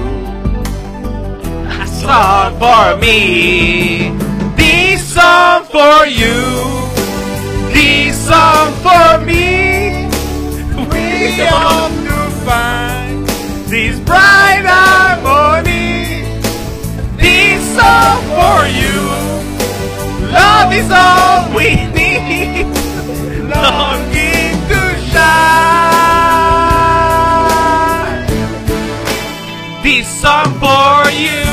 a song for me, this song for you. This song for me, we hope to find this bright harmony. This song for you, love is all we need, longing to shine. This song for you.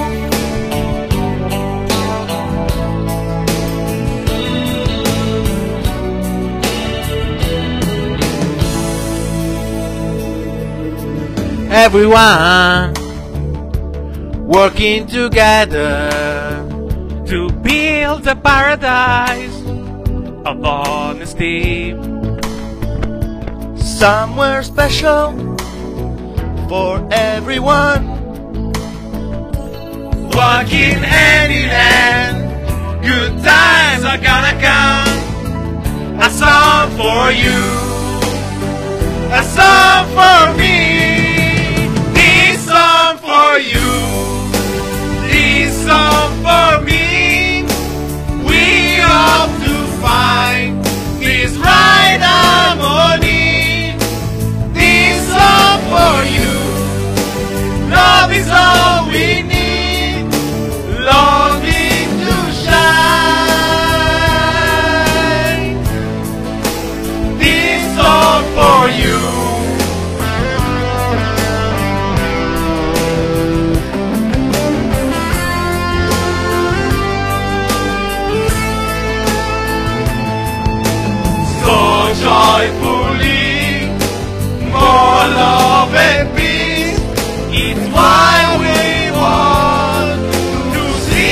Everyone working together to build a paradise of honesty, somewhere special for everyone. Walking hand in hand, good times are gonna come. A song for you, a song for me. This song for you, this song for me. We hope to find this right harmony. This song for you, love is all we need, longing to shine. This song for you. Joyfully, more love and peace, it's why we want to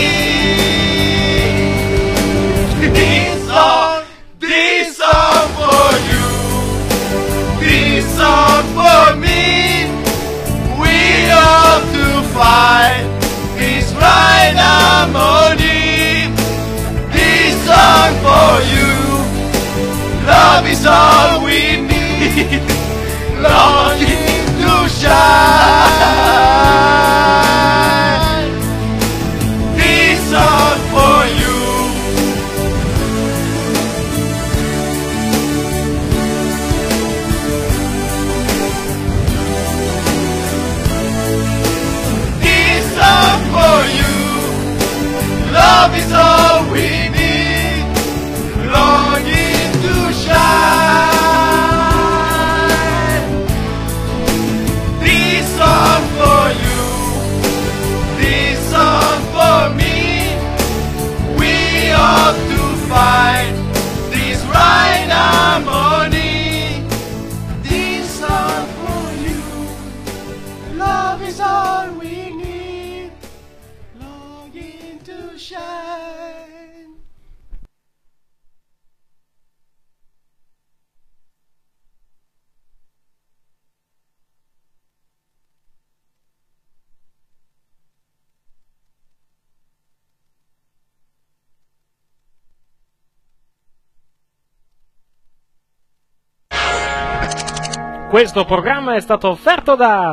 sing this song, this song for you, this song for me. We ought to find this right harmony. This song for you, love is all we need, longing to shine. This song for you. This song for you, love is all we need, longing to shine. This song for you, this song for me. We ought to find this right harmony. This song for you, love is all we need, longing to shine. Questo programma è stato offerto da...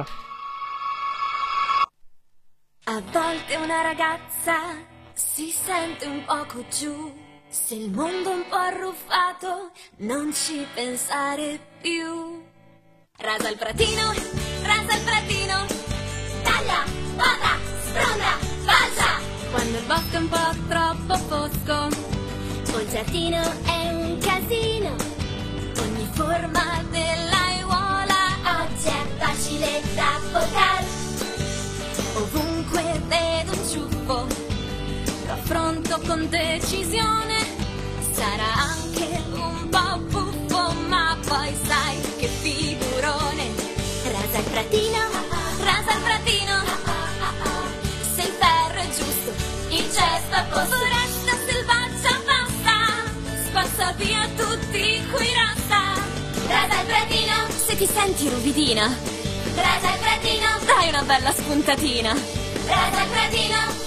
A volte una ragazza si sente un poco giù, se il mondo è un po' arruffato non ci pensare più. Rasa il pratino, rasa il pratino, taglia, poda, sfronda, balza. Quando il bosco è un po' troppo fosco o il giardino è un casino, ogni forma dell'aiuola oggi è facile da poter. Ovunque vedo un ciuffo, lo affronto con decisione. Sarà anche un po' buffo, ma poi sai che figurone. Rasa il pratino, rasa il pratino, se il ferro è giusto, il cesto è posto. Foresta selvaggia basta, spazza via tutti qui rasta. Rasa il pratino, se ti senti ruvidina, rasa il pratino, dai una bella spuntatina. Rasa il pratino,